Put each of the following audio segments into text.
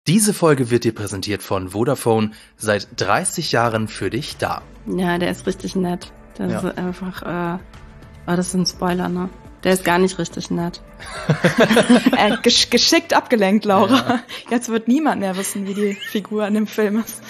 Diese Folge wird dir präsentiert von Vodafone, seit 30 Jahren für dich da. Ja, der ist richtig nett. Das ist einfach, das ist ein Spoiler, ne? Der ist gar nicht richtig nett. Geschickt abgelenkt, Laura. Ja. Jetzt wird niemand mehr wissen, wie die Figur in dem Film ist.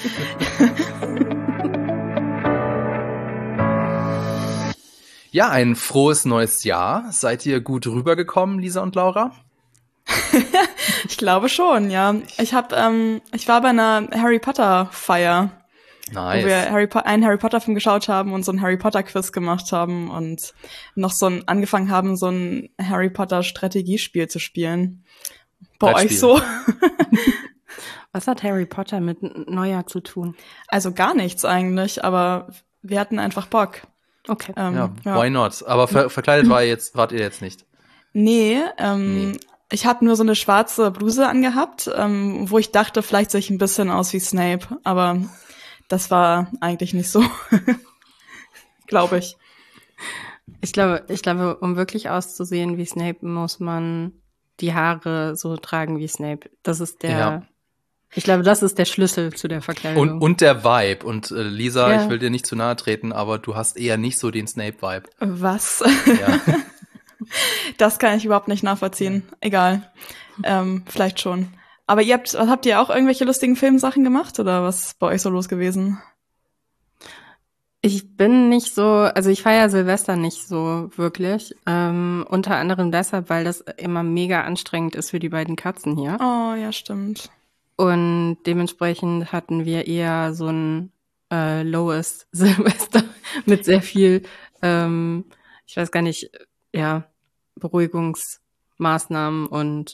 Ja, ein frohes neues Jahr. Seid ihr gut rübergekommen, Lisa und Laura? Ich glaube schon, ja. Ich war bei einer Harry Potter Feier. Nice. Wo wir einen Harry Potter Film geschaut haben und so ein Harry Potter Quiz gemacht haben und noch angefangen haben, so ein Harry Potter Strategiespiel zu spielen. Bei euch so? Was hat Harry Potter mit Neujahr zu tun? Also gar nichts eigentlich, aber wir hatten einfach Bock. Okay. Why not? Aber verkleidet wart ihr jetzt nicht? Nee. Ich habe nur so eine schwarze Bluse angehabt, wo ich dachte, vielleicht sehe ich ein bisschen aus wie Snape, aber das war eigentlich nicht so, glaube ich. Ich glaube, um wirklich auszusehen wie Snape, muss man die Haare so tragen wie Snape. Ich glaube, das ist der Schlüssel zu der Verkleidung. Und der Vibe. Und Lisa, Ich will dir nicht zu nahe treten, aber du hast eher nicht so den Snape-Vibe. Was? Ja. Das kann ich überhaupt nicht nachvollziehen. Egal. Vielleicht schon. Aber habt ihr auch irgendwelche lustigen Filmsachen gemacht oder was ist bei euch so los gewesen? Ich bin nicht so, also ich feiere Silvester nicht so wirklich. Unter anderem deshalb, weil das immer mega anstrengend ist für die beiden Katzen hier. Oh, ja, stimmt. Und dementsprechend hatten wir eher so ein lowes Silvester mit sehr viel, ich weiß gar nicht, Beruhigungsmaßnahmen und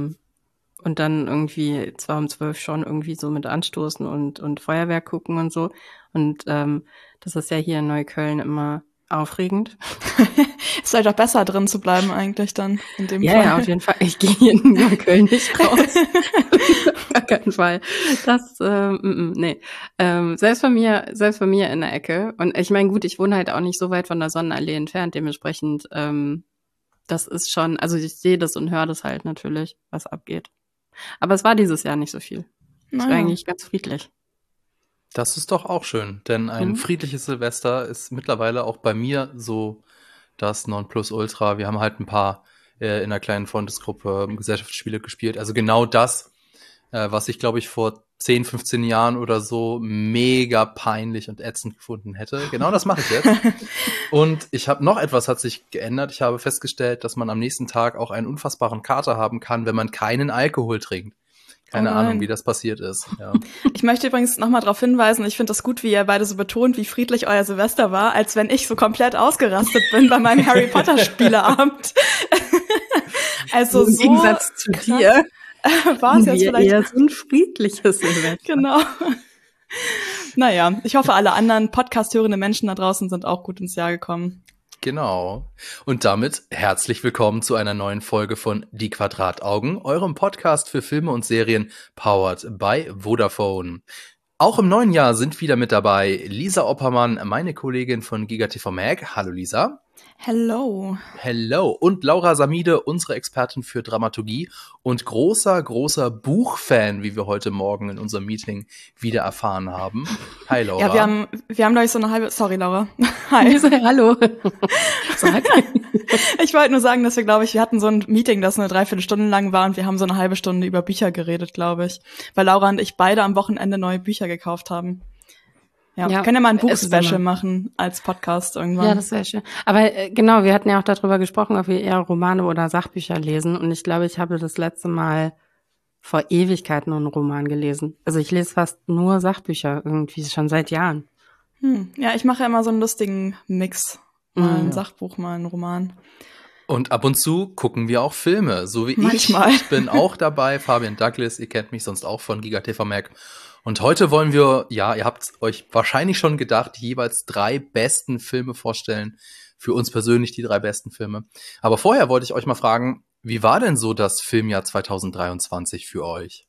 dann irgendwie zwar um 12 schon irgendwie so mit Anstoßen und Feuerwerk gucken und so. Und das ist ja hier in Neukölln immer aufregend. Ist halt auch besser drin zu bleiben eigentlich dann in dem Fall. Ja, auf jeden Fall. Ich gehe hier in Neukölln nicht raus. Auf gar keinen Fall. Das, nee. Selbst bei mir in der Ecke. Und ich meine, gut, ich wohne halt auch nicht so weit von der Sonnenallee entfernt. Dementsprechend, das ist schon, also ich sehe das und höre das halt natürlich, was abgeht. Aber es war dieses Jahr nicht so viel. Es war eigentlich ganz friedlich. Das ist doch auch schön, denn ein friedliches Silvester ist mittlerweile auch bei mir so das Nonplusultra. Wir haben halt ein paar in einer kleinen Freundesgruppe Gesellschaftsspiele gespielt. Also genau das, was ich, glaube ich, vor 10, 15 Jahren oder so mega peinlich und ätzend gefunden hätte. Genau das mache ich jetzt. Und etwas hat sich geändert. Ich habe festgestellt, dass man am nächsten Tag auch einen unfassbaren Kater haben kann, wenn man keinen Alkohol trinkt. Keine Ahnung, wie das passiert ist. Ja. Ich möchte übrigens nochmal darauf hinweisen, ich finde das gut, wie ihr beide so betont, wie friedlich euer Silvester war, als wenn ich so komplett ausgerastet bin bei meinem Harry Potter Spieleabend. Also im Gegensatz zu dir war es jetzt vielleicht eher so ein friedliches Silvester. Genau. Naja, ich hoffe, alle anderen Podcast-hörenden Menschen da draußen sind auch gut ins Jahr gekommen. Genau. Und damit herzlich willkommen zu einer neuen Folge von Die Quadrataugen, eurem Podcast für Filme und Serien, powered by Vodafone. Auch im neuen Jahr sind wieder mit dabei Lisa Oppermann, meine Kollegin von GigaTV Mag. Hallo Lisa. Hello. Hello. Und Laura Samide, unsere Expertin für Dramaturgie und großer Buchfan, wie wir heute Morgen in unserem Meeting wieder erfahren haben. Hi Laura. Ja, wir haben gleich so eine halbe, sorry Laura. Hi. Hallo. Sag. Ich wollte nur sagen, dass wir hatten so ein Meeting, das eine 3/4 Stunde lang war und wir haben so eine halbe Stunde über Bücher geredet, glaube ich. Weil Laura und ich beide am Wochenende neue Bücher gekauft haben. Ja, wir können ja mal ein Buchspecial machen als Podcast irgendwann. Ja, das wäre schön. Aber genau, wir hatten ja auch darüber gesprochen, ob wir eher Romane oder Sachbücher lesen. Und ich glaube, ich habe das letzte Mal vor Ewigkeiten einen Roman gelesen. Also ich lese fast nur Sachbücher irgendwie schon seit Jahren. Ja, ich mache ja immer so einen lustigen Mix. Mal ein Sachbuch, mal ein Roman. Und ab und zu gucken wir auch Filme, so wie Manchmal. Ich bin auch dabei, Fabian Douglas, ihr kennt mich sonst auch von GigaTV Mag. Und heute wollen wir, ja, ihr habt euch wahrscheinlich schon gedacht, die jeweils 3 besten Filme vorstellen. Für uns persönlich die 3 besten Filme. Aber vorher wollte ich euch mal fragen, wie war denn so das Filmjahr 2023 für euch?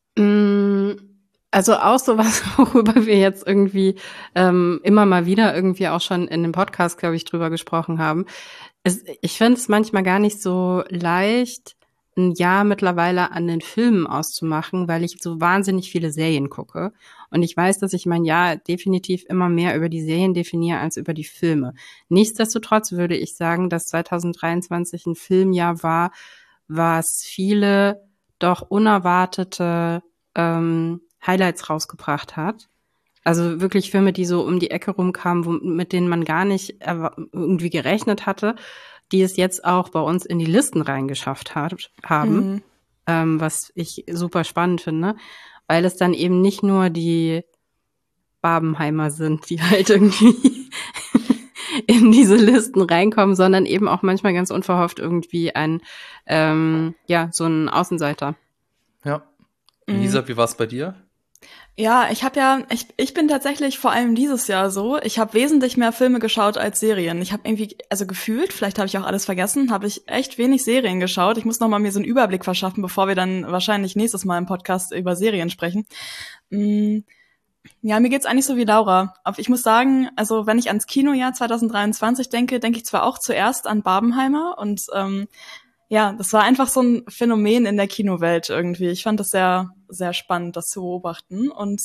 Also auch sowas, worüber wir jetzt irgendwie immer mal wieder irgendwie auch schon in dem Podcast, glaube ich, drüber gesprochen haben. Ich finde es manchmal gar nicht so leicht, ein Jahr mittlerweile an den Filmen auszumachen, weil ich so wahnsinnig viele Serien gucke. Und ich weiß, dass ich mein Jahr definitiv immer mehr über die Serien definiere als über die Filme. Nichtsdestotrotz würde ich sagen, dass 2023 ein Filmjahr war, was viele doch unerwartete Highlights rausgebracht hat. Also wirklich Filme, die so um die Ecke rumkamen, mit denen man gar nicht irgendwie gerechnet hatte, die es jetzt auch bei uns in die Listen reingeschafft haben, was ich super spannend finde, weil es dann eben nicht nur die Barbenheimer sind, die halt irgendwie in diese Listen reinkommen, sondern eben auch manchmal ganz unverhofft irgendwie so ein Außenseiter. Ja. Lisa, wie war es bei dir? Ja, ich bin tatsächlich vor allem dieses Jahr so, ich habe wesentlich mehr Filme geschaut als Serien. Ich habe irgendwie, also gefühlt, vielleicht habe ich auch alles vergessen, habe ich echt wenig Serien geschaut. Ich muss noch mal mir so einen Überblick verschaffen, bevor wir dann wahrscheinlich nächstes Mal im Podcast über Serien sprechen. Ja, mir geht's eigentlich so wie Laura. Aber ich muss sagen, also wenn ich ans Kinojahr 2023 denke ich zwar auch zuerst an Barbenheimer und ja, das war einfach so ein Phänomen in der Kinowelt irgendwie. Ich fand das sehr, sehr spannend, das zu beobachten. Und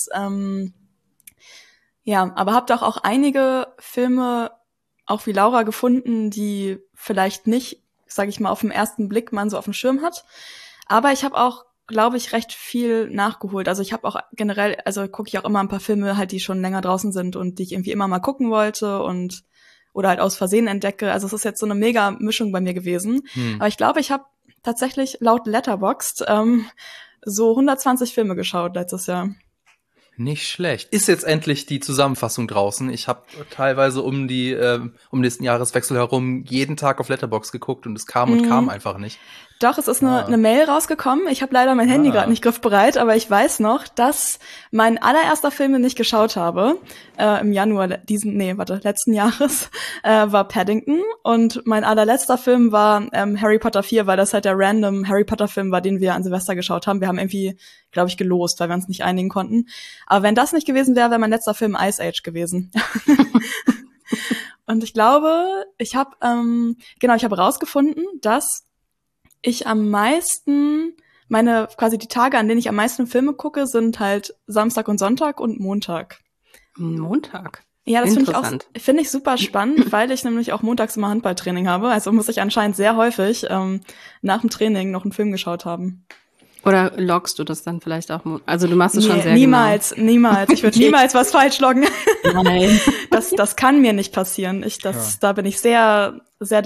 ja, aber habt auch einige Filme, auch wie Laura, gefunden, die vielleicht nicht, sage ich mal, auf den ersten Blick man so auf dem Schirm hat. Aber ich habe auch, glaube ich, recht viel nachgeholt. Also ich habe auch generell, also gucke ich auch immer ein paar Filme halt, die schon länger draußen sind und die ich irgendwie immer mal gucken wollte und oder halt aus Versehen entdecke. Also es ist jetzt so eine mega Mischung bei mir gewesen. Aber ich glaube, ich habe tatsächlich laut Letterboxd so 120 Filme geschaut letztes Jahr. Nicht schlecht. Ist jetzt endlich die Zusammenfassung draußen. Ich habe teilweise um den Jahreswechsel herum jeden Tag auf Letterboxd geguckt und es kam einfach nicht. Doch, es ist eine Mail rausgekommen. Ich habe leider mein Handy gerade nicht griffbereit, aber ich weiß noch, dass mein allererster Film, den ich geschaut habe, im Januar letzten Jahres, war Paddington. Und mein allerletzter Film war Harry Potter 4, weil das halt der random Harry Potter Film war, den wir an Silvester geschaut haben. Wir haben irgendwie, glaube ich, gelost, weil wir uns nicht einigen konnten. Aber wenn das nicht gewesen wäre, wäre mein letzter Film Ice Age gewesen. Und ich glaube, ich habe rausgefunden, dass ich am meisten, die Tage, an denen ich am meisten Filme gucke, sind halt Samstag und Sonntag und Montag. Montag? Ja, das finde ich super spannend, weil ich nämlich auch montags immer Handballtraining habe. Also muss ich anscheinend sehr häufig nach dem Training noch einen Film geschaut haben. Oder loggst du das dann vielleicht auch? Also du machst es schon sehr niemals, genau. Niemals. Ich würde niemals was falsch loggen. Nein. Das kann mir nicht passieren. Da bin ich sehr, sehr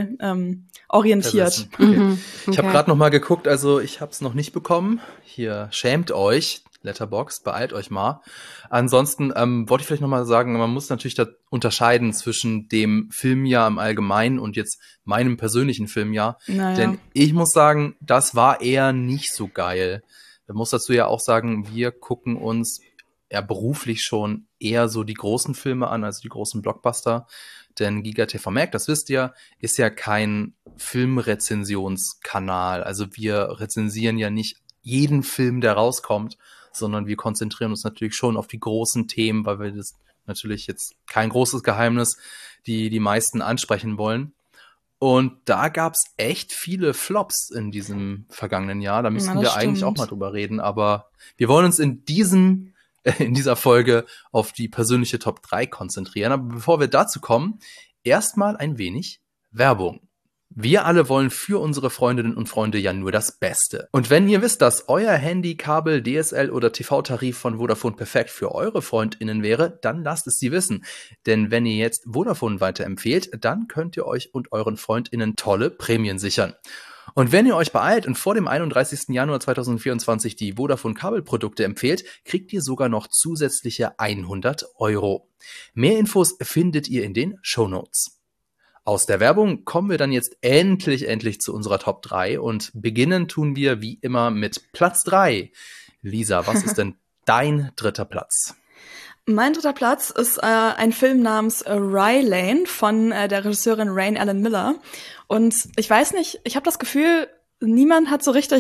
orientiert. Okay. Ich habe gerade noch mal geguckt, also ich habe es noch nicht bekommen. Hier, schämt euch, Letterboxd, beeilt euch mal. Ansonsten wollte ich vielleicht noch mal sagen, man muss natürlich da unterscheiden zwischen dem Filmjahr im Allgemeinen und jetzt meinem persönlichen Filmjahr. Naja. Denn ich muss sagen, das war eher nicht so geil. Man muss dazu ja auch sagen, wir gucken uns ja beruflich schon eher so die großen Filme an, also die großen Blockbuster. Denn GigaTV Mag, das wisst ihr, ist ja kein Filmrezensionskanal. Also wir rezensieren ja nicht jeden Film, der rauskommt, sondern wir konzentrieren uns natürlich schon auf die großen Themen, weil wir das natürlich jetzt kein großes Geheimnis, die meisten ansprechen wollen. Und da gab's echt viele Flops in diesem vergangenen Jahr. Da müssten wir eigentlich auch mal drüber reden. Aber wir wollen uns in dieser Folge auf die persönliche Top 3 konzentrieren. Aber bevor wir dazu kommen, erstmal ein wenig Werbung. Wir alle wollen für unsere Freundinnen und Freunde ja nur das Beste. Und wenn ihr wisst, dass euer Handy, Kabel, DSL oder TV-Tarif von Vodafone perfekt für eure FreundInnen wäre, dann lasst es sie wissen. Denn wenn ihr jetzt Vodafone weiterempfehlt, dann könnt ihr euch und euren FreundInnen tolle Prämien sichern. Und wenn ihr euch beeilt und vor dem 31. Januar 2024 die Vodafone-Kabelprodukte empfehlt, kriegt ihr sogar noch zusätzliche 100 €. Mehr Infos findet ihr in den Shownotes. Aus der Werbung kommen wir dann jetzt endlich zu unserer Top 3 und beginnen tun wir wie immer mit Platz 3. Lisa, was ist denn dein dritter Platz? Mein dritter Platz ist ein Film namens Rye Lane von der Regisseurin Raine Allen Miller. Und ich weiß nicht, ich habe das Gefühl, niemand hat so richtig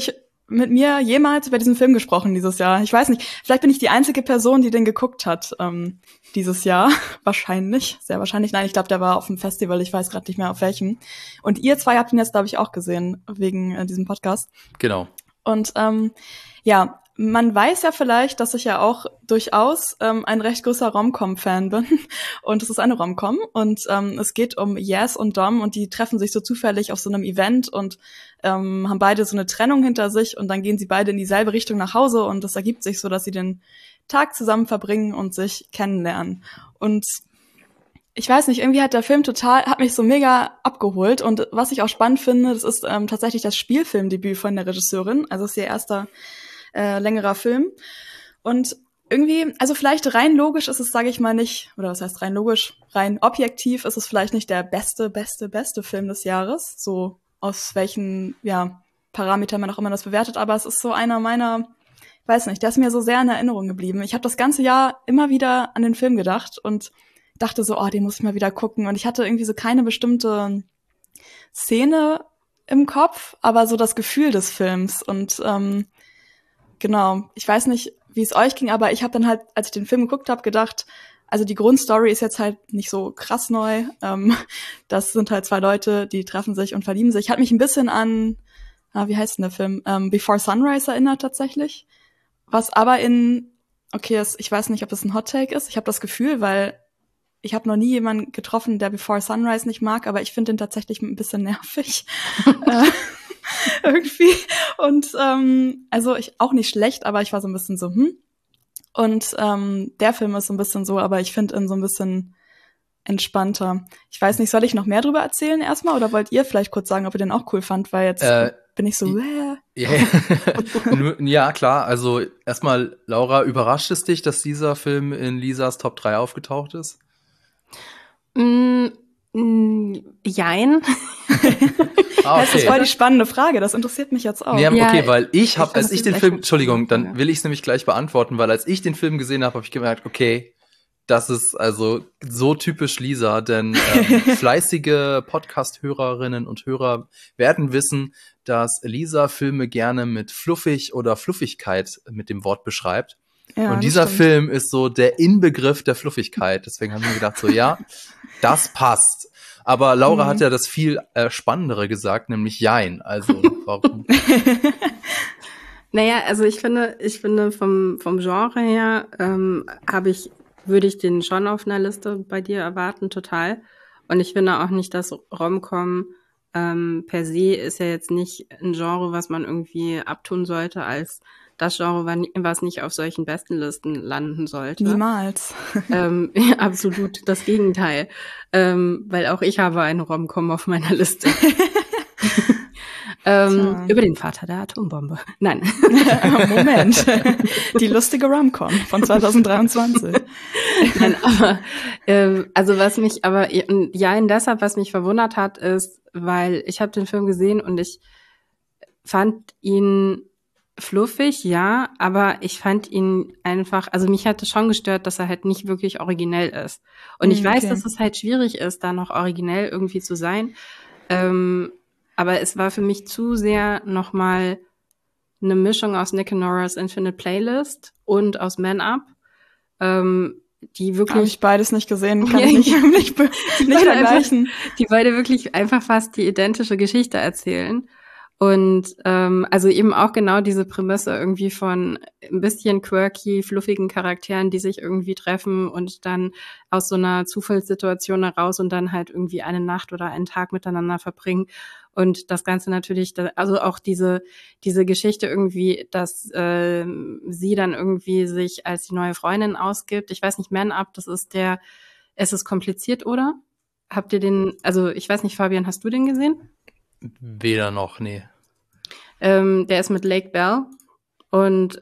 mit mir jemals über diesen Film gesprochen dieses Jahr? Ich weiß nicht. Vielleicht bin ich die einzige Person, die den geguckt hat dieses Jahr. Wahrscheinlich. Sehr wahrscheinlich. Nein, ich glaube, der war auf dem Festival. Ich weiß gerade nicht mehr auf welchem. Und ihr zwei habt ihn jetzt, glaube ich, auch gesehen wegen diesem Podcast. Genau. Und ja, man weiß ja vielleicht, dass ich ja auch durchaus ein recht großer Rom-Com-Fan bin. Und es ist eine Rom-Com. Und es geht um Yaz und Dom und die treffen sich so zufällig auf so einem Event und haben beide so eine Trennung hinter sich und dann gehen sie beide in dieselbe Richtung nach Hause und das ergibt sich so, dass sie den Tag zusammen verbringen und sich kennenlernen. Und ich weiß nicht, irgendwie hat der Film hat mich so mega abgeholt und was ich auch spannend finde, das ist tatsächlich das Spielfilmdebüt von der Regisseurin, also es ist ihr erster längerer Film und irgendwie, also vielleicht rein logisch ist es, sage ich mal, nicht, oder was heißt rein logisch, rein objektiv ist es vielleicht nicht der beste Film des Jahres, so aus welchen, Parametern man auch immer das bewertet, aber es ist so einer meiner, weiß nicht, der ist mir so sehr in Erinnerung geblieben. Ich habe das ganze Jahr immer wieder an den Film gedacht und dachte so, den muss ich mal wieder gucken und ich hatte irgendwie so keine bestimmte Szene im Kopf, aber so das Gefühl des Films und genau, ich weiß nicht, wie es euch ging, aber ich habe dann halt, als ich den Film geguckt habe, gedacht, also die Grundstory ist jetzt halt nicht so krass neu. Das sind halt zwei Leute, die treffen sich und verlieben sich. Hat mich ein bisschen an, wie heißt denn der Film? Before Sunrise erinnert tatsächlich. Was aber ich weiß nicht, ob das ein Hot Take ist. Ich habe das Gefühl, weil ich habe noch nie jemanden getroffen, der Before Sunrise nicht mag, aber ich finde den tatsächlich ein bisschen nervig. Irgendwie. Und also ich auch nicht schlecht, aber ich war so ein bisschen so, Und der Film ist so ein bisschen so, aber ich finde ihn so ein bisschen entspannter. Ich weiß nicht, soll ich noch mehr drüber erzählen erstmal oder wollt ihr vielleicht kurz sagen, ob ihr den auch cool fand, weil jetzt bin ich so, Ja, klar. Also erstmal, Laura, überrascht es dich, dass dieser Film in Lisas Top 3 aufgetaucht ist? Jein. Das ist voll die spannende Frage, das interessiert mich jetzt auch. Ja, okay, weil als ich den Film, Entschuldigung, dann will ich es nämlich gleich beantworten, weil als ich den Film gesehen habe, habe ich gemerkt, okay, das ist also so typisch Lisa, denn fleißige Podcast-Hörerinnen und Hörer werden wissen, dass Lisa Filme gerne mit fluffig oder Fluffigkeit mit dem Wort beschreibt. Ja, und dieser Film ist so der Inbegriff der Fluffigkeit. Deswegen haben wir gedacht, so ja, das passt. Aber Laura hat ja das viel Spannendere gesagt, nämlich Jein. Also warum? Naja, also ich finde vom Genre her würde ich den schon auf einer Liste bei dir erwarten, total. Und ich finde auch nicht, dass Rom-Com per se ist ja jetzt nicht ein Genre, was man irgendwie abtun sollte als das Genre, was nicht auf solchen Bestenlisten landen sollte. Niemals. Absolut das Gegenteil. Weil auch ich habe eine Rom-Com auf meiner Liste. Über den Vater der Atombombe. Nein. Moment. Die lustige Rom-Com von 2023. Nein, aber was mich verwundert hat, ist, weil ich habe den Film gesehen und ich fand ihn fluffig, ja, aber ich fand ihn einfach, also mich hat es schon gestört, dass er halt nicht wirklich originell ist. Und ich weiß, dass es halt schwierig ist, da noch originell irgendwie zu sein. Aber es war für mich zu sehr nochmal eine Mischung aus Nick and Nora's Infinite Playlist und aus Man Up, die wirklich... Habe ich beides nicht gesehen, kann ich nicht vergleichen. Die beide wirklich einfach fast die identische Geschichte erzählen. Und also eben auch genau diese Prämisse irgendwie von ein bisschen quirky, fluffigen Charakteren, die sich irgendwie treffen und dann aus so einer Zufallssituation heraus und dann halt irgendwie eine Nacht oder einen Tag miteinander verbringen. Und das Ganze natürlich, also auch diese Geschichte irgendwie, dass sie dann irgendwie sich als die neue Freundin ausgibt. Ich weiß nicht, Man Up, es ist kompliziert, oder? Habt ihr also ich weiß nicht, Fabian, hast du den gesehen? Weder noch, nee. Der ist mit Lake Bell und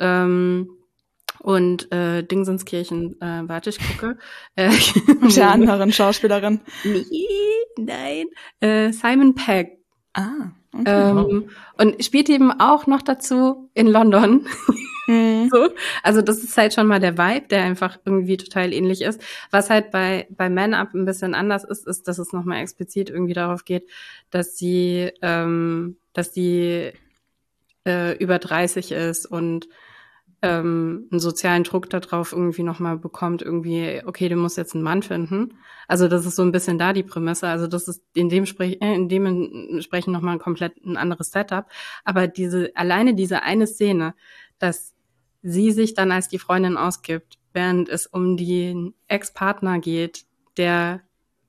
Dingsenskirchen, warte, ich gucke. Der anderen Schauspielerin. Nein. Simon Pegg. Ah, okay. Und spielt eben auch noch dazu in London. So. Also das ist halt schon mal der Vibe, der einfach irgendwie total ähnlich ist. Was halt bei Man Up ein bisschen anders ist, dass es nochmal explizit irgendwie darauf geht, dass sie über 30 ist und einen sozialen Druck darauf irgendwie nochmal bekommt, irgendwie, okay, du musst jetzt einen Mann finden. Also das ist so ein bisschen da die Prämisse. Also das ist dementsprechend nochmal komplett ein anderes Setup. Aber alleine diese eine Szene, dass sie sich dann als die Freundin ausgibt, während es um den Ex-Partner geht, der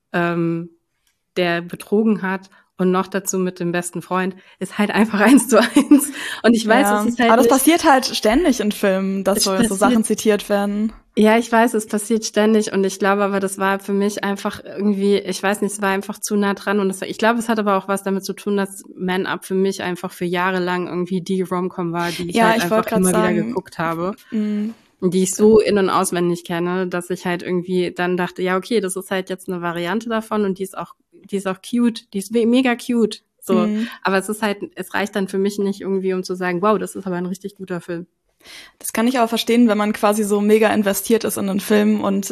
betrogen hat und noch dazu mit dem besten Freund, ist halt einfach 1:1. Und ich weiß, es ist halt. Aber das passiert halt ständig in Filmen, dass so Sachen zitiert werden. Ja, ich weiß, es passiert ständig und ich glaube aber, das war für mich einfach irgendwie, ich weiß nicht, es war einfach zu nah dran und ich glaube, es hat aber auch was damit zu tun, dass Man Up für mich einfach für Jahre lang irgendwie die Rom-Com war, die ich halt einfach immer wieder geguckt habe. Die ich so in- und auswendig kenne, dass ich halt irgendwie dann dachte, ja, okay, das ist halt jetzt eine Variante davon und die ist auch cute, die ist mega cute. So, aber es reicht dann für mich nicht irgendwie, um zu sagen, wow, das ist aber ein richtig guter Film. Das kann ich aber verstehen, wenn man quasi so mega investiert ist in einen Film und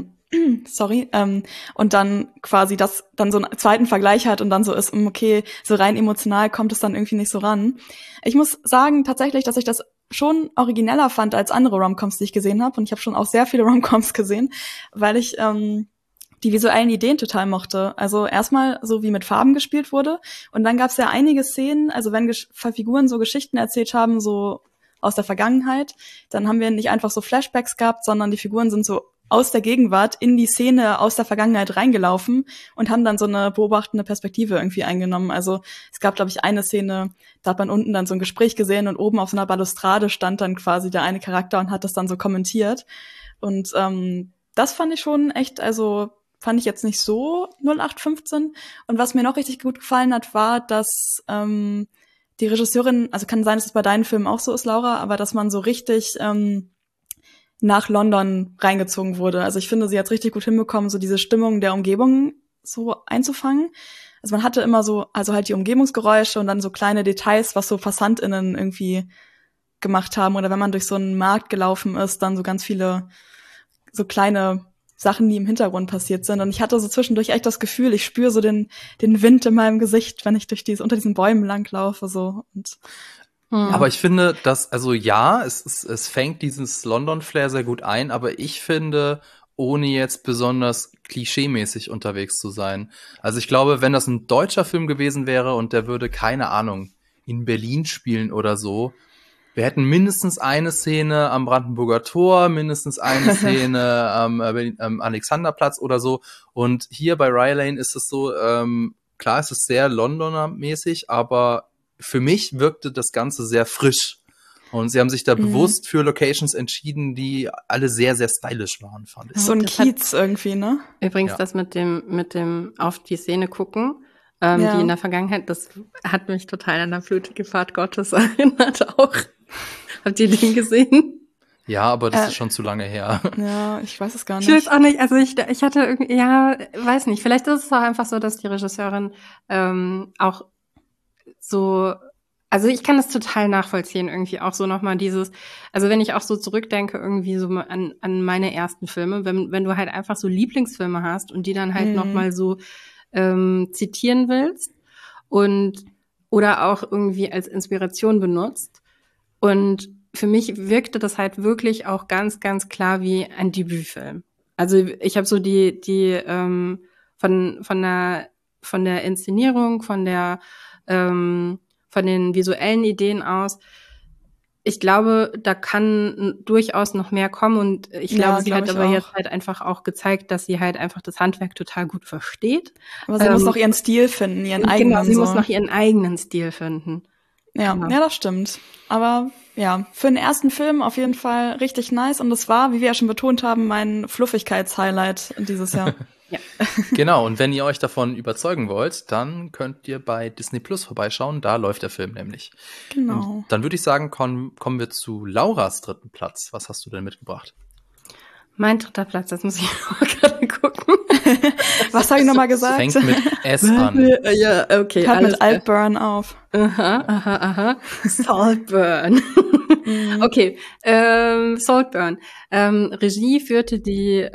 und dann quasi das dann so einen zweiten Vergleich hat und dann so ist, okay, so rein emotional kommt es dann irgendwie nicht so ran. Ich muss sagen tatsächlich, dass ich das schon origineller fand als andere Romcoms, die ich gesehen habe. Und ich habe schon auch sehr viele Romcoms gesehen, weil ich die visuellen Ideen total mochte. Also erstmal so wie mit Farben gespielt wurde. Und dann gab es ja einige Szenen, also wenn Figuren so Geschichten erzählt haben, so aus der Vergangenheit, dann haben wir nicht einfach so Flashbacks gehabt, sondern die Figuren sind so aus der Gegenwart in die Szene aus der Vergangenheit reingelaufen und haben dann so eine beobachtende Perspektive irgendwie eingenommen. Also es gab, glaube ich, eine Szene, da hat man unten dann so ein Gespräch gesehen und oben auf so einer Balustrade stand dann quasi der eine Charakter und hat das dann so kommentiert. Und das fand ich schon echt, also fand ich jetzt nicht so 0815. Und was mir noch richtig gut gefallen hat, war, dass die Regisseurin, also kann sein, dass es bei deinen Filmen auch so ist, Laura, aber dass man so richtig nach London reingezogen wurde. Also ich finde, sie hat richtig gut hinbekommen, so diese Stimmung der Umgebung so einzufangen. Also man hatte immer so, also halt die Umgebungsgeräusche und dann so kleine Details, was so PassantInnen irgendwie gemacht haben. Oder wenn man durch so einen Markt gelaufen ist, dann so ganz viele so kleine Sachen, die im Hintergrund passiert sind. Und ich hatte so zwischendurch echt das Gefühl, ich spüre so den Wind in meinem Gesicht, wenn ich unter diesen Bäumen langlaufe, so. Und aber ich finde, dass, also ja, es fängt dieses London-Flair sehr gut ein, aber ich finde, ohne jetzt besonders klischeemäßig unterwegs zu sein. Also ich glaube, wenn das ein deutscher Film gewesen wäre und der würde, keine Ahnung, in Berlin spielen oder so, wir hätten mindestens eine Szene am Brandenburger Tor, mindestens eine Szene am Alexanderplatz oder so. Und hier bei Rye Lane ist es so, klar, es ist sehr Londoner-mäßig, aber für mich wirkte das Ganze sehr frisch. Und sie haben sich da bewusst für Locations entschieden, die alle sehr, sehr stylisch waren, fand ich. So ein Kiez irgendwie, ne? Übrigens das mit dem auf die Szene gucken, die in der Vergangenheit, das hat mich total an der blutige Fahrt Gottes erinnert auch. Habt ihr den gesehen? Ja, aber das ist schon zu lange her. Ja, ich weiß es gar nicht. Ich weiß auch nicht, also ich hatte irgendwie, ja, weiß nicht, vielleicht ist es auch einfach so, dass die Regisseurin auch so, also ich kann das total nachvollziehen, irgendwie auch so nochmal dieses, also wenn ich auch so zurückdenke, irgendwie so an meine ersten Filme, wenn du halt einfach so Lieblingsfilme hast und die dann halt nochmal so zitieren willst oder auch irgendwie als Inspiration benutzt. Und für mich wirkte das halt wirklich auch ganz, ganz klar wie ein Debütfilm. Also ich habe so die von der Inszenierung, von den visuellen Ideen aus, ich glaube, da kann durchaus noch mehr kommen und ich glaube, sie hat aber jetzt halt einfach auch gezeigt, dass sie halt einfach das Handwerk total gut versteht. Aber sie muss noch ihren Stil finden, ihren eigenen. Genau, sie muss noch ihren eigenen Stil finden. Ja, genau. Ja, das stimmt. Aber ja, für den ersten Film auf jeden Fall richtig nice und das war, wie wir ja schon betont haben, mein Fluffigkeits-Highlight dieses Jahr. Ja. Genau, und wenn ihr euch davon überzeugen wollt, dann könnt ihr bei Disney Plus vorbeischauen, da läuft der Film nämlich. Genau. Und dann würde ich sagen, kommen wir zu Lauras dritten Platz. Was hast du denn mitgebracht? Mein dritter Platz, das muss ich auch gerade gucken. Was habe ich nochmal gesagt? Fängt mit S an. Ja, okay. Hört mit Saltburn auf. Aha. Saltburn. Okay, Saltburn. Regie führte die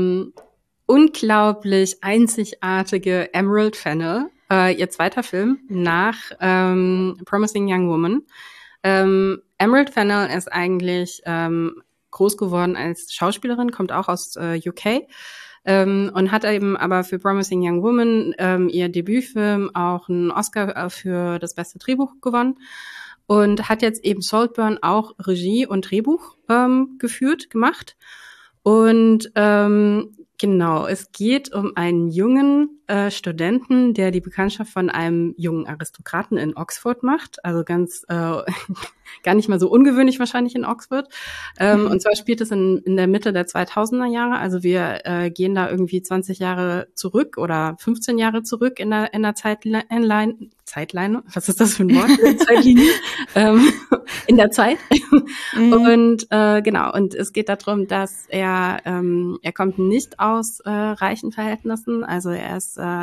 unglaublich einzigartige Emerald Fennell, ihr zweiter Film nach Promising Young Woman. Emerald Fennell ist eigentlich groß geworden als Schauspielerin, kommt auch aus UK und hat eben aber für Promising Young Woman ihr Debütfilm auch einen Oscar für das beste Drehbuch gewonnen und hat jetzt eben Saltburn auch Regie und Drehbuch gemacht. Und genau, es geht um einen jungen Studenten, der die Bekanntschaft von einem jungen Aristokraten in Oxford macht. Also ganz gar nicht mal so ungewöhnlich wahrscheinlich in Oxford. Und zwar spielt es in der Mitte der 2000er Jahre. Also wir gehen da irgendwie 20 Jahre zurück oder 15 Jahre zurück in der Zeitleine. Was ist das für ein Wort? Zeitlinie. In der Zeit. Und genau, und es geht darum, dass er kommt nicht aus reichen Verhältnissen. Also er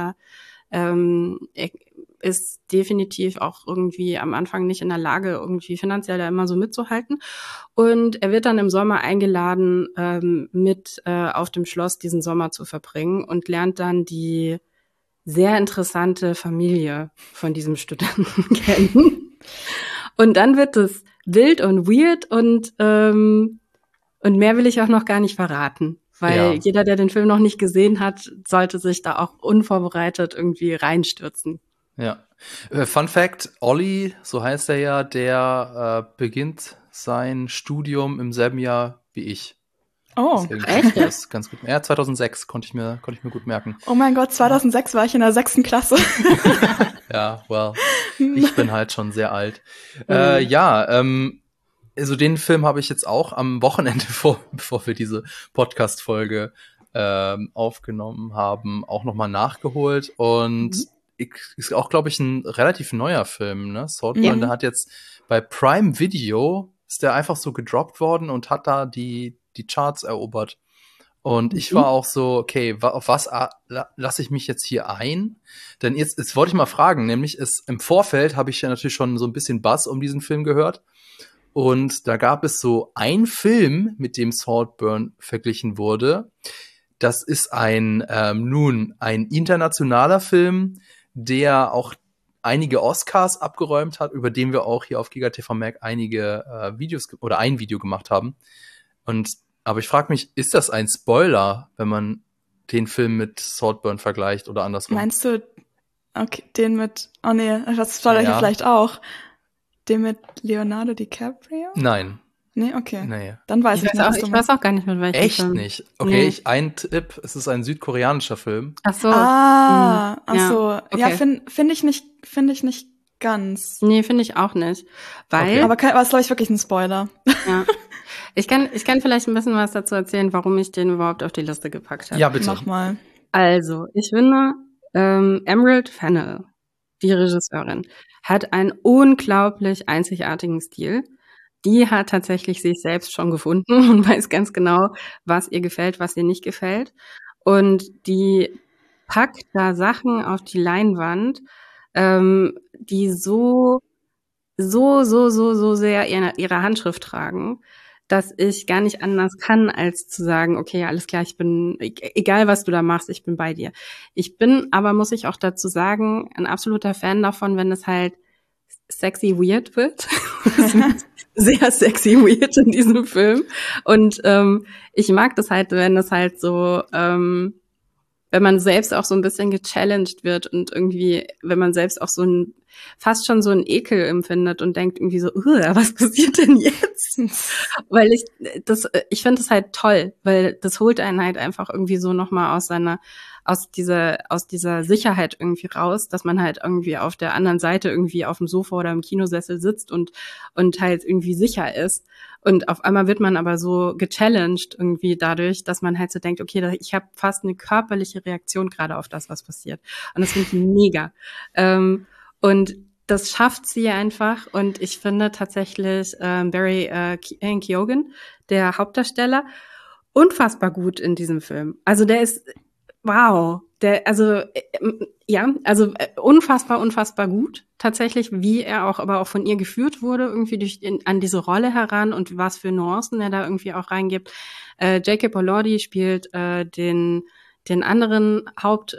ist definitiv auch irgendwie am Anfang nicht in der Lage, irgendwie finanziell da immer so mitzuhalten. Und er wird dann im Sommer eingeladen, mit auf dem Schloss diesen Sommer zu verbringen und lernt dann die sehr interessante Familie von diesem Studenten kennen. Und dann wird es wild und weird und mehr will ich auch noch gar nicht verraten. Weil jeder, der den Film noch nicht gesehen hat, sollte sich da auch unvorbereitet irgendwie reinstürzen. Ja. Fun Fact, Olli, so heißt er ja, der beginnt sein Studium im selben Jahr wie ich. Oh, echt? Das ist ganz gut. Ja, 2006 konnte ich mir gut merken. Oh mein Gott, 2006 war ich in der 6. Klasse. Ja, well, ich bin halt schon sehr alt. Also den Film habe ich jetzt auch am Wochenende, bevor wir diese Podcast-Folge aufgenommen haben, auch nochmal nachgeholt. Und ist auch, glaube ich, ein relativ neuer Film, ne? Saltburn, der hat jetzt bei Prime Video, ist der einfach so gedroppt worden und hat da die Charts erobert. Und ich war auch so, okay, auf was lasse ich mich jetzt hier ein? Denn jetzt wollte ich mal fragen, nämlich im Vorfeld habe ich ja natürlich schon so ein bisschen Buzz um diesen Film gehört. Und da gab es so einen Film, mit dem Saltburn verglichen wurde. Das ist ein internationaler Film, der auch einige Oscars abgeräumt hat, über den wir auch hier auf GigaTV Mac einige ein Video gemacht haben. Aber ich frage mich, ist das ein Spoiler, wenn man den Film mit Saltburn vergleicht oder andersrum? Meinst du, okay, den mit, oh nee, das spoilere ich ja vielleicht auch. Den mit Leonardo DiCaprio? Nein. Nee, okay. Nee. Dann weiß ich nicht. Ich weiß auch gar nicht, mit welchem Echt Film. nicht? Okay, ein Tipp, es ist ein südkoreanischer Film. Ach so. Ach so. Okay. Ja, finde ich nicht ganz. Nee, finde ich auch nicht. Weil. Aber es ist, glaube ich, wirklich ein Spoiler. Ja. Ich kann vielleicht ein bisschen was dazu erzählen, warum ich den überhaupt auf die Liste gepackt habe. Ja, bitte. Mach mal. Also, ich finde, Emerald Fennell, die Regisseurin, hat einen unglaublich einzigartigen Stil. Die hat tatsächlich sich selbst schon gefunden und weiß ganz genau, was ihr gefällt, was ihr nicht gefällt. Und die packt da Sachen auf die Leinwand, die so sehr ihre Handschrift tragen, dass ich gar nicht anders kann, als zu sagen, okay, alles klar, egal was du da machst, ich bin bei dir. Ich bin aber, muss ich auch dazu sagen, ein absoluter Fan davon, wenn es halt sexy weird wird. Sehr sexy weird in diesem Film. Und ich mag das halt, wenn es halt so, wenn man selbst auch so ein bisschen gechallenged wird und irgendwie, wenn man selbst auch fast schon so einen Ekel empfindet und denkt irgendwie so, was passiert denn jetzt? Weil ich finde das halt toll, weil das holt einen halt einfach irgendwie so nochmal aus dieser Sicherheit irgendwie raus, dass man halt irgendwie auf der anderen Seite irgendwie auf dem Sofa oder im Kinosessel sitzt und halt irgendwie sicher ist. Und auf einmal wird man aber so gechallenged irgendwie dadurch, dass man halt so denkt, okay, ich habe fast eine körperliche Reaktion gerade auf das, was passiert. Und das finde ich mega. Und das schafft sie einfach. Und ich finde tatsächlich Barry Keoghan, der Hauptdarsteller, unfassbar gut in diesem Film. Also der ist wow, unfassbar gut, tatsächlich, wie er aber auch von ihr geführt wurde, irgendwie an diese Rolle heran und was für Nuancen er da irgendwie auch reingibt. Jacob Elordi spielt den anderen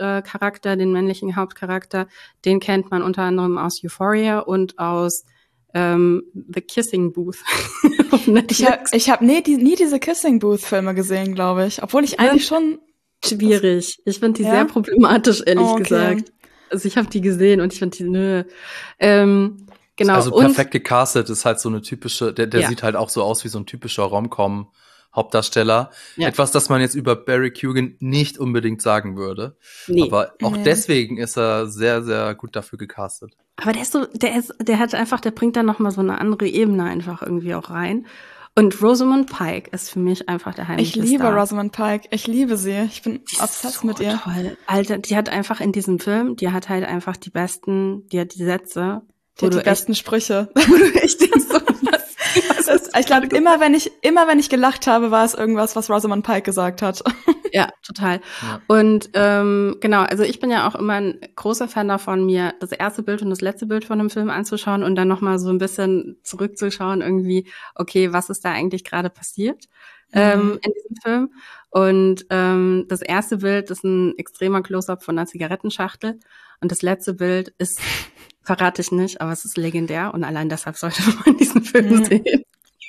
Hauptcharakter, den männlichen Hauptcharakter, den kennt man unter anderem aus Euphoria und aus The Kissing Booth auf Netflix. Ich hab nie diese Kissing Booth Filme gesehen, glaube ich. Obwohl ich eigentlich schon... Schwierig. Ich finde die sehr problematisch, ehrlich gesagt. Also ich habe die gesehen und ich finde die, genau. Also perfekt gecastet ist halt so eine typische, der sieht halt auch so aus wie so ein typischer Rom-Com-Hauptdarsteller. Ja. Etwas, das man jetzt über Barry Keoghan nicht unbedingt sagen würde. Nee. Aber auch deswegen ist er sehr, sehr gut dafür gecastet. Aber der bringt dann nochmal so eine andere Ebene einfach irgendwie auch rein. Und Rosamund Pike ist für mich einfach der heimliche Star. Ich liebe Rosamund Pike. Ich liebe sie. Ich bin obsessed mit ihr. Toll. Alter, die hat einfach in diesem Film, die hat halt einfach die die Sätze. Die hat die besten Sprüche. Wo du echt denkst, so, ich glaube, immer wenn ich gelacht habe, war es irgendwas, was Rosamund Pike gesagt hat. Ja, total. Ja. Und genau, also ich bin ja auch immer ein großer Fan davon, mir das erste Bild und das letzte Bild von einem Film anzuschauen und dann nochmal so ein bisschen zurückzuschauen, irgendwie, okay, was ist da eigentlich gerade passiert in diesem Film? Und das erste Bild ist ein extremer Close-up von einer Zigarettenschachtel und das letzte Bild ist, verrate ich nicht, aber es ist legendär und allein deshalb sollte man diesen Film sehen.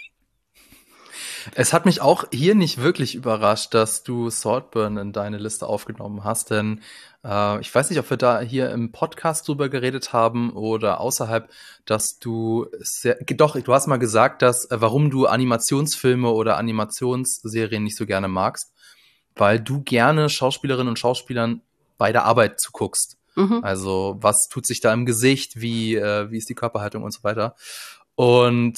Es hat mich auch hier nicht wirklich überrascht, dass du Saltburn in deine Liste aufgenommen hast, denn ich weiß nicht, ob wir da hier im Podcast drüber geredet haben oder außerhalb, dass du du hast mal gesagt, dass warum du Animationsfilme oder Animationsserien nicht so gerne magst, weil du gerne Schauspielerinnen und Schauspielern bei der Arbeit zuguckst. Also was tut sich da im Gesicht, wie ist die Körperhaltung und so weiter. Und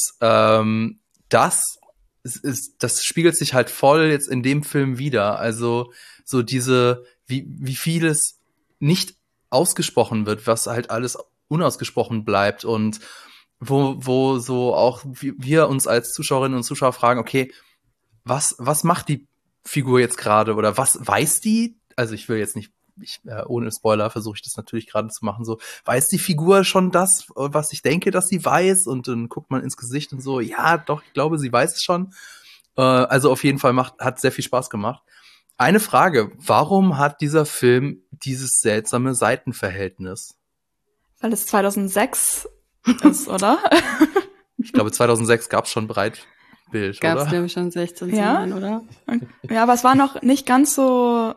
das spiegelt sich halt voll jetzt in dem Film wieder. Also so wie vieles nicht ausgesprochen wird, was halt alles unausgesprochen bleibt und wo so auch wir uns als Zuschauerinnen und Zuschauer fragen, okay, was macht die Figur jetzt gerade oder was weiß die? Also ich will jetzt nicht, ohne Spoiler versuche ich das natürlich gerade zu machen, so, weiß die Figur schon das, was ich denke, dass sie weiß? Und dann guckt man ins Gesicht und so, ja, doch, ich glaube, sie weiß es schon. Also auf jeden Fall hat sehr viel Spaß gemacht. Eine Frage, warum hat dieser Film dieses seltsame Seitenverhältnis? Weil es 2006 ist, oder? Ich glaube, 2006 gab es schon Breitbild, oder? Gab es, glaube ich, schon 16 Jahren, oder? Ja, aber es war noch nicht ganz so.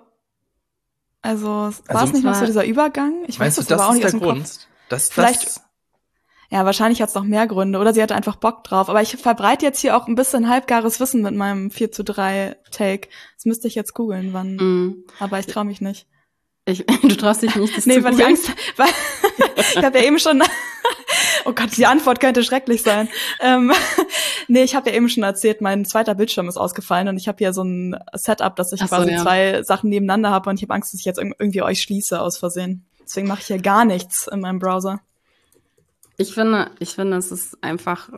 Also war es nicht noch so dieser Übergang? Ich weiß das aber auch nicht aus dem Grund. Vielleicht. Ja, wahrscheinlich hat es noch mehr Gründe. Oder sie hatte einfach Bock drauf. Aber ich verbreite jetzt hier auch ein bisschen halbgares Wissen mit meinem 4:3 Take. Das müsste ich jetzt googeln, wann. Aber ich traue mich nicht. Du traust dich nicht, das zu weil ich Angst, weil ich habe ja eben schon. Oh Gott, die Antwort könnte schrecklich sein. Nee, ich habe ja eben schon erzählt, mein zweiter Bildschirm ist ausgefallen und ich habe hier so ein Setup, dass ich quasi zwei Sachen nebeneinander habe und ich habe Angst, dass ich jetzt irgendwie euch schließe aus Versehen. Deswegen mache ich hier gar nichts in meinem Browser. Ich finde, es ist einfach,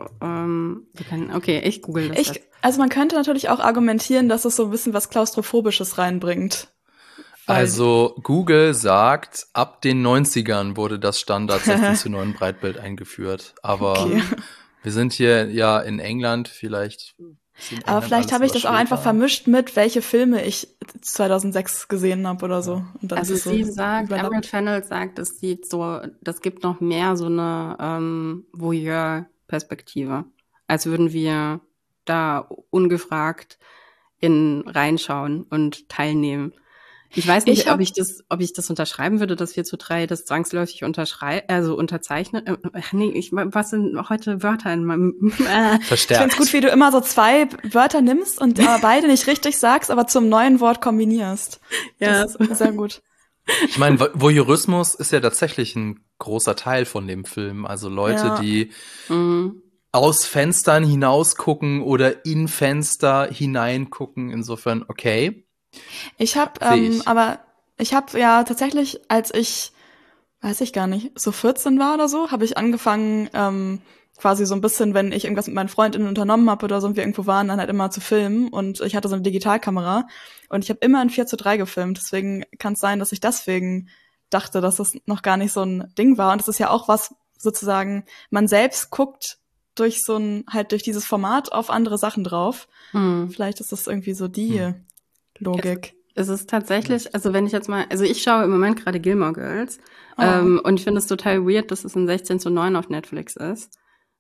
ich google das jetzt. Also man könnte natürlich auch argumentieren, dass es so ein bisschen was Klaustrophobisches reinbringt. Also Google sagt, ab den 90ern wurde das Standard 16:9 Breitbild eingeführt. Aber wir sind hier ja in England, vielleicht. Aber vielleicht habe ich das auch einfach vermischt mit, welche Filme ich 2006 gesehen habe oder so. Und dann also sie sagt, Emerald Fennell sagt, es sieht so, das gibt noch mehr so eine Voyeur-Perspektive. Als würden wir da ungefragt reinschauen und teilnehmen. Ich weiß nicht, ob ich das unterschreiben würde, dass 4:3 das zwangsläufig unterzeichnet. Was sind heute Wörter in meinem Verstärkt. Ich finde es gut, wie du immer so zwei Wörter nimmst und beide nicht richtig sagst, aber zum neuen Wort kombinierst. Ja, das ist sehr gut. Ich meine, Voyeurismus ist ja tatsächlich ein großer Teil von dem Film. Also Leute, die aus Fenstern hinausgucken oder in Fenster hineingucken. Insofern, okay. Ich habe ja tatsächlich, als ich, weiß ich gar nicht, so 14 war oder so, habe ich angefangen, quasi so ein bisschen, wenn ich irgendwas mit meinen Freundinnen unternommen habe oder so und wir irgendwo waren, dann halt immer zu filmen und ich hatte so eine Digitalkamera und ich habe immer in 4:3 gefilmt, deswegen kann es sein, dass ich deswegen dachte, dass das noch gar nicht so ein Ding war und das ist ja auch was, sozusagen, man selbst guckt durch durch dieses Format auf andere Sachen drauf. Vielleicht ist das irgendwie so die Logik. Es ist tatsächlich, also wenn ich jetzt mal, also ich schaue im Moment gerade Gilmore Girls und ich finde es total weird, dass es ein 16:9 auf Netflix ist,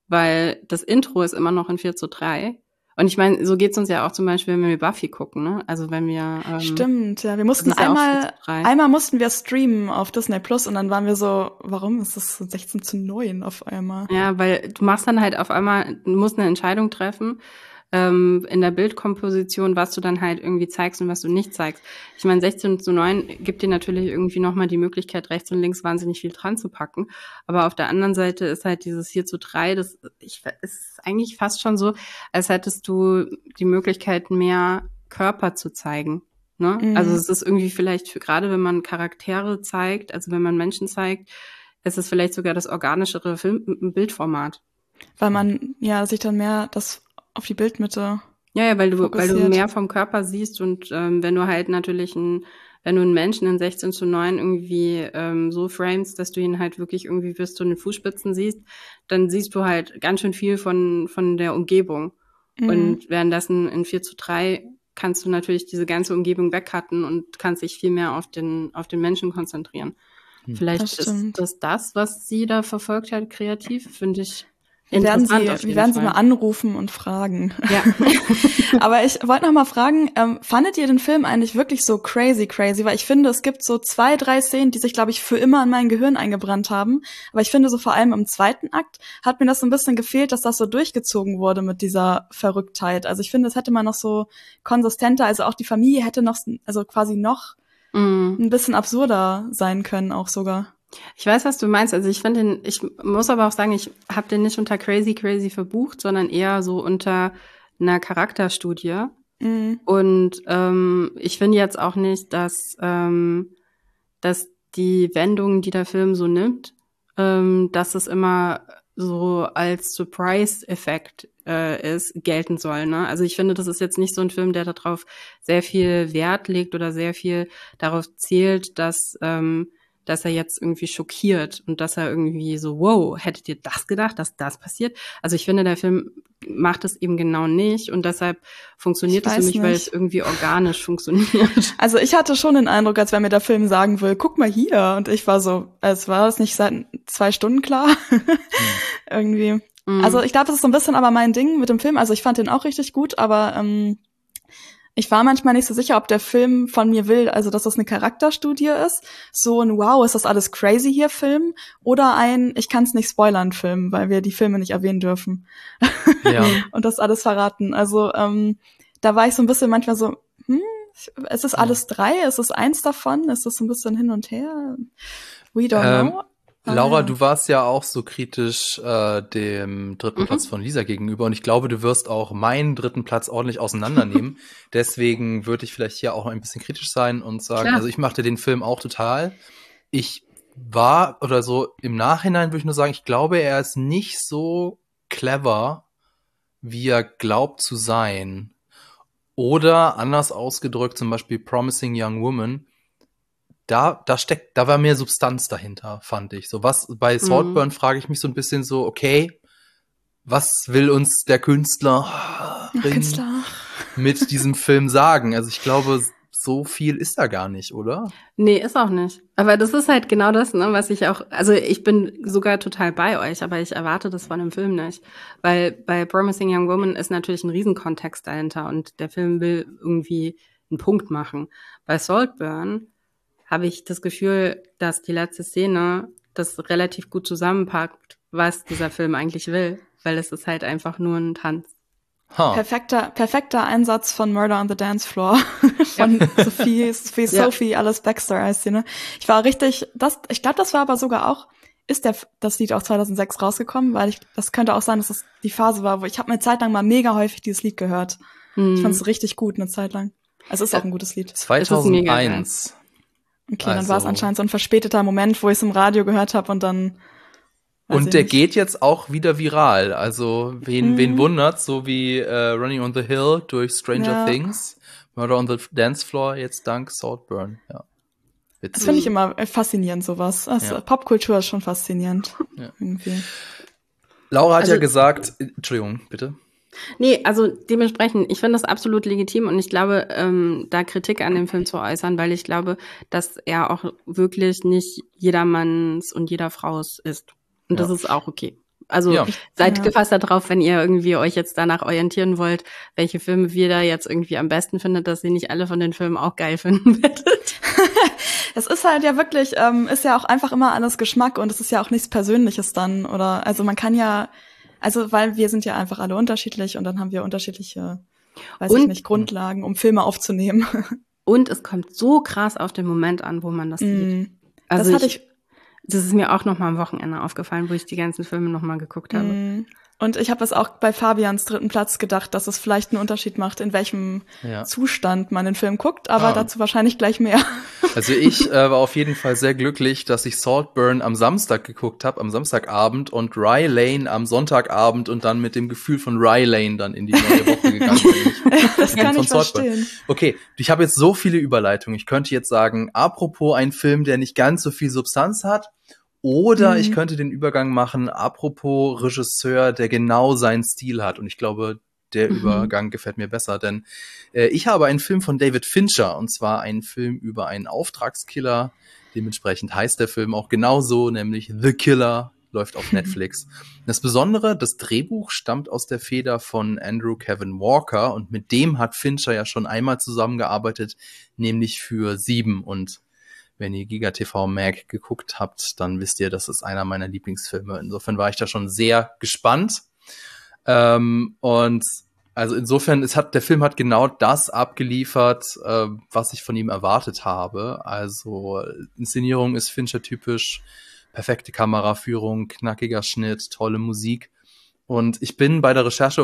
weil das Intro ist immer noch in 4:3. Und ich meine, so geht's uns ja auch zum Beispiel, wenn wir Buffy gucken, ne? Also wenn wir Stimmt, ja. Wir mussten einmal mussten wir streamen auf Disney Plus und dann waren wir so, warum ist das 16:9 auf einmal? Ja, weil du machst dann halt auf einmal, du musst eine Entscheidung treffen, in der Bildkomposition, was du dann halt irgendwie zeigst und was du nicht zeigst. Ich meine, 16:9 gibt dir natürlich irgendwie nochmal die Möglichkeit, rechts und links wahnsinnig viel dran zu packen. Aber auf der anderen Seite ist halt dieses 4:3, ist eigentlich fast schon so, als hättest du die Möglichkeit, mehr Körper zu zeigen. Ne? Mhm. Also es ist irgendwie vielleicht, gerade wenn man Charaktere zeigt, also wenn man Menschen zeigt, ist es vielleicht sogar das organischere Bildformat. Weil man ja sich dann mehr das auf die Bildmitte. Ja, weil du mehr vom Körper siehst und wenn du halt natürlich wenn du einen Menschen in 16:9 irgendwie so framest, dass du ihn halt wirklich irgendwie bis zu den Fußspitzen siehst, dann siehst du halt ganz schön viel von der Umgebung. Mhm. Und währenddessen in 4:3 kannst du natürlich diese ganze Umgebung wegcutten und kannst dich viel mehr auf den Menschen konzentrieren. Vielleicht ist das, was sie da verfolgt hat, kreativ, finde ich. Wir werden sie mal anrufen und fragen. Ja. Aber ich wollte noch mal fragen, fandet ihr den Film eigentlich wirklich so crazy? Weil ich finde, es gibt so 2, 3 Szenen, die sich, glaube ich, für immer in mein Gehirn eingebrannt haben. Aber ich finde, so vor allem im zweiten Akt hat mir das so ein bisschen gefehlt, dass das so durchgezogen wurde mit dieser Verrücktheit. Also ich finde, das hätte man noch so konsistenter, also auch die Familie hätte noch, also quasi noch ein bisschen absurder sein können auch sogar. Ich weiß, was du meinst. Also ich muss aber auch sagen, ich habe den nicht unter crazy verbucht, sondern eher so unter einer Charakterstudie. Mhm. Und ich finde jetzt auch nicht, dass die Wendungen, die der Film so nimmt, dass es immer so als Surprise-Effekt gelten soll. Ne? Also ich finde, das ist jetzt nicht so ein Film, der darauf sehr viel Wert legt oder sehr viel darauf zählt, dass er jetzt irgendwie schockiert und dass er irgendwie so, wow, hättet ihr das gedacht, dass das passiert? Also ich finde, der Film macht es eben genau nicht und deshalb funktioniert es für mich, weil es irgendwie organisch funktioniert. Also ich hatte schon den Eindruck, als wenn mir der Film sagen will, guck mal hier. Und ich war so, als war das nicht seit 2 Stunden klar. Irgendwie. Also ich glaube, das ist so ein bisschen aber mein Ding mit dem Film. Also ich fand den auch richtig gut, aber ich war manchmal nicht so sicher, ob der Film von mir will, also dass das eine Charakterstudie ist, so ein wow, ist das alles crazy hier Film, oder ein ich kann es nicht spoilern Film, weil wir die Filme nicht erwähnen dürfen. Ja. Und das alles verraten. Also da war ich so ein bisschen manchmal so, ist es alles 3? Ist es 1 davon? Ist das so ein bisschen hin und her? We don't know. Laura, du warst ja auch so kritisch dem dritten Platz von Lisa gegenüber und ich glaube, du wirst auch meinen dritten Platz ordentlich auseinandernehmen. Deswegen würde ich vielleicht hier auch ein bisschen kritisch sein und sagen, also ich machte den Film auch total. Ich war, oder so im Nachhinein würde ich nur sagen, ich glaube, er ist nicht so clever, wie er glaubt zu sein. Oder anders ausgedrückt, zum Beispiel Promising Young Woman, da war mehr Substanz dahinter, fand ich. So was bei Saltburn frage ich mich so ein bisschen so, okay, was will uns der Künstler mit diesem Film sagen? Also ich glaube, so viel ist da gar nicht, oder? Nee, ist auch nicht. Aber das ist halt genau das, ne, was ich auch, also ich bin sogar total bei euch, aber ich erwarte das von dem Film nicht. Weil bei Promising Young Woman ist natürlich ein Riesenkontext dahinter und der Film will irgendwie einen Punkt machen. Bei Saltburn habe ich das Gefühl, dass die letzte Szene das relativ gut zusammenpackt, was dieser Film eigentlich will, weil es ist halt einfach nur ein Tanz. Perfekter Einsatz von Murder on the Dance Floor von Sophie Alice Baxter heißt sie, ne? Ich glaube, das war aber sogar auch, das Lied auch 2006 rausgekommen, weil das könnte auch sein, dass das die Phase war, wo ich habe eine Zeit lang mal mega häufig dieses Lied gehört. Ich fand es richtig gut eine Zeit lang. Also es ist auch ein gutes Lied. 2001. Okay, dann war es anscheinend so ein verspäteter Moment, wo ich es im Radio gehört habe und dann. Und der geht jetzt auch wieder viral. Also wen wundert's, so wie Running on the Hill durch Stranger Things, Murder on the Dance Floor jetzt dank Saltburn. Ja. Witzig. Das finde ich immer faszinierend, sowas. Also, Popkultur ist schon faszinierend. Ja. Irgendwie. Laura hat ja gesagt, Entschuldigung, bitte. Nee, also dementsprechend, ich finde das absolut legitim und ich glaube, da Kritik an dem Film zu äußern, weil ich glaube, dass er auch wirklich nicht jedermanns und jeder Frau's ist. Und das ist auch okay. Also seid gefasst darauf, wenn ihr irgendwie euch jetzt danach orientieren wollt, welche Filme wir da jetzt irgendwie am besten findet, dass ihr nicht alle von den Filmen auch geil finden werdet. Es ist halt ja wirklich, ist ja auch einfach immer alles Geschmack und es ist ja auch nichts Persönliches dann. Oder also man kann ja, also weil wir sind ja einfach alle unterschiedlich und dann haben wir unterschiedliche, Grundlagen, um Filme aufzunehmen. Und es kommt so krass auf den Moment an, wo man das sieht. Also das ist mir auch noch mal am Wochenende aufgefallen, wo ich die ganzen Filme noch mal geguckt habe. Und ich habe es auch bei Fabians dritten Platz gedacht, dass es vielleicht einen Unterschied macht, in welchem Zustand man den Film guckt, aber dazu wahrscheinlich gleich mehr. Also ich war auf jeden Fall sehr glücklich, dass ich Saltburn am Samstag geguckt habe, am Samstagabend und Rye Lane am Sonntagabend und dann mit dem Gefühl von Rye Lane dann in die neue Woche gegangen bin. Das kann ich verstehen. Okay, ich habe jetzt so viele Überleitungen. Ich könnte jetzt sagen, apropos ein Film, der nicht ganz so viel Substanz hat, oder ich könnte den Übergang machen, apropos Regisseur, der genau seinen Stil hat. Und ich glaube, der Übergang gefällt mir besser, denn ich habe einen Film von David Fincher, und zwar einen Film über einen Auftragskiller. Dementsprechend heißt der Film auch genauso, nämlich The Killer, läuft auf Netflix. Das Besondere, das Drehbuch stammt aus der Feder von Andrew Kevin Walker und mit dem hat Fincher ja schon einmal zusammengearbeitet, nämlich für 7. Und wenn ihr GigaTV Mag geguckt habt, dann wisst ihr, das ist einer meiner Lieblingsfilme. Insofern war ich da schon sehr gespannt. Und also insofern, der Film hat genau das abgeliefert, was ich von ihm erwartet habe. Also Inszenierung ist Fincher-typisch, perfekte Kameraführung, knackiger Schnitt, tolle Musik. Und ich bin bei der Recherche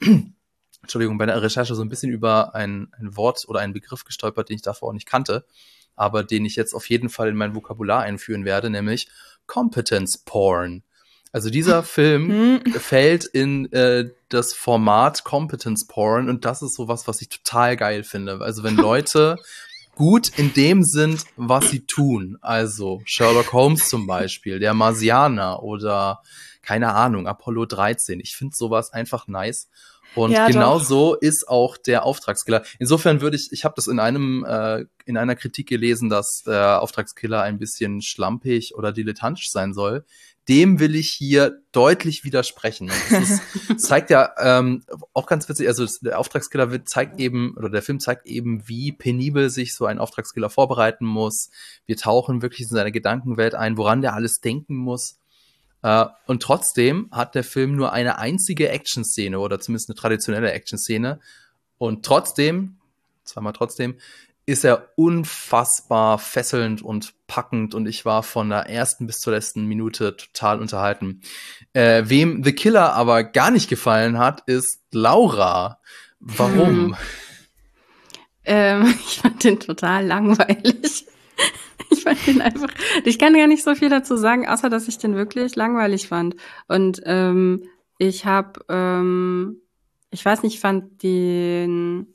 so ein bisschen über ein Wort oder einen Begriff gestolpert, den ich davor auch nicht kannte, aber den ich jetzt auf jeden Fall in mein Vokabular einführen werde, nämlich Competence Porn. Also dieser Film fällt in das Format Competence Porn und das ist sowas, was ich total geil finde. Also wenn Leute gut in dem sind, was sie tun, also Sherlock Holmes zum Beispiel, der Marsianer oder keine Ahnung, Apollo 13. Ich finde sowas einfach nice. Und genau so ist auch der Auftragskiller. Insofern ich habe das in einer Kritik gelesen, dass der Auftragskiller ein bisschen schlampig oder dilettantisch sein soll. Dem will ich hier deutlich widersprechen. Das zeigt ja auch ganz witzig, also der Auftragskiller der Film zeigt eben, wie penibel sich so ein Auftragskiller vorbereiten muss. Wir tauchen wirklich in seine Gedankenwelt ein, woran der alles denken muss. Und trotzdem hat der Film nur eine einzige Action-Szene oder zumindest eine traditionelle Action-Szene. Und trotzdem ist er unfassbar fesselnd und packend und ich war von der ersten bis zur letzten Minute total unterhalten. Wem The Killer aber gar nicht gefallen hat, ist Laura. Warum? Ich fand den total langweilig. Ich kann gar nicht so viel dazu sagen, außer dass ich den wirklich langweilig fand. Und ich fand den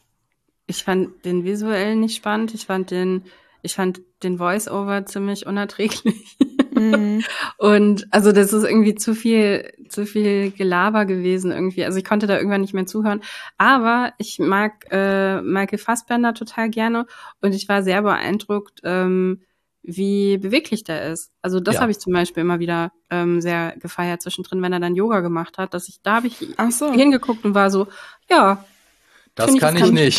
visuell nicht spannend. Ich fand den Voice-Over ziemlich unerträglich. Und also das ist irgendwie zu viel Gelaber gewesen irgendwie. Also ich konnte da irgendwann nicht mehr zuhören. Aber ich mag Michael Fassbender total gerne und ich war sehr beeindruckt, wie beweglich der ist. Also das habe ich zum Beispiel immer wieder sehr gefeiert zwischendrin, wenn er dann Yoga gemacht hat. Da habe ich hingeguckt und war so, ja. Das kann ich nicht.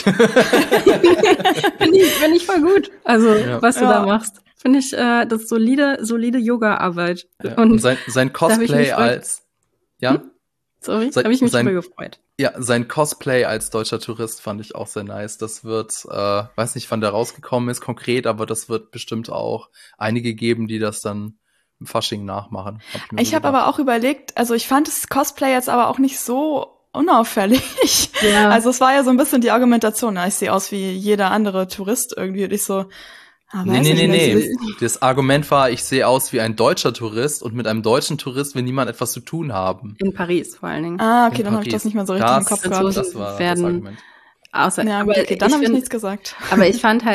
Finde ich voll gut. Also, was du da machst. Finde ich, das ist solide Yoga-Arbeit. Ja. Und sein Cosplay als, Sorry, habe ich mich drüber gefreut. Ja, sein Cosplay als deutscher Tourist fand ich auch sehr nice. Das wird, weiß nicht, wann der rausgekommen ist konkret, aber das wird bestimmt auch einige geben, die das dann im Fasching nachmachen. Ich habe aber auch überlegt, also ich fand das Cosplay jetzt aber auch nicht so unauffällig. Ja. Also es war ja so ein bisschen die Argumentation, ich sehe aus wie jeder andere Tourist irgendwie und ich so, Nee. Das Argument war, ich sehe aus wie ein deutscher Tourist und mit einem deutschen Tourist will niemand etwas zu tun haben. In Paris vor allen Dingen. Okay, dann habe ich das nicht mehr so richtig im Kopf gehabt. Das war das Argument. Okay, dann habe ich nichts gesagt. Aber ich fand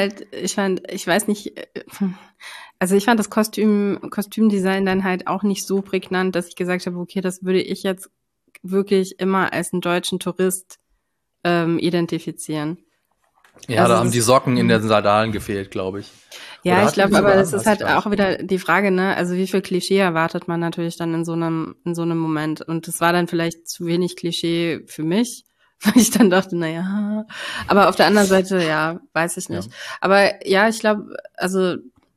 das Kostümdesign dann halt auch nicht so prägnant, dass ich gesagt habe, okay, das würde ich jetzt wirklich immer als einen deutschen Tourist identifizieren. Ja, also da haben die Socken in den Sandalen gefehlt, glaube ich. Ja, ich glaube, aber es ist halt auch wieder die Frage, ne, also wie viel Klischee erwartet man natürlich dann in so einem Moment. Und das war dann vielleicht zu wenig Klischee für mich, weil ich dann dachte, naja, aber auf der anderen Seite, ja, weiß ich nicht. Ja. Aber ja, ich glaube, also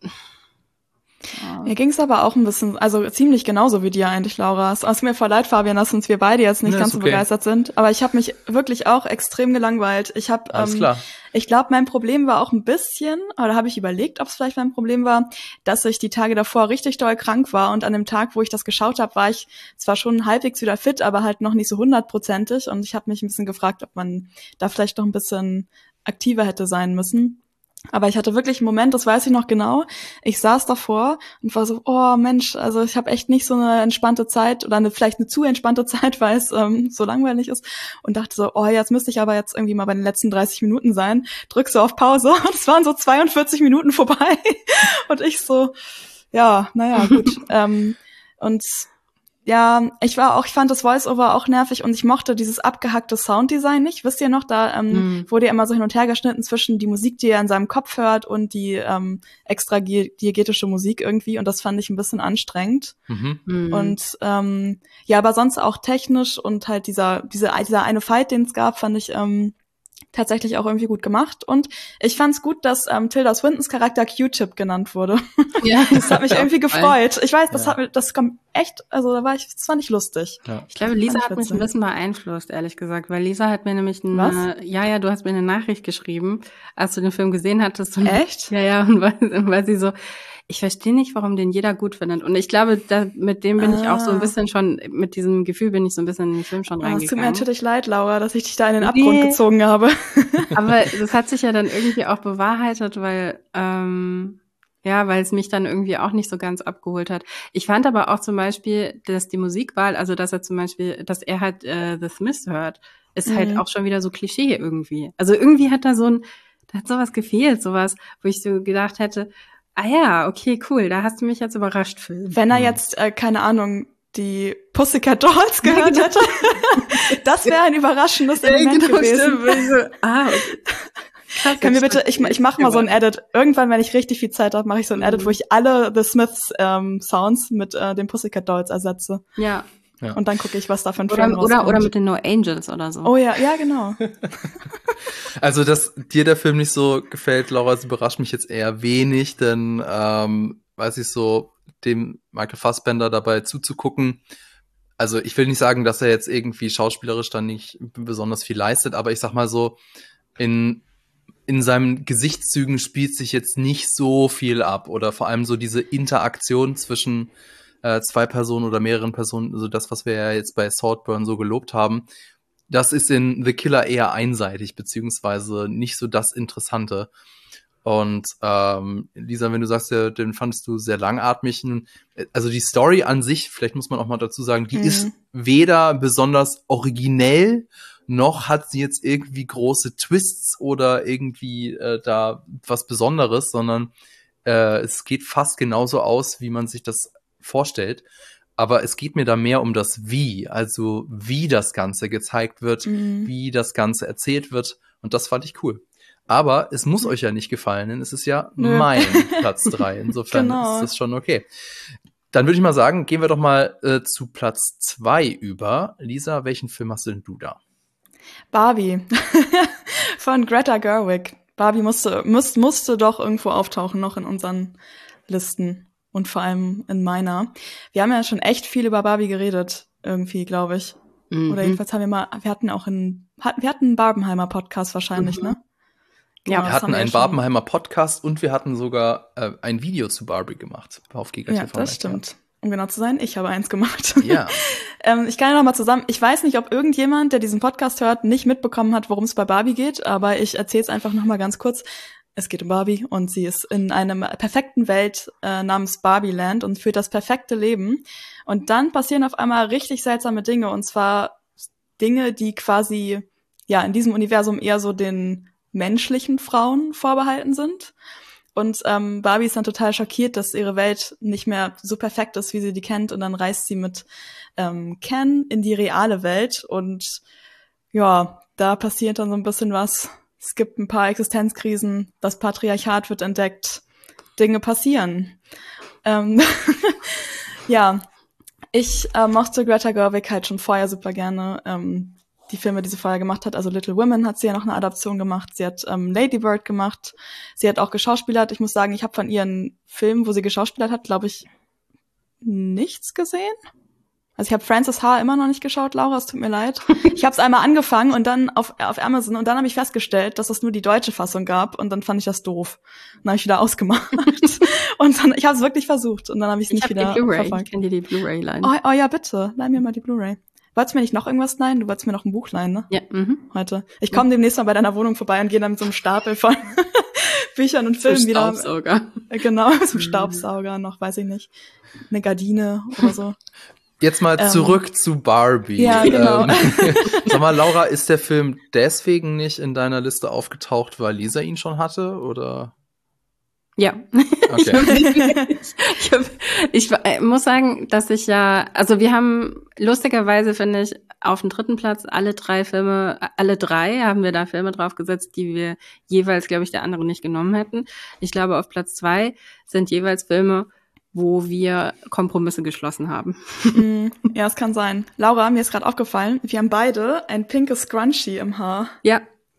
mir ging's aber auch ein bisschen, also ziemlich genauso wie dir eigentlich, Laura. Es mir voll leid, Fabian, dass uns wir beide jetzt nicht ganz so begeistert sind. Aber ich habe mich wirklich auch extrem gelangweilt. Ich glaube, mein Problem war auch ein bisschen, oder habe ich überlegt, ob es vielleicht mein Problem war, dass ich die Tage davor richtig doll krank war. Und an dem Tag, wo ich das geschaut habe, war ich zwar schon halbwegs wieder fit, aber halt noch nicht so 100%. Und ich habe mich ein bisschen gefragt, ob man da vielleicht noch ein bisschen aktiver hätte sein müssen. Aber ich hatte wirklich einen Moment, das weiß ich noch genau, ich saß davor und war so, oh Mensch, also ich habe echt nicht so eine entspannte Zeit oder vielleicht eine zu entspannte Zeit, weil es so langweilig ist und dachte so, oh, jetzt müsste ich aber jetzt irgendwie mal bei den letzten 30 Minuten sein, drück so auf Pause und es waren so 42 Minuten vorbei und ich so, ja, naja, gut. Und ja, ich fand das Voice-Over auch nervig und ich mochte dieses abgehackte Sounddesign nicht. Wisst ihr noch, da wurde ja immer so hin und her geschnitten zwischen die Musik, die er in seinem Kopf hört und die extra diegetische Musik irgendwie und das fand ich ein bisschen anstrengend. Und ja, aber sonst auch technisch und halt dieser eine Fight, den es gab, fand ich tatsächlich auch irgendwie gut gemacht. Und ich fand's gut, dass Tilda Swintons Charakter Q-Tip genannt wurde. Ja, das hat mich irgendwie gefreut. Ich weiß, das kommt echt, also das fand ich lustig. Ja. Ich glaube, Lisa hat mich ein bisschen beeinflusst, ehrlich gesagt, weil Lisa hat mir nämlich du hast mir eine Nachricht geschrieben, als du den Film gesehen hattest. Und, echt? Ja, und weil sie so, ich verstehe nicht, warum den jeder gut findet. Und ich glaube, mit dem bin ich auch so ein bisschen schon, mit diesem Gefühl bin ich so ein bisschen in den Film schon reingegangen. Es tut mir natürlich leid, Laura, dass ich dich da in den Abgrund gezogen habe. Aber das hat sich ja dann irgendwie auch bewahrheitet, weil weil es mich dann irgendwie auch nicht so ganz abgeholt hat. Ich fand aber auch zum Beispiel, dass die Musikwahl, also dass er halt The Smiths hört, ist halt auch schon wieder so Klischee irgendwie. Also irgendwie hat da hat sowas gefehlt, sowas, wo ich so gedacht hätte, ah ja, okay, cool, da hast du mich jetzt überrascht, Phil. Wenn er jetzt, keine Ahnung, die Pussycat Dolls gehört hätte, das wäre ein überraschendes Element gewesen. Stimmt. Okay. Können wir bitte, ich mach mal so ein Edit. Irgendwann, wenn ich richtig viel Zeit habe, mache ich so ein Edit, wo ich alle The Smiths Sounds mit den Pussycat Dolls ersetze. Ja. Und dann gucke ich, was da für ein Film rauskommt. Oder mit den No Angels oder so. Oh ja, genau. Also, dass dir der Film nicht so gefällt, Laura, das überrascht mich jetzt eher wenig, denn weiß ich so, dem Michael Fassbender dabei zuzugucken. Also ich will nicht sagen, dass er jetzt irgendwie schauspielerisch dann nicht besonders viel leistet, aber ich sag mal so, in seinen Gesichtszügen spielt sich jetzt nicht so viel ab oder vor allem so diese Interaktion zwischen zwei Personen oder mehreren Personen, also das, was wir ja jetzt bei Saltburn so gelobt haben, das ist in The Killer eher einseitig, beziehungsweise nicht so das Interessante. Und Lisa, wenn du sagst, den fandest du sehr langatmig, also die Story an sich, vielleicht muss man auch mal dazu sagen, die ist weder besonders originell, noch hat sie jetzt irgendwie große Twists oder irgendwie da was Besonderes, sondern es geht fast genauso aus, wie man sich das vorstellt. Aber es geht mir da mehr um das Wie, also wie das Ganze gezeigt wird, wie das Ganze erzählt wird. Und das fand ich cool. Aber es muss euch ja nicht gefallen, denn es ist ja mein Platz 3. Insofern ist das schon okay. Dann würde ich mal sagen, gehen wir doch mal zu Platz 2 über. Lisa, welchen Film hast denn du da? Barbie von Greta Gerwig. Barbie musste doch irgendwo auftauchen, noch in unseren Listen und vor allem in meiner. Wir haben ja schon echt viel über Barbie geredet, irgendwie, glaube ich. Oder jedenfalls wir hatten einen Barbenheimer Podcast wahrscheinlich, ne? Ja, wir hatten einen Barbenheimer Podcast und wir hatten sogar ein Video zu Barbie gemacht auf GigaTV. Ja, das stimmt. Um genau zu sein, ich habe eins gemacht. Ja. Ich kann ja noch mal zusammen. Ich weiß nicht, ob irgendjemand, der diesen Podcast hört, nicht mitbekommen hat, worum es bei Barbie geht, aber ich erzähle es einfach noch mal ganz kurz. Es geht um Barbie und sie ist in einer perfekten Welt namens Barbieland und führt das perfekte Leben. Und dann passieren auf einmal richtig seltsame Dinge, und zwar Dinge, die quasi in diesem Universum eher so den menschlichen Frauen vorbehalten sind. Und Barbie ist dann total schockiert, dass ihre Welt nicht mehr so perfekt ist, wie sie die kennt. Und dann reist sie mit Ken in die reale Welt. Und ja, da passiert dann so ein bisschen was es gibt ein paar Existenzkrisen, das Patriarchat wird entdeckt, Dinge passieren. Ja, ich mochte Greta Gerwig halt schon vorher super gerne. Die Filme, die sie vorher gemacht hat, also Little Women hat sie ja noch eine Adaption gemacht. Sie hat Lady Bird gemacht. Sie hat auch geschauspielert. Ich muss sagen, ich habe von ihren Filmen, wo sie geschauspielert hat, glaube ich, nichts gesehen. Also ich habe Frances H. immer noch nicht geschaut, Laura, es tut mir leid. Ich habe es einmal angefangen und dann auf Amazon und dann habe ich festgestellt, dass es nur die deutsche Fassung gab und dann fand ich das doof. Dann habe ich wieder ausgemacht. Und dann, ich habe es wirklich versucht und dann habe ich es nicht wieder verfolgt. Ich kann dir die Blu-ray leihen. Oh ja, bitte, leih mir mal die Blu-ray. Wolltest du mir nicht noch irgendwas leihen? Du wolltest mir noch ein Buch leihen, ne? Ja. Heute. Ich komme demnächst mal bei deiner Wohnung vorbei und gehe dann mit so einem Stapel von Büchern und Filmen wieder. Staubsauger. Genau, mit so einem Staubsauger noch, weiß ich nicht. Eine Gardine oder so. Jetzt mal zurück zu Barbie. Ja, genau. Sag mal, Laura, ist der Film deswegen nicht in deiner Liste aufgetaucht, weil Lisa ihn schon hatte, oder? Ja. Okay. Ich muss sagen, dass ich also wir haben lustigerweise, finde ich, auf dem 3. Platz alle 3 haben wir da Filme draufgesetzt, die wir jeweils, glaube ich, der andere nicht genommen hätten. Ich glaube, auf Platz 2 sind jeweils Filme, wo wir Kompromisse geschlossen haben. Ja, es kann sein. Laura, mir ist gerade aufgefallen, wir haben beide ein pinkes Scrunchie im Haar. Ja.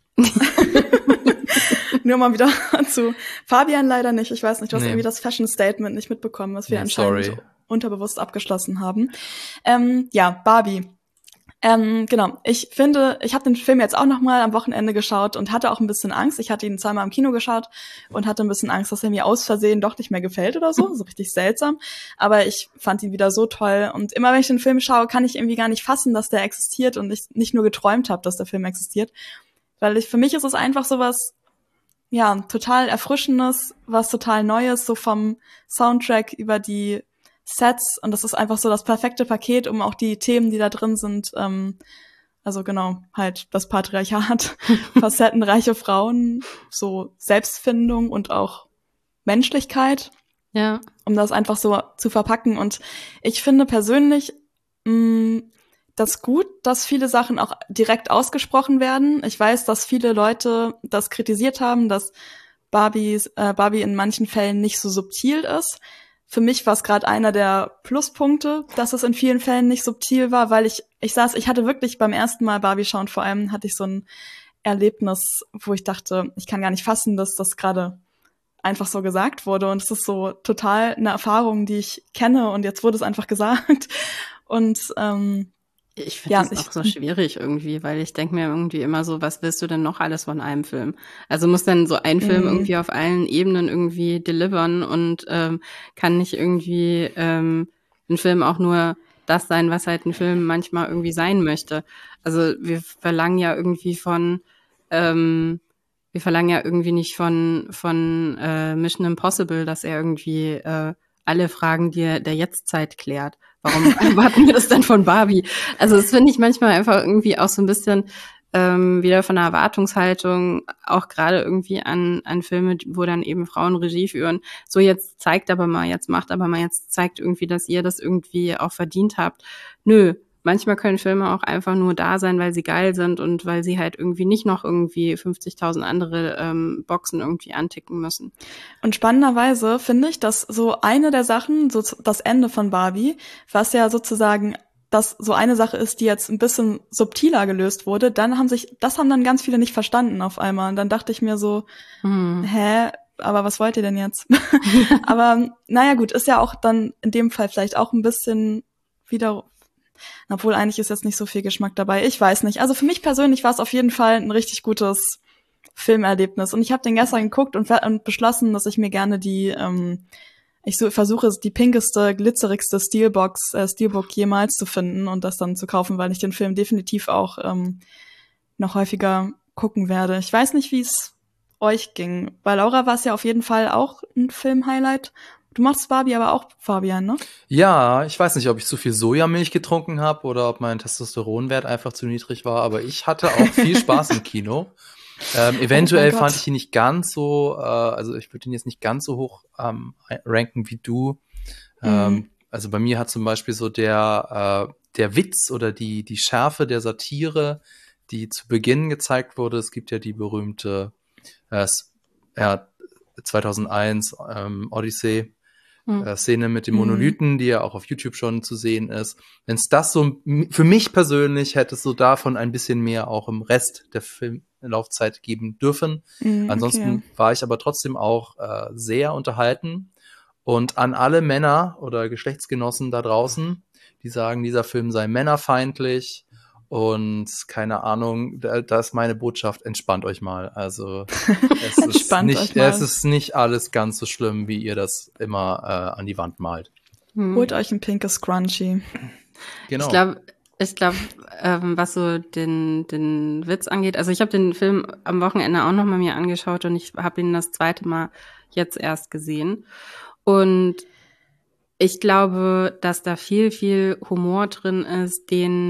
Nur mal wieder zu Fabian leider nicht. Ich weiß nicht, du hast irgendwie das Fashion Statement nicht mitbekommen, was wir anscheinend unterbewusst abgeschlossen haben. Ja, Barbie. Genau. Ich finde, ich habe den Film jetzt auch noch mal am Wochenende geschaut und hatte auch ein bisschen Angst. Ich hatte ihn zweimal im Kino geschaut und hatte ein bisschen Angst, dass er mir aus Versehen doch nicht mehr gefällt oder so. So richtig seltsam. Aber ich fand ihn wieder so toll. Und immer wenn ich den Film schaue, kann ich irgendwie gar nicht fassen, dass der existiert und ich nicht nur geträumt habe, dass der Film existiert. Weil für mich ist es einfach so was, ja, total Erfrischendes, was total Neues, so vom Soundtrack über die Sets, und das ist einfach so das perfekte Paket, um auch die Themen, die da drin sind, also genau, halt das Patriarchat, facettenreiche Frauen, so Selbstfindung und auch Menschlichkeit, ja, um das einfach so zu verpacken. Und ich finde persönlich das gut, dass viele Sachen auch direkt ausgesprochen werden. Ich weiß, dass viele Leute das kritisiert haben, dass Barbie in manchen Fällen nicht so subtil ist. Für mich war es gerade einer der Pluspunkte, dass es in vielen Fällen nicht subtil war, weil ich hatte wirklich beim ersten Mal Barbie schauen, vor allem hatte ich so ein Erlebnis, wo ich dachte, ich kann gar nicht fassen, dass das gerade einfach so gesagt wurde. Und es ist so total eine Erfahrung, die ich kenne und jetzt wurde es einfach gesagt. Und ich finde das auch so schwierig irgendwie, weil ich denke mir irgendwie immer so, was willst du denn noch alles von einem Film? Also muss dann so ein Film irgendwie auf allen Ebenen irgendwie delivern und kann nicht irgendwie ein Film auch nur das sein, was halt ein Film manchmal irgendwie sein möchte. Also wir verlangen ja irgendwie nicht von Mission Impossible, dass er irgendwie alle Fragen der Jetztzeit klärt. Warum erwarten wir das dann von Barbie? Also das finde ich manchmal einfach irgendwie auch so ein bisschen wieder von der Erwartungshaltung, auch gerade irgendwie an Filme, wo dann eben Frauen Regie führen. So, jetzt zeigt aber mal, jetzt macht aber mal, jetzt zeigt irgendwie, dass ihr das irgendwie auch verdient habt. Nö. Manchmal können Filme auch einfach nur da sein, weil sie geil sind und weil sie halt irgendwie nicht noch irgendwie 50.000 andere Boxen irgendwie anticken müssen. Und spannenderweise finde ich, dass so eine der Sachen, so das Ende von Barbie, was ja sozusagen das so eine Sache ist, die jetzt ein bisschen subtiler gelöst wurde, das haben dann ganz viele nicht verstanden auf einmal. Und dann dachte ich mir so, aber was wollt ihr denn jetzt? Aber naja gut, ist ja auch dann in dem Fall vielleicht auch ein bisschen wieder, obwohl eigentlich ist jetzt nicht so viel Geschmack dabei. Ich weiß nicht. Also für mich persönlich war es auf jeden Fall ein richtig gutes Filmerlebnis. Und ich habe den gestern geguckt und beschlossen, dass ich mir gerne versuche die pinkeste, glitzerigste Steelbook jemals zu finden und das dann zu kaufen, weil ich den Film definitiv auch noch häufiger gucken werde. Ich weiß nicht, wie es euch ging. Bei Laura war es ja auf jeden Fall auch ein Film-Highlight. Du machst Barbie aber auch, Fabian, ne? Ja, ich weiß nicht, ob ich zu viel Sojamilch getrunken habe oder ob mein Testosteronwert einfach zu niedrig war, aber ich hatte auch viel Spaß im Kino. Eventuell fand ich ihn nicht ganz so, also ich würde ihn jetzt nicht ganz so hoch ranken wie du. Also bei mir hat zum Beispiel so der Witz oder die Schärfe der Satire die zu Beginn gezeigt wurde. Es gibt ja die berühmte 2001 Odyssey Szene mit dem Monolithen, die ja auch auf YouTube schon zu sehen ist. Wenn es das so, für mich persönlich hätte es so davon ein bisschen mehr auch im Rest der Filmlaufzeit geben dürfen. Ansonsten war ich aber trotzdem auch sehr unterhalten. Und an alle Männer oder Geschlechtsgenossen da draußen, die sagen, dieser Film sei männerfeindlich und keine Ahnung, da ist meine Botschaft, entspannt euch mal. Also es ist nicht alles ganz so schlimm, wie ihr das immer an die Wand malt. Holt euch ein pinkes Scrunchie. Genau. Ich glaube, was so den Witz angeht, also ich habe den Film am Wochenende auch nochmal mir angeschaut und ich habe ihn das zweite Mal jetzt erst gesehen. Und ich glaube, dass da viel, viel Humor drin ist,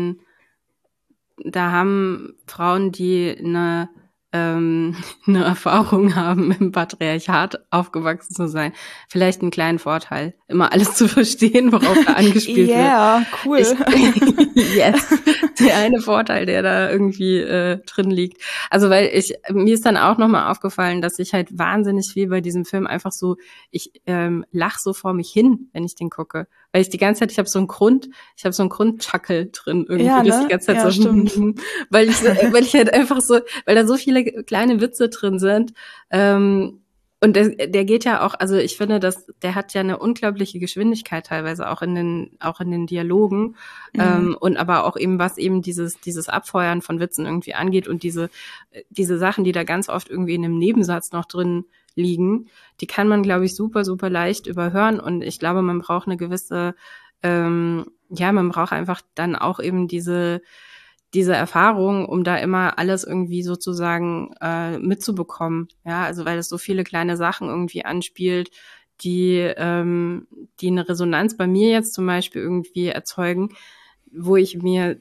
da haben Frauen, die eine Erfahrung haben, im Patriarchat aufgewachsen zu sein, vielleicht einen kleinen Vorteil, immer alles zu verstehen, worauf da angespielt wird. Ja, cool. Yes. Der eine Vorteil, der da irgendwie drin liegt. Also weil mir ist dann auch nochmal aufgefallen, dass ich halt wahnsinnig viel bei diesem Film einfach so, ich lach so vor mich hin, wenn ich den gucke. Weil ich die ganze Zeit, ich habe so einen Grundchuckel drin irgendwie, ja, ne? Das die ganze Zeit ja, so, weil ich halt einfach so, weil da so viele kleine Witze drin sind. Und der geht ja auch, also ich finde, der hat ja eine unglaubliche Geschwindigkeit teilweise auch in den Dialogen, und aber auch eben, was eben dieses Abfeuern von Witzen irgendwie angeht und diese Sachen, die da ganz oft irgendwie in einem Nebensatz noch drin liegen, die kann man, glaube ich, super, super leicht überhören und ich glaube, man braucht eine gewisse, man braucht einfach dann auch eben diese Erfahrung, um da immer alles irgendwie sozusagen mitzubekommen. Ja, also weil es so viele kleine Sachen irgendwie anspielt, die eine Resonanz bei mir jetzt zum Beispiel irgendwie erzeugen, wo ich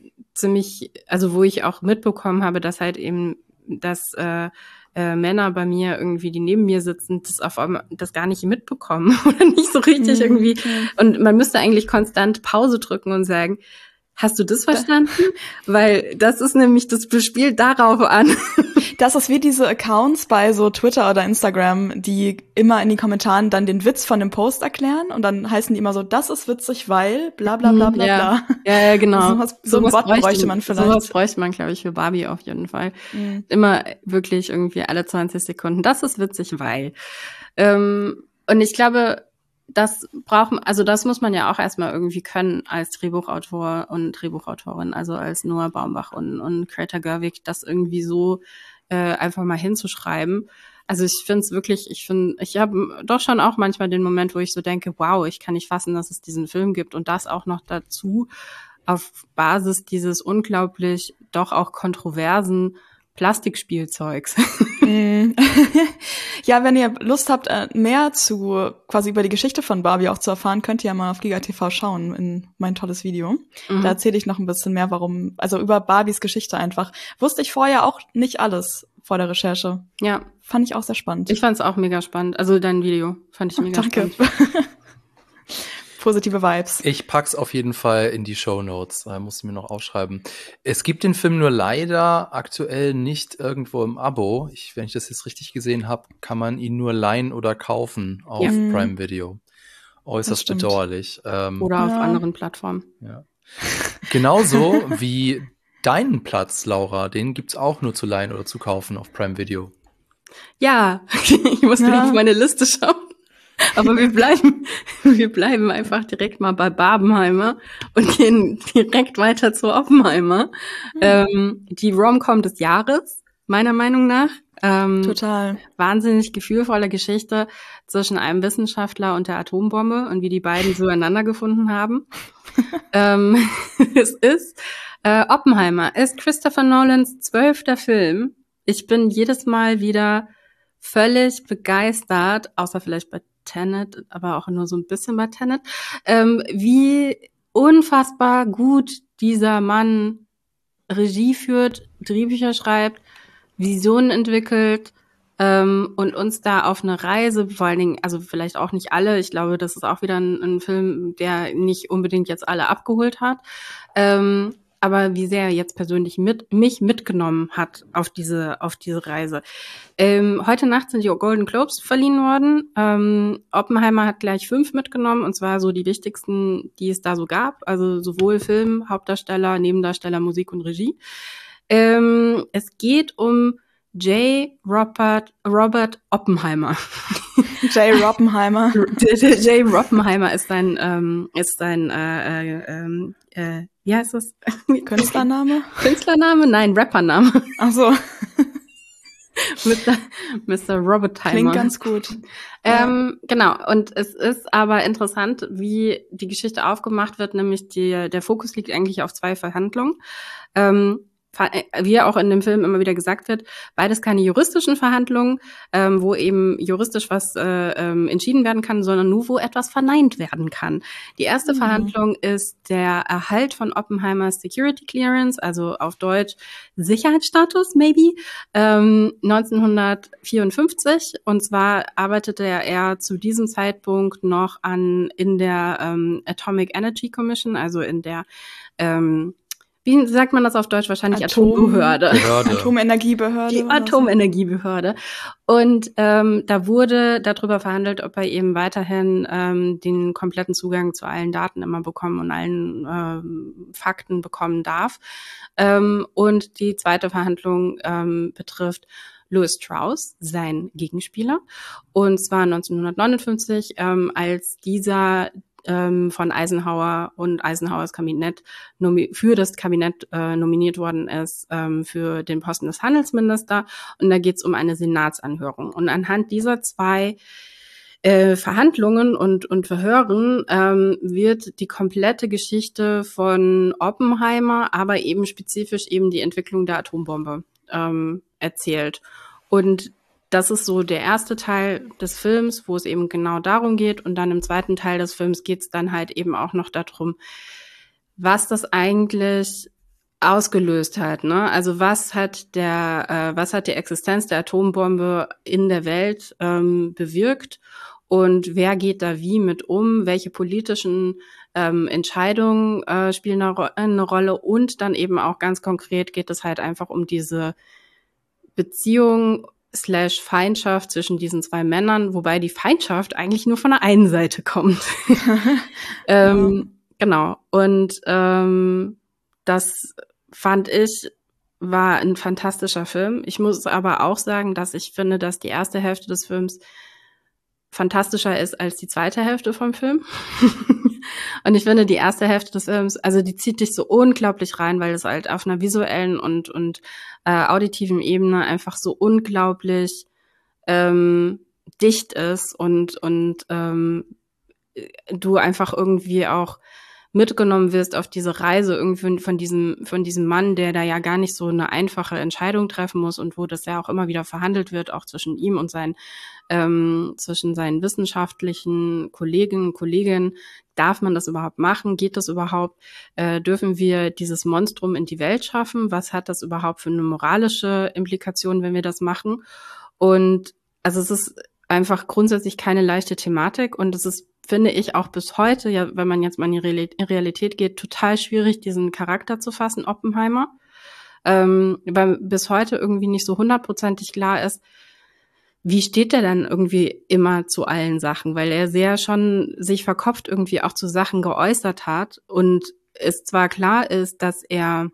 auch mitbekommen habe, dass halt eben, dass Männer bei mir irgendwie, die neben mir sitzen, das gar nicht mitbekommen oder nicht so richtig irgendwie. Und man müsste eigentlich konstant Pause drücken und sagen, hast du das verstanden? Weil das ist nämlich, das bespielt darauf an. Das ist wie diese Accounts bei so Twitter oder Instagram, die immer in den Kommentaren dann den Witz von dem Post erklären und dann heißen die immer so, das ist witzig, weil bla bla bla bla bla. Ja, genau. So ein Bot bräuchte man vielleicht. Sowas bräuchte man, glaube ich, für Barbie auf jeden Fall. Immer wirklich irgendwie alle 20 Sekunden. Das ist witzig, weil. Und ich glaube, das muss man ja auch erstmal irgendwie können als Drehbuchautor und Drehbuchautorin, also als Noah Baumbach und Greta Gerwig, das irgendwie so einfach mal hinzuschreiben. Also ich finde es wirklich, ich habe doch schon auch manchmal den Moment, wo ich so denke, wow, ich kann nicht fassen, dass es diesen Film gibt und das auch noch dazu auf Basis dieses unglaublich doch auch kontroversen Plastikspielzeugs. Ja, wenn ihr Lust habt, mehr quasi über die Geschichte von Barbie auch zu erfahren, könnt ihr ja mal auf GigaTV schauen in mein tolles Video. Da erzähle ich noch ein bisschen mehr, über Barbies Geschichte einfach. Wusste ich vorher auch nicht alles vor der Recherche. Ja. Fand ich auch sehr spannend. Ich fand es auch mega spannend. Also dein Video fand ich mega spannend. Danke. Positive Vibes. Ich pack's auf jeden Fall in die Shownotes. Muss ich mir noch aufschreiben. Es gibt den Film nur leider aktuell nicht irgendwo im Abo. Wenn ich das jetzt richtig gesehen habe, kann man ihn nur leihen oder kaufen auf Prime Video. Äußerst bedauerlich. Oder auf anderen Plattformen. Ja. Genauso wie deinen Platz, Laura, den gibt's auch nur zu leihen oder zu kaufen auf Prime Video. Ja, ich muss wieder auf meine Liste schauen. Aber wir bleiben einfach direkt mal bei Barbenheimer und gehen direkt weiter zu Oppenheimer. Die Rom-Com des Jahres, meiner Meinung nach. Total. Wahnsinnig gefühlvolle Geschichte zwischen einem Wissenschaftler und der Atombombe und wie die beiden zueinander gefunden haben. Es ist Oppenheimer, ist Christopher Nolans 12. Film. Ich bin jedes Mal wieder völlig begeistert, außer vielleicht bei Tenet, aber auch nur so ein bisschen bei Tenet, wie unfassbar gut dieser Mann Regie führt, Drehbücher schreibt, Visionen entwickelt und uns da auf eine Reise, vor allen Dingen, also vielleicht auch nicht alle, ich glaube, das ist auch wieder ein Film, der nicht unbedingt jetzt alle abgeholt hat, aber wie sehr er jetzt persönlich mich mitgenommen hat auf diese Reise. Heute Nacht sind die Golden Globes verliehen worden. Oppenheimer hat gleich 5 mitgenommen, und zwar so die wichtigsten, die es da so gab. Also sowohl Film, Hauptdarsteller, Nebendarsteller, Musik und Regie. Es geht um Robert Oppenheimer. J. Oppenheimer. J. Oppenheimer ist sein, wie heißt das? Künstlername? Künstlername? Nein, Rappername. Ach so. Mr. Robotheimer. Klingt ganz gut. Genau. Und es ist aber interessant, wie die Geschichte aufgemacht wird, nämlich der Fokus liegt eigentlich auf 2 Verhandlungen. Wie auch in dem Film immer wieder gesagt wird, beides keine juristischen Verhandlungen, wo eben juristisch was entschieden werden kann, sondern nur, wo etwas verneint werden kann. Die erste Verhandlung ist der Erhalt von Oppenheimers Security Clearance, also auf Deutsch Sicherheitsstatus, maybe, 1954. Und zwar arbeitete er zu diesem Zeitpunkt noch in der Atomic Energy Commission, also in der wie sagt man das auf Deutsch? Wahrscheinlich Atombehörde. Atomenergiebehörde. Die Atomenergiebehörde. Und da wurde darüber verhandelt, ob er eben weiterhin den kompletten Zugang zu allen Daten immer bekommen und allen Fakten bekommen darf. Und die zweite Verhandlung betrifft Louis Strauss, sein Gegenspieler. Und zwar 1959, als dieser von Eisenhower und Eisenhowers Kabinett für das Kabinett nominiert worden ist für den Posten des Handelsministers. Und da geht es um eine Senatsanhörung. Und anhand dieser 2 Verhandlungen und Verhören wird die komplette Geschichte von Oppenheimer, aber eben spezifisch eben die Entwicklung der Atombombe erzählt. Und das ist so der erste Teil des Films, wo es eben genau darum geht. Und dann im zweiten Teil des Films geht es dann halt eben auch noch darum, was das eigentlich ausgelöst hat, ne? Also was hat die Existenz der Atombombe in der Welt bewirkt und wer geht da wie mit um? Welche politischen Entscheidungen spielen eine Rolle? Und dann eben auch ganz konkret geht es halt einfach um diese Beziehung / Feindschaft zwischen diesen 2 Männern, wobei die Feindschaft eigentlich nur von der einen Seite kommt. Genau. Und das fand ich, war ein fantastischer Film. Ich muss aber auch sagen, dass ich finde, dass die erste Hälfte des Films fantastischer ist als die zweite Hälfte vom Film. Und ich finde, die erste Hälfte des Films, also die zieht dich so unglaublich rein, weil es halt auf einer visuellen und auditiven Ebene einfach so unglaublich dicht ist und du einfach irgendwie auch mitgenommen wirst auf diese Reise irgendwie von diesem Mann, der da ja gar nicht so eine einfache Entscheidung treffen muss und wo das ja auch immer wieder verhandelt wird, auch zwischen ihm und zwischen seinen wissenschaftlichen Kolleginnen und Kollegen. Darf man das überhaupt machen? Geht das überhaupt? Dürfen wir dieses Monstrum in die Welt schaffen? Was hat das überhaupt für eine moralische Implikation, wenn wir das machen? Und also es ist einfach grundsätzlich keine leichte Thematik und es ist, finde ich, auch bis heute, ja, wenn man jetzt mal in die Realität geht, total schwierig, diesen Charakter zu fassen, Oppenheimer. Weil bis heute irgendwie nicht so 100%ig klar ist, wie steht der dann irgendwie immer zu allen Sachen? Weil er sehr schon sich verkopft irgendwie auch zu Sachen geäußert hat und es zwar klar ist, dass er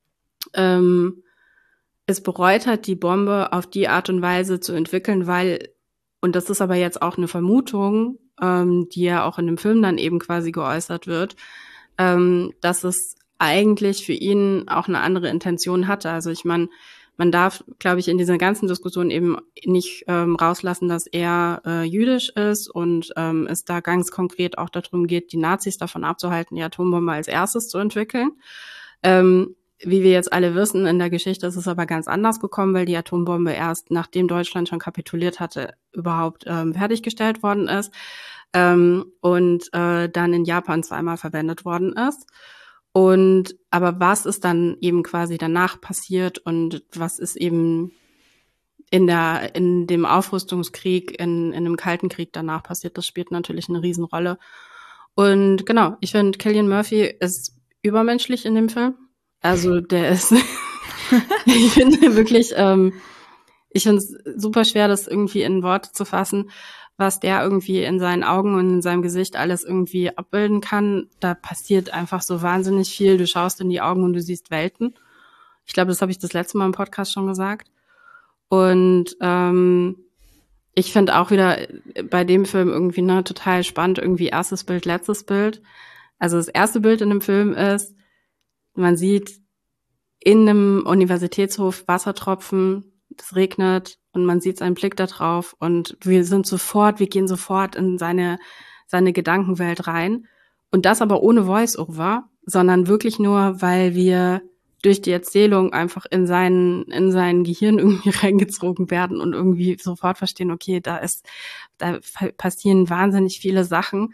es bereut hat, die Bombe auf die Art und Weise zu entwickeln, weil, und das ist aber jetzt auch eine Vermutung, die ja auch in dem Film dann eben quasi geäußert wird, dass es eigentlich für ihn auch eine andere Intention hatte. Also ich meine, man darf, glaube ich, in dieser ganzen Diskussion eben nicht rauslassen, dass er jüdisch ist und es da ganz konkret auch darum geht, die Nazis davon abzuhalten, die Atombombe als erstes zu entwickeln. Wie wir jetzt alle wissen, in der Geschichte ist es aber ganz anders gekommen, weil die Atombombe erst, nachdem Deutschland schon kapituliert hatte, überhaupt fertiggestellt worden ist und dann in Japan zweimal verwendet worden ist. Und aber was ist dann eben quasi danach passiert und was ist eben in dem Aufrüstungskrieg, in dem Kalten Krieg danach passiert, das spielt natürlich eine Riesenrolle. Und genau, ich finde, Cillian Murphy ist übermenschlich in dem Film. Also der ist, ich finde wirklich, ich finde es super schwer, das irgendwie in Worte zu fassen, was der irgendwie in seinen Augen und in seinem Gesicht alles irgendwie abbilden kann. Da passiert einfach so wahnsinnig viel. Du schaust in die Augen und du siehst Welten. Ich glaube, das habe ich das letzte Mal im Podcast schon gesagt. Und ich finde auch wieder bei dem Film irgendwie total spannend, irgendwie erstes Bild, letztes Bild. Also das erste Bild in dem Film ist, man sieht in einem Universitätshof Wassertropfen, es regnet und man sieht seinen Blick da drauf und wir gehen sofort in seine Gedankenwelt rein. Und das aber ohne Voice-Over, sondern wirklich nur, weil wir durch die Erzählung einfach in sein Gehirn irgendwie reingezogen werden und irgendwie sofort verstehen, okay, da passieren wahnsinnig viele Sachen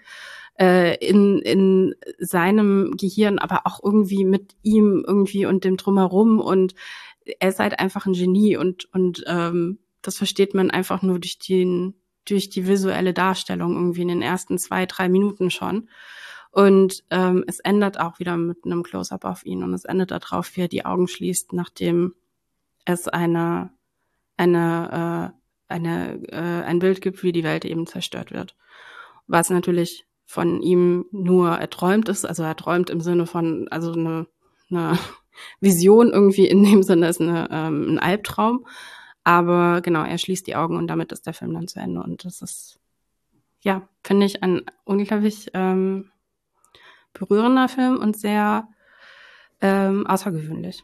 in seinem Gehirn, aber auch irgendwie mit ihm irgendwie und dem Drumherum, und er ist halt einfach ein Genie und das versteht man einfach nur durch die visuelle Darstellung irgendwie in den ersten 2-3 Minuten schon. Und es endet auch wieder mit einem Close-up auf ihn und es endet darauf, wie er die Augen schließt, nachdem es ein Bild gibt, wie die Welt eben zerstört wird. Was natürlich von ihm nur erträumt ist, also er träumt im Sinne von, also eine Vision irgendwie in dem Sinne ist ein Albtraum. Aber genau, er schließt die Augen und damit ist der Film dann zu Ende. Und das ist, ja, finde ich, ein unglaublich berührender Film und sehr außergewöhnlich.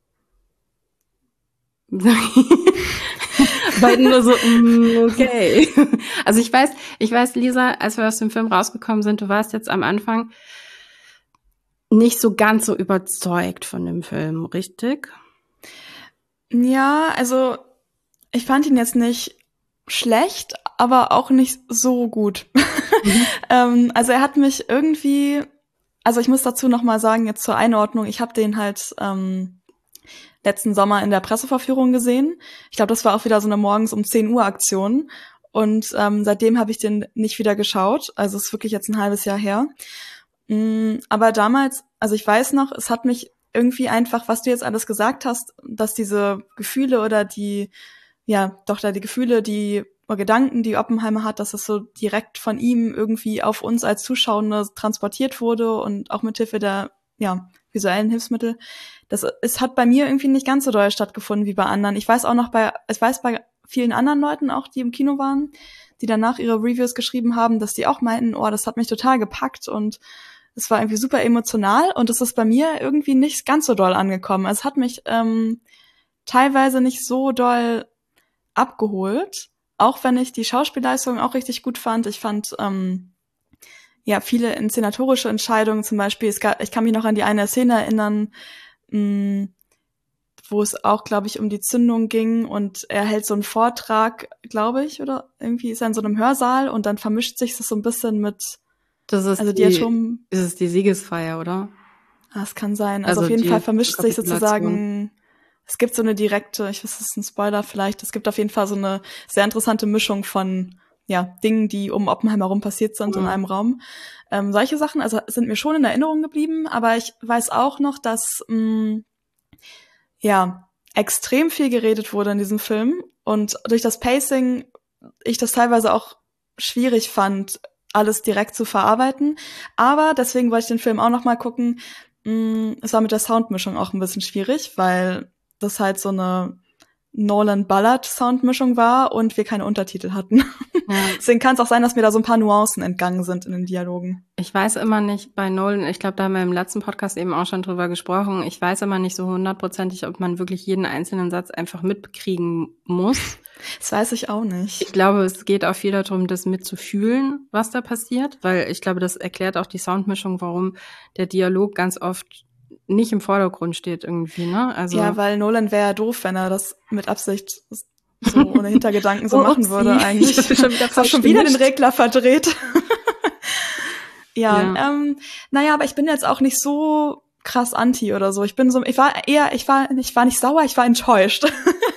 Beiden nur so, okay. Also ich weiß, Lisa, als wir aus dem Film rausgekommen sind, du warst jetzt am Anfang nicht so ganz so überzeugt von dem Film, richtig? Ja, also ich fand ihn jetzt nicht schlecht, aber auch nicht so gut. Also er hat mich irgendwie, also ich muss dazu noch mal sagen, jetzt zur Einordnung, ich habe den halt letzten Sommer in der Pressevorführung gesehen. Ich glaube, das war auch wieder so eine morgens um 10 Uhr Aktion. Und seitdem habe ich den nicht wieder geschaut. Also es ist wirklich jetzt ein halbes Jahr her. Aber damals, also ich weiß noch, es hat mich irgendwie einfach, was du jetzt alles gesagt hast, dass diese Gefühle oder die Gefühle, die Gedanken, die Oppenheimer hat, dass es so direkt von ihm irgendwie auf uns als Zuschauende transportiert wurde und auch mit Hilfe der visuellen Hilfsmittel. Es hat bei mir irgendwie nicht ganz so doll stattgefunden wie bei anderen. Ich weiß bei vielen anderen Leuten auch, die im Kino waren, die danach ihre Reviews geschrieben haben, dass die auch meinten, oh, das hat mich total gepackt und es war irgendwie super emotional, und es ist bei mir irgendwie nicht ganz so doll angekommen. Es hat mich teilweise nicht so doll abgeholt, auch wenn ich die Schauspielleistung auch richtig gut fand. Ich fand viele inszenatorische Entscheidungen, zum Beispiel, ich kann mich noch an die eine Szene erinnern, wo es auch, glaube ich, um die Zündung ging und er hält so einen Vortrag, glaube ich, oder irgendwie ist er in so einem Hörsaal und dann vermischt sich das so ein bisschen mit, das ist die Siegesfeier, oder? Das kann sein. Also auf jeden Fall vermischt sich sozusagen, es gibt so eine direkte, ich weiß, das ist ein Spoiler vielleicht, es gibt auf jeden Fall so eine sehr interessante Mischung von Dingen, die um Oppenheimer herum passiert sind in einem Raum. Solche Sachen, also sind mir schon in Erinnerung geblieben, aber ich weiß auch noch, dass extrem viel geredet wurde in diesem Film und durch das Pacing ich das teilweise auch schwierig fand, alles direkt zu verarbeiten. Aber deswegen wollte ich den Film auch noch mal gucken. Es war mit der Soundmischung auch ein bisschen schwierig, weil das halt so eine Nolan-Ballard-Soundmischung war und wir keine Untertitel hatten. Ja. Deswegen kann es auch sein, dass mir da so ein paar Nuancen entgangen sind in den Dialogen. Ich weiß immer nicht bei Nolan, ich glaube, da haben wir im letzten Podcast eben auch schon drüber gesprochen, ich weiß immer nicht so 100%, ob man wirklich jeden einzelnen Satz einfach mitkriegen muss. Das weiß ich auch nicht. Ich glaube, es geht auch viel darum, das mitzufühlen, was da passiert, weil ich glaube, das erklärt auch die Soundmischung, warum der Dialog ganz oft nicht im Vordergrund steht irgendwie, ne? Also ja, weil Nolan wäre ja doof, wenn er das mit Absicht so ohne Hintergedanken so machen würde eigentlich. Ich habe schon wieder den Regler verdreht. Aber ich bin jetzt auch nicht so krass anti oder so. Ich war nicht sauer, ich war enttäuscht.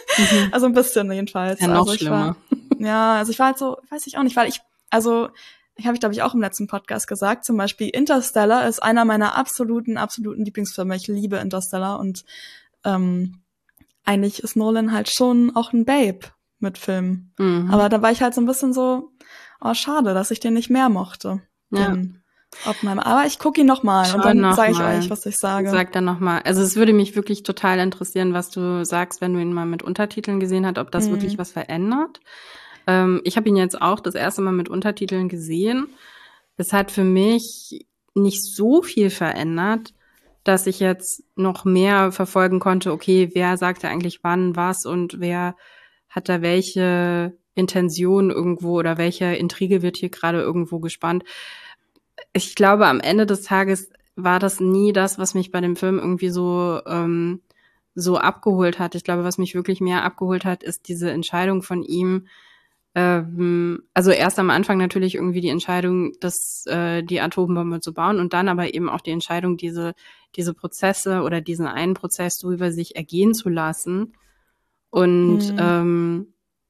Also ein bisschen jedenfalls. Ja, noch schlimmer. Ich war halt so, weiß ich auch nicht, weil habe ich, glaube ich, auch im letzten Podcast gesagt, zum Beispiel Interstellar ist einer meiner absoluten Lieblingsfilme. Ich liebe Interstellar und eigentlich ist Nolan halt schon auch ein Babe mit Filmen. Mhm. Aber da war ich halt so ein bisschen so, schade, dass ich den nicht mehr mochte. Ja. Oppenheimer. Aber ich gucke ihn nochmal und dann sage ich euch, was ich sage. Sag dann nochmal. Also es würde mich wirklich total interessieren, was du sagst, wenn du ihn mal mit Untertiteln gesehen hast, ob das wirklich was verändert. Ich habe ihn jetzt auch das erste Mal mit Untertiteln gesehen. Es hat für mich nicht so viel verändert, dass ich jetzt noch mehr verfolgen konnte, okay, wer sagt da eigentlich wann was und wer hat da welche Intention irgendwo oder welche Intrige wird hier gerade irgendwo gespannt. Ich glaube, am Ende des Tages war das nie das, was mich bei dem Film irgendwie so abgeholt hat. Ich glaube, was mich wirklich mehr abgeholt hat, ist diese Entscheidung von ihm. Also erst am Anfang natürlich irgendwie die Entscheidung, die Atombombe zu bauen und dann aber eben auch die Entscheidung, diese Prozesse oder diesen einen Prozess so über sich ergehen zu lassen und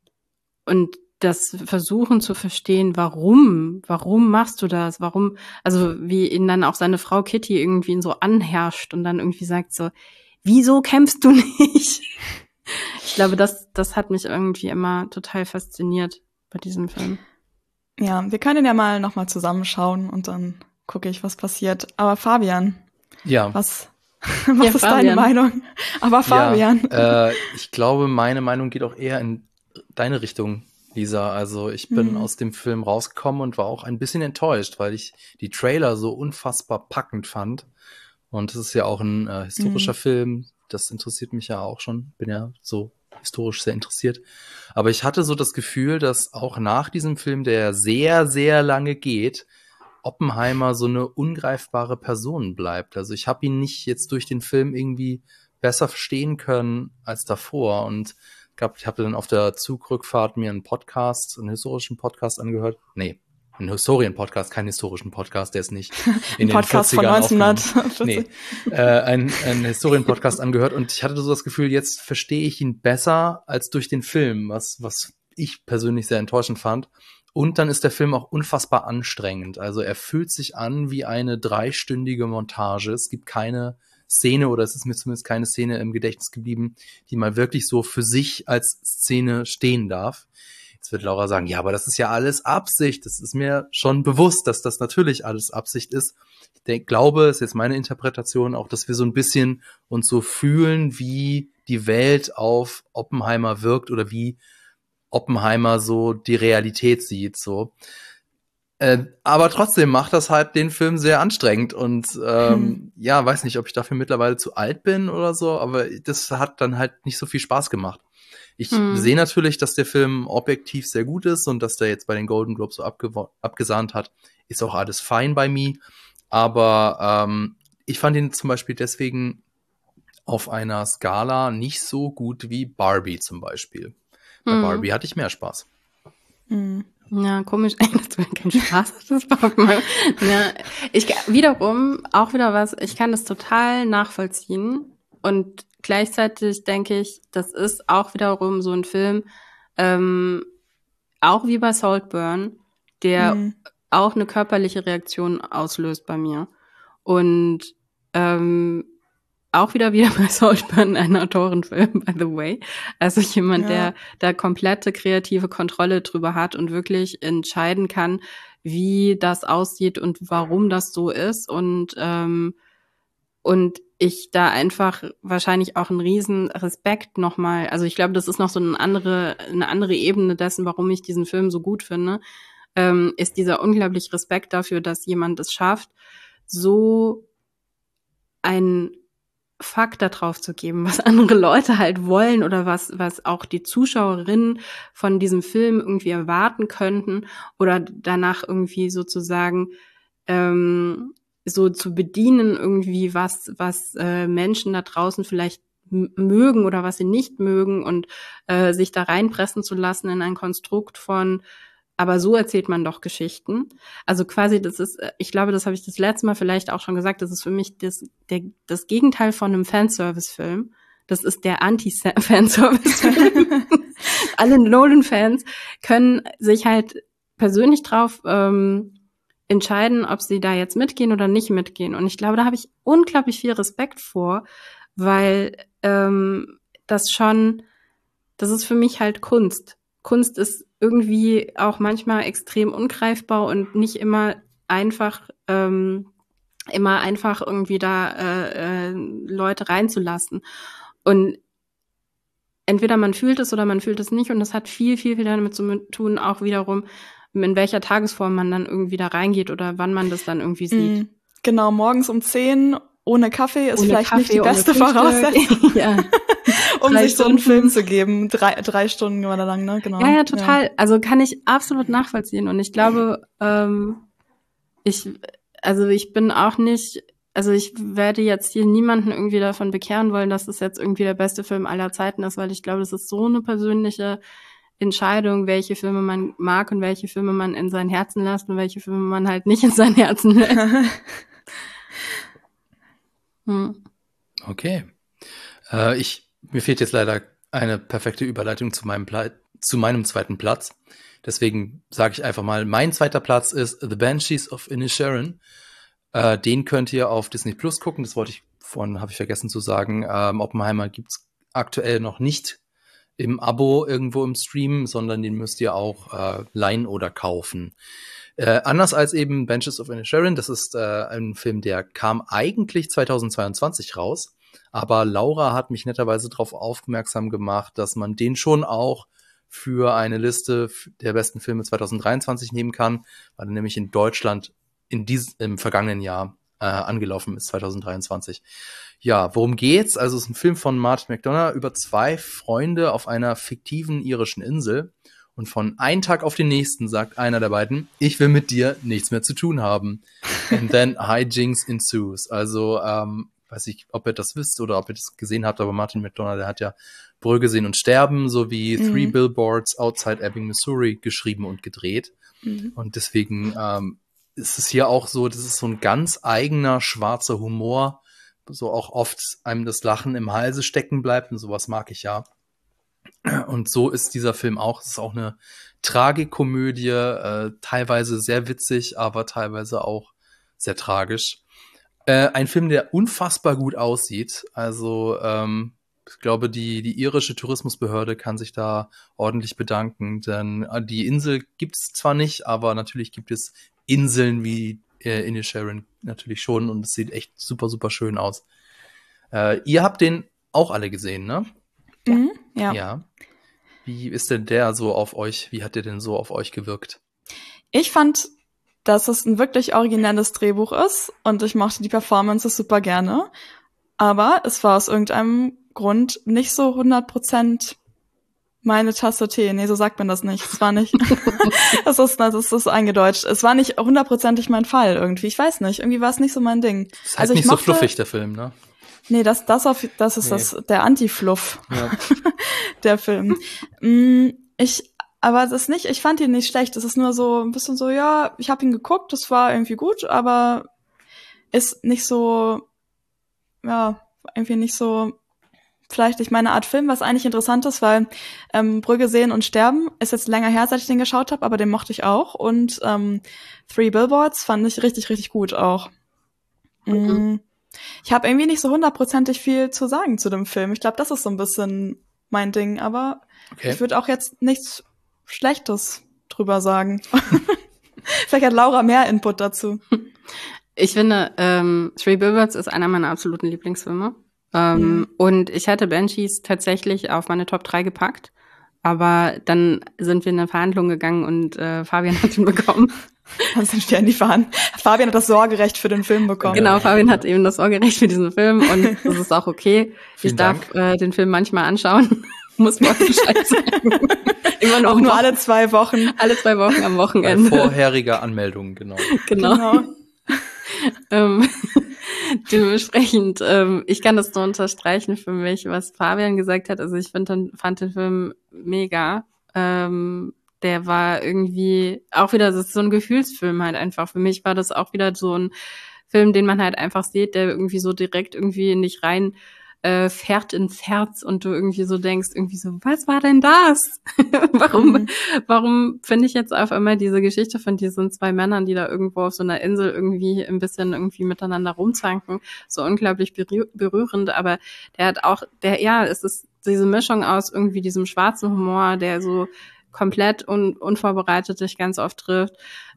das Versuchen zu verstehen, warum machst du das? Warum, also wie ihn dann auch seine Frau Kitty irgendwie ihn so anherrscht und dann irgendwie sagt so, wieso kämpfst du nicht? Ich glaube, das hat mich irgendwie immer total fasziniert bei diesem Film. Ja, wir können ja mal nochmal zusammenschauen und dann gucke ich, was passiert. Aber Fabian, was ist deine Meinung? Aber Fabian. Ja, ich glaube, meine Meinung geht auch eher in deine Richtung, Lisa. Also ich bin aus dem Film rausgekommen und war auch ein bisschen enttäuscht, weil ich die Trailer so unfassbar packend fand. Und es ist ja auch ein historischer Film. Das interessiert mich ja auch schon. Bin ja so historisch sehr interessiert. Aber ich hatte so das Gefühl, dass auch nach diesem Film, der sehr, sehr lange geht, Oppenheimer so eine ungreifbare Person bleibt. Also ich habe ihn nicht jetzt durch den Film irgendwie besser verstehen können als davor. Und ich habe dann auf der Zugrückfahrt mir einen historischen Podcast angehört. Nee, einen Historien-Podcast, keinen historischen Podcast, der ist nicht in den Podcast 40ern von 1940. einen Historien-Podcast angehört und ich hatte so das Gefühl, jetzt verstehe ich ihn besser als durch den Film, was ich persönlich sehr enttäuschend fand. Und dann ist der Film auch unfassbar anstrengend. Also er fühlt sich an wie eine 3-stündige Montage. Es gibt keine Szene oder es ist mir zumindest keine Szene im Gedächtnis geblieben, die mal wirklich so für sich als Szene stehen darf. Jetzt wird Laura sagen, ja, aber das ist ja alles Absicht. Das ist mir schon bewusst, dass das natürlich alles Absicht ist. Ich glaube, ist jetzt meine Interpretation auch, dass wir so ein bisschen uns so fühlen, wie die Welt auf Oppenheimer wirkt oder wie Oppenheimer so die Realität sieht, so. Aber trotzdem macht das halt den Film sehr anstrengend und weiß nicht, ob ich dafür mittlerweile zu alt bin oder so, aber das hat dann halt nicht so viel Spaß gemacht. Ich sehe natürlich, dass der Film objektiv sehr gut ist und dass der jetzt bei den Golden Globes so abgesahnt hat, ist auch alles fein bei mir, aber ich fand ihn zum Beispiel deswegen auf einer Skala nicht so gut wie Barbie zum Beispiel. Bei Barbie hatte ich mehr Spaß. Ja, komisch, dass du keinen Spaß hattest. Ja, wiederum, auch wieder was, ich kann das total nachvollziehen und gleichzeitig denke ich, das ist auch wiederum so ein Film, auch wie bei Saltburn, der auch eine körperliche Reaktion auslöst bei mir. Und auch wieder bei Saltburn, ein Autorenfilm, by the way. Also jemand, der da komplette kreative Kontrolle drüber hat und wirklich entscheiden kann, wie das aussieht und warum das so ist. Und ich da einfach wahrscheinlich auch einen riesen Respekt nochmal, also ich glaube, das ist noch so eine andere Ebene dessen, warum ich diesen Film so gut finde, ist dieser unglaubliche Respekt dafür, dass jemand es schafft, so ein Fakt da drauf zu geben, was andere Leute halt wollen oder was auch die Zuschauerinnen von diesem Film irgendwie erwarten könnten oder danach irgendwie sozusagen so zu bedienen irgendwie, was Menschen da draußen vielleicht mögen oder was sie nicht mögen und sich da reinpressen zu lassen in ein Konstrukt von, aber so erzählt man doch Geschichten. Also quasi, das ist, ich glaube, das habe ich das letzte Mal vielleicht auch schon gesagt, das ist für mich das Gegenteil von einem Fanservice-Film. Das ist der Anti-Fanservice-Film. Alle Nolan-Fans können sich halt persönlich drauf entscheiden, ob sie da jetzt mitgehen oder nicht mitgehen. Und ich glaube, da habe ich unglaublich viel Respekt vor, weil das ist für mich halt Kunst. Kunst ist irgendwie auch manchmal extrem ungreifbar und nicht immer einfach irgendwie da Leute reinzulassen. Und entweder man fühlt es oder man fühlt es nicht. Und das hat viel, viel, viel damit zu tun, auch wiederum, in welcher Tagesform man dann irgendwie da reingeht oder wann man das dann irgendwie sieht. Genau, morgens um 10 ohne Kaffee ist vielleicht nicht die beste Voraussetzung, ja. um sich so einen Film zu geben. 3 Stunden oder lang, ne? Genau. Ja, total. Ja. Also kann ich absolut nachvollziehen. Und ich glaube, ich bin auch nicht, also ich werde jetzt hier niemanden irgendwie davon bekehren wollen, dass es jetzt irgendwie der beste Film aller Zeiten ist, weil ich glaube, das ist so eine persönliche Entscheidung, welche Filme man mag und welche Filme man in sein Herzen lässt und welche Filme man halt nicht in sein Herzen lässt. Okay. Mir fehlt jetzt leider eine perfekte Überleitung zu meinem zweiten Platz. Deswegen sage ich einfach mal, mein zweiter Platz ist The Banshees of Inisherin. Den könnt ihr auf Disney Plus gucken. Das habe ich vergessen zu sagen. Oppenheimer gibt's aktuell noch nicht im Abo irgendwo im Stream, sondern den müsst ihr auch leihen oder kaufen. Anders als eben Banshees of Inisherin, das ist ein Film, der kam eigentlich 2022 raus, aber Laura hat mich netterweise darauf aufmerksam gemacht, dass man den schon auch für eine Liste der besten Filme 2023 nehmen kann, weil er nämlich in Deutschland im vergangenen Jahr angelaufen ist, 2023. Ja, worum geht's? Also es ist ein Film von Martin McDonagh über 2 Freunde auf einer fiktiven irischen Insel. Und von einem Tag auf den nächsten sagt einer der beiden, ich will mit dir nichts mehr zu tun haben. And then hijinks ensues. Also, weiß ich, ob ihr das wisst oder ob ihr das gesehen habt, aber Martin McDonagh, der hat ja Brügge sehen und sterben sowie 3 Billboards Outside Ebbing, Missouri geschrieben und gedreht. Und deswegen ist es hier auch so, das ist so ein ganz eigener schwarzer Humor, so auch oft einem das Lachen im Halse stecken bleibt und sowas mag ich ja. Und so ist dieser Film auch. Es ist auch eine Tragikomödie, teilweise sehr witzig, aber teilweise auch sehr tragisch. Ein Film, der unfassbar gut aussieht. Also ich glaube, die irische Tourismusbehörde kann sich da ordentlich bedanken, denn die Insel gibt es zwar nicht, aber natürlich gibt es Inseln wie Inisherin natürlich schon und es sieht echt super, super schön aus. Ihr habt den auch alle gesehen, ne? Ja. Wie ist denn der so auf euch? Wie hat der denn so auf euch gewirkt? Ich fand, dass es ein wirklich originelles Drehbuch ist und ich mochte die Performances super gerne. Aber es war aus irgendeinem Grund nicht so 100% meine Tasse Tee. Nee, so sagt man das nicht. Es war nicht. Das ist eingedeutscht. Es war nicht 100%ig mein Fall irgendwie. Ich weiß nicht. Irgendwie war es nicht so mein Ding. Das ist halt nicht so fluffig, der Film, ne? Nee, das ist der Anti-Fluff, ja. Der Film. Aber das ist nicht, ich fand ihn nicht schlecht. Es ist nur so ein bisschen so, ja, ich habe ihn geguckt, das war irgendwie gut, aber ist nicht so, ja, irgendwie nicht so vielleicht nicht meine Art Film, was eigentlich interessant ist, weil Brügge sehen und sterben ist jetzt länger her, seit ich den geschaut habe, aber den mochte ich auch. Und 3 Billboards fand ich richtig, richtig gut auch. Ich habe irgendwie nicht so 100%ig viel zu sagen zu dem Film. Ich glaube, das ist so ein bisschen mein Ding, aber ich würde auch jetzt nichts Schlechtes drüber sagen. Vielleicht hat Laura mehr Input dazu. Ich finde, 3 Billboards ist einer meiner absoluten Lieblingsfilme. Und ich hatte Banshees tatsächlich auf meine Top 3 gepackt, aber dann sind wir in eine Verhandlung gegangen und Fabian hat ihn bekommen. Dann sind wir in die Verhandlung. Fabian hat das Sorgerecht für den Film bekommen. Genau, Fabian hat eben das Sorgerecht für diesen Film und das ist auch okay. Ich darf den Film manchmal anschauen. Muss man Bescheid sagen. Immer noch nur alle 2 Wochen. Alle 2 Wochen am Wochenende. Bei vorheriger Anmeldung, genau. Dementsprechend, ich kann das nur unterstreichen für mich, was Fabian gesagt hat. Also ich fand den Film mega. Der war irgendwie auch wieder, das ist so ein Gefühlsfilm halt einfach. Für mich war das auch wieder so ein Film, den man halt einfach sieht, der irgendwie so direkt irgendwie nicht rein fährt ins Herz und du irgendwie so denkst, irgendwie so, was war denn das? Warum finde ich jetzt auf einmal diese Geschichte von diesen 2 Männern, die da irgendwo auf so einer Insel irgendwie ein bisschen irgendwie miteinander rumzanken, so unglaublich berührend, aber es ist diese Mischung aus irgendwie diesem schwarzen Humor, der so komplett unvorbereitet dich ganz oft trifft,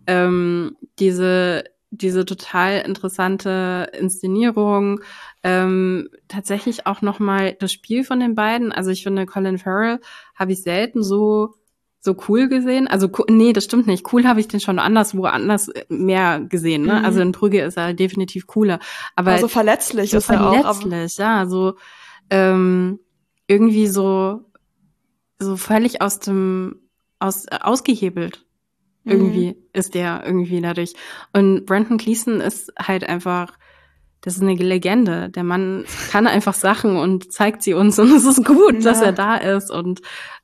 diese total interessante Inszenierung, tatsächlich auch nochmal das Spiel von den beiden. Also ich finde, Colin Farrell habe ich selten so cool gesehen. Also nee, das stimmt nicht. Cool habe ich den schon woanders mehr gesehen. Ne? Also in Brügge ist er definitiv cooler. Aber also verletzlich so ist er auch. Verletzlich, ja. So irgendwie so völlig ausgehebelt. Irgendwie ist der irgendwie dadurch. Und Brendan Gleeson ist halt einfach, das ist eine Legende. Der Mann kann einfach Sachen und zeigt sie uns und es ist gut, dass er da ist. Und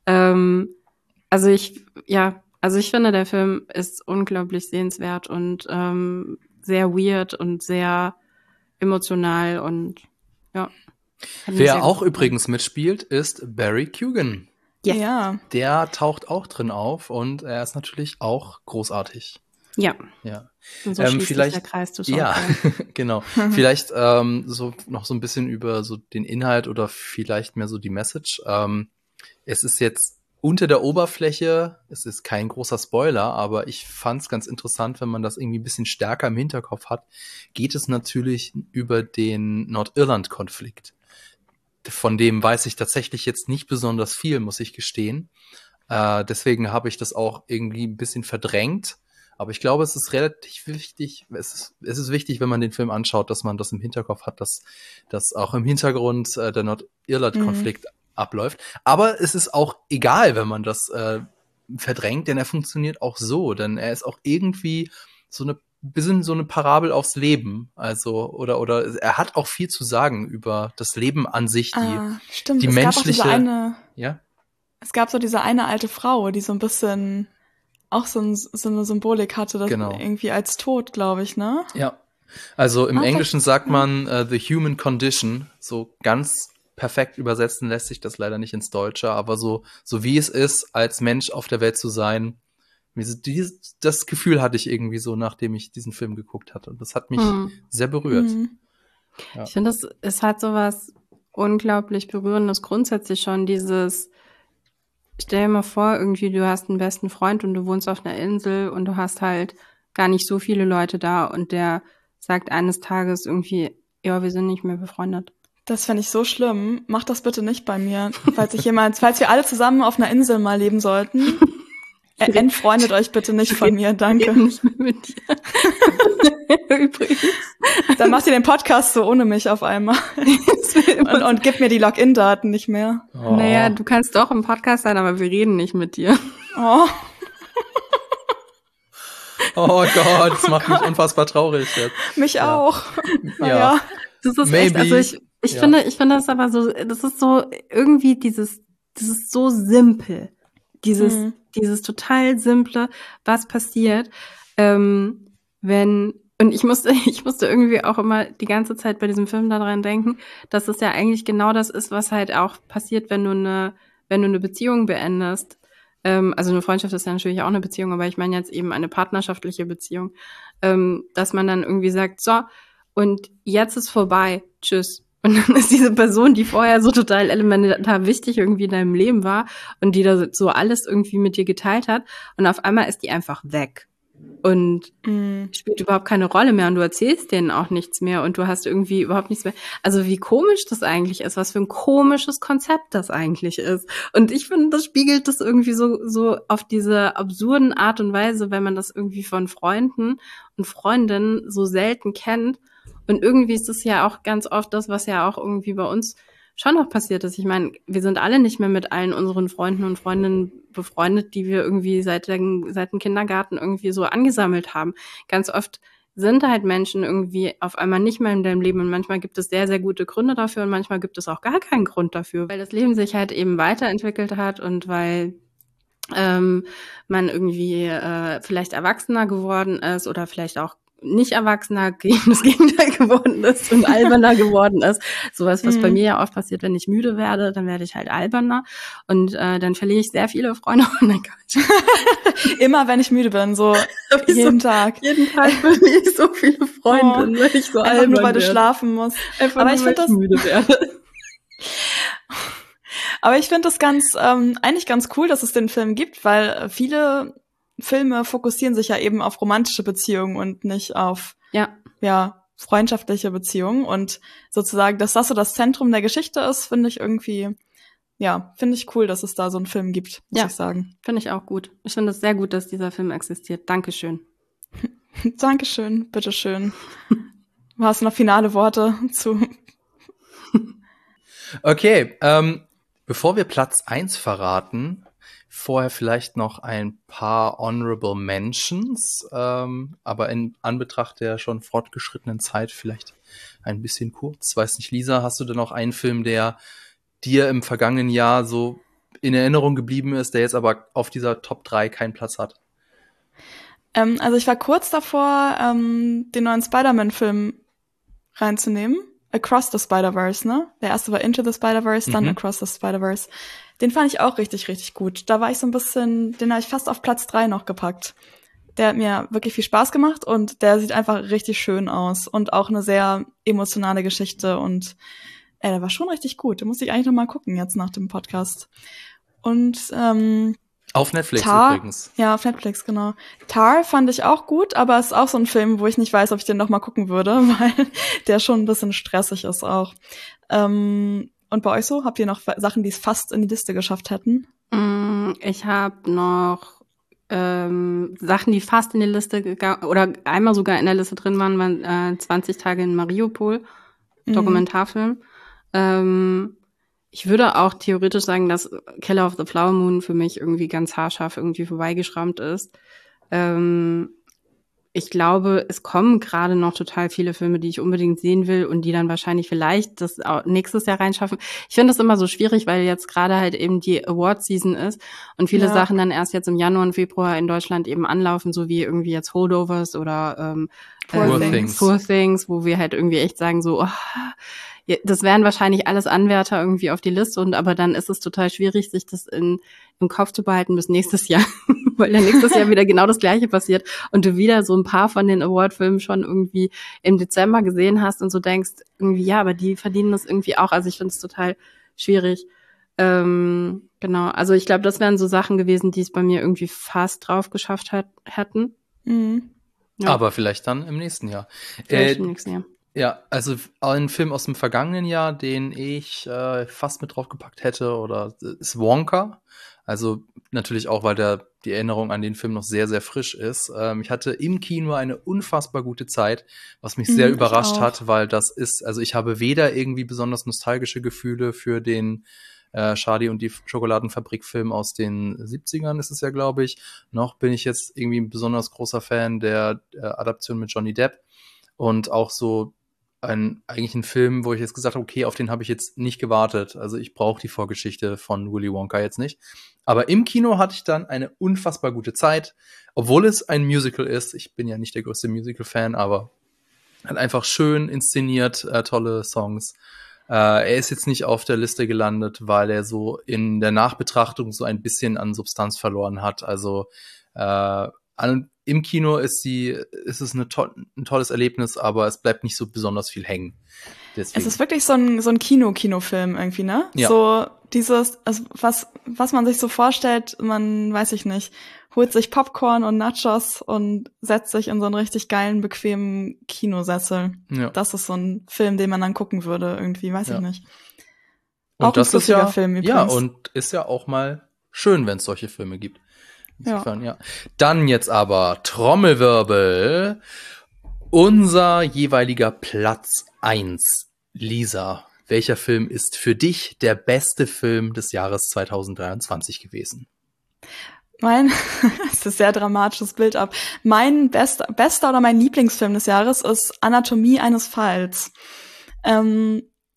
also ich finde, der Film ist unglaublich sehenswert und sehr weird und sehr emotional und ja. Wer auch übrigens mitspielt, ist Barry Keoghan. Yes. Ja. Der taucht auch drin auf und er ist natürlich auch großartig. Ja. Und so schließt sich der Kreis zu Sean Connery. Genau. Vielleicht so noch so ein bisschen über so den Inhalt oder vielleicht mehr so die Message. Es ist jetzt unter der Oberfläche, es ist kein großer Spoiler, aber ich fand es ganz interessant, wenn man das irgendwie ein bisschen stärker im Hinterkopf hat, geht es natürlich über den Nordirland-Konflikt. Von dem weiß ich tatsächlich jetzt nicht besonders viel, muss ich gestehen. Deswegen habe ich das auch irgendwie ein bisschen verdrängt. Aber ich glaube, es ist relativ wichtig, es ist wichtig, wenn man den Film anschaut, dass man das im Hinterkopf hat, dass auch im Hintergrund der Nordirland-Konflikt abläuft. Aber es ist auch egal, wenn man das verdrängt, denn er funktioniert auch so. Denn er ist auch irgendwie so eine Parabel aufs Leben. Also, oder er hat auch viel zu sagen über das Leben an sich, die menschliche. Es gab so diese eine alte Frau, die so ein bisschen auch so eine Symbolik hatte, das irgendwie als Tod, glaube ich, ne? Ja. Also im Englischen sagt man the human condition, so ganz perfekt übersetzen lässt sich das leider nicht ins Deutsche, aber so wie es ist, als Mensch auf der Welt zu sein. Das Gefühl hatte ich irgendwie so, nachdem ich diesen Film geguckt hatte. Und das hat mich sehr berührt. Ja. Ich finde, es hat so was unglaublich Berührendes grundsätzlich schon, dieses, stell dir mal vor, irgendwie du hast einen besten Freund und du wohnst auf einer Insel und du hast halt gar nicht so viele Leute da und der sagt eines Tages irgendwie, ja, wir sind nicht mehr befreundet. Das fände ich so schlimm. Mach das bitte nicht bei mir. Falls wir alle zusammen auf einer Insel mal leben sollten, entfreundet euch bitte nicht von mir, danke. Nicht mehr mit dir. Übrigens. Dann macht ihr den Podcast so ohne mich auf einmal. und gebt mir die Login-Daten nicht mehr. Oh. Naja, du kannst doch im Podcast sein, aber wir reden nicht mit dir. Oh. Oh Gott, das macht mich unfassbar traurig jetzt. Mich auch. Ja. Das ist echt, also ich finde das aber so, das ist so irgendwie das ist so simpel. Dieses total simple, was passiert, und ich musste irgendwie auch immer die ganze Zeit bei diesem Film daran denken, dass es ja eigentlich genau das ist, was halt auch passiert, wenn du eine Beziehung beendest. Also eine Freundschaft ist ja natürlich auch eine Beziehung, aber ich meine jetzt eben eine partnerschaftliche Beziehung, dass man dann irgendwie sagt, so, und jetzt ist vorbei, tschüss. Und dann ist diese Person, die vorher so total elementar wichtig irgendwie in deinem Leben war und die da so alles irgendwie mit dir geteilt hat und auf einmal ist die einfach weg und spielt überhaupt keine Rolle mehr und du erzählst denen auch nichts mehr und du hast irgendwie überhaupt nichts mehr. Also wie komisch das eigentlich ist, was für ein komisches Konzept das eigentlich ist. Und ich finde, das spiegelt das irgendwie so auf diese absurden Art und Weise, wenn man das irgendwie von Freunden und Freundinnen so selten kennt. Und irgendwie ist das ja auch ganz oft das, was ja auch irgendwie bei uns schon noch passiert ist. Ich meine, wir sind alle nicht mehr mit allen unseren Freunden und Freundinnen befreundet, die wir irgendwie seit dem Kindergarten irgendwie so angesammelt haben. Ganz oft sind halt Menschen irgendwie auf einmal nicht mehr in deinem Leben und manchmal gibt es sehr, sehr gute Gründe dafür und manchmal gibt es auch gar keinen Grund dafür, weil das Leben sich halt eben weiterentwickelt hat und weil man irgendwie vielleicht erwachsener geworden ist oder vielleicht auch nicht erwachsener gegen das Gegenteil geworden ist und alberner geworden ist. Sowas, was bei mir ja oft passiert, wenn ich müde werde, dann werde ich halt alberner und dann verliere ich sehr viele Freunde. Oh mein Gott. Immer wenn ich müde bin, so jeden Tag. Jeden Tag verliere ich so viele Freunde, weil ich so albern nur, weil du werde. schlafen musst. Einfach aber nur, weil ich müde werde. Aber ich finde das eigentlich ganz cool, dass es den Film gibt, weil viele Filme fokussieren sich ja eben auf romantische Beziehungen und nicht auf freundschaftliche Beziehungen. Und sozusagen, dass das so das Zentrum der Geschichte ist, finde ich irgendwie, finde ich cool, dass es da so einen Film gibt, muss ich sagen. Finde ich auch gut. Ich finde es sehr gut, dass dieser Film existiert. Dankeschön. Dankeschön, bitteschön. Hast du noch finale Worte zu? Okay, bevor wir Platz 1 verraten, vorher vielleicht noch ein paar Honorable Mentions, aber in Anbetracht der schon fortgeschrittenen Zeit vielleicht ein bisschen kurz. Weiß nicht, Lisa, hast du denn noch einen Film, der dir im vergangenen Jahr so in Erinnerung geblieben ist, der jetzt aber auf dieser Top 3 keinen Platz hat? Also ich war kurz davor, den neuen Spider-Man-Film reinzunehmen. Across the Spider-Verse, ne? Der erste war Into the Spider-Verse, dann Across the Spider-Verse. Den fand ich auch richtig, richtig gut. Da war ich so ein bisschen, den habe ich fast auf Platz 3 noch gepackt. Der hat mir wirklich viel Spaß gemacht und der sieht einfach richtig schön aus und auch eine sehr emotionale Geschichte und der war schon richtig gut. Den muss ich eigentlich noch mal gucken jetzt nach dem Podcast. Und auf Netflix übrigens. Ja, auf Netflix, genau. Tar fand ich auch gut, aber es ist auch so ein Film, wo ich nicht weiß, ob ich den noch mal gucken würde, weil der schon ein bisschen stressig ist auch. Und bei euch so? Habt ihr noch Sachen, die es fast in die Liste geschafft hätten? Ich habe noch Sachen, die fast in die Liste gegangen oder einmal sogar in der Liste drin waren 20 Tage in Mariupol, Dokumentarfilm. Ich würde auch theoretisch sagen, dass Killer of the Flower Moon für mich irgendwie ganz haarscharf irgendwie vorbeigeschrammt ist. Ich glaube, es kommen gerade noch total viele Filme, die ich unbedingt sehen will und die dann wahrscheinlich vielleicht das nächstes Jahr reinschaffen. Ich finde das immer so schwierig, weil jetzt gerade halt eben die Award-Season ist und viele Sachen dann erst jetzt im Januar und Februar in Deutschland eben anlaufen, so wie irgendwie jetzt Holdovers oder Poor Things, wo wir halt irgendwie echt sagen so, das wären wahrscheinlich alles Anwärter irgendwie auf die Liste aber dann ist es total schwierig, sich das im Kopf zu behalten bis nächstes Jahr, weil dann nächstes Jahr wieder genau das Gleiche passiert und du wieder so ein paar von den Award-Filmen schon irgendwie im Dezember gesehen hast und so denkst irgendwie, aber die verdienen das irgendwie auch. Also ich finde es total schwierig. Genau, also ich glaube, das wären so Sachen gewesen, die es bei mir irgendwie fast drauf geschafft hätten. Mhm. Ja. Aber vielleicht dann im nächsten Jahr. Vielleicht im nächsten Jahr. Ja, also ein Film aus dem vergangenen Jahr, den ich fast mit draufgepackt hätte, ist Wonka. Also natürlich auch, weil die Erinnerung an den Film noch sehr, sehr frisch ist. Ich hatte im Kino eine unfassbar gute Zeit, was mich sehr überrascht hat, weil ich habe weder irgendwie besonders nostalgische Gefühle für den Charlie und die Schokoladenfabrik-Film aus den 70ern ist es ja, glaube ich, noch bin ich jetzt irgendwie ein besonders großer Fan der Adaption mit Johnny Depp und auch so eigentlich ein Film, wo ich jetzt gesagt habe, okay, auf den habe ich jetzt nicht gewartet. Also ich brauche die Vorgeschichte von Willy Wonka jetzt nicht. Aber im Kino hatte ich dann eine unfassbar gute Zeit, obwohl es ein Musical ist. Ich bin ja nicht der größte Musical-Fan, aber halt einfach schön inszeniert, tolle Songs. Er ist jetzt nicht auf der Liste gelandet, weil er so in der Nachbetrachtung so ein bisschen an Substanz verloren hat. Also im Kino ist es ein tolles Erlebnis, aber es bleibt nicht so besonders viel hängen. Deswegen. Es ist wirklich so ein Kinofilm irgendwie, ne? Ja. So dieses, also was man sich so vorstellt, man, weiß ich nicht, holt sich Popcorn und Nachos und setzt sich in so einen richtig geilen, bequemen Kinosessel. Ja. Das ist so ein Film, den man dann gucken würde, irgendwie, weiß ich nicht. Und auch das ein fluffiger Film übrigens. Ja, und ist ja auch mal schön, wenn es solche Filme gibt. Insofern, ja. Dann jetzt aber Trommelwirbel. Unser jeweiliger Platz 1. Lisa, welcher Film ist für dich der beste Film des Jahres 2023 gewesen? Das ist ein sehr dramatisches Bild ab. Mein bester oder mein Lieblingsfilm des Jahres ist Anatomie eines Falls.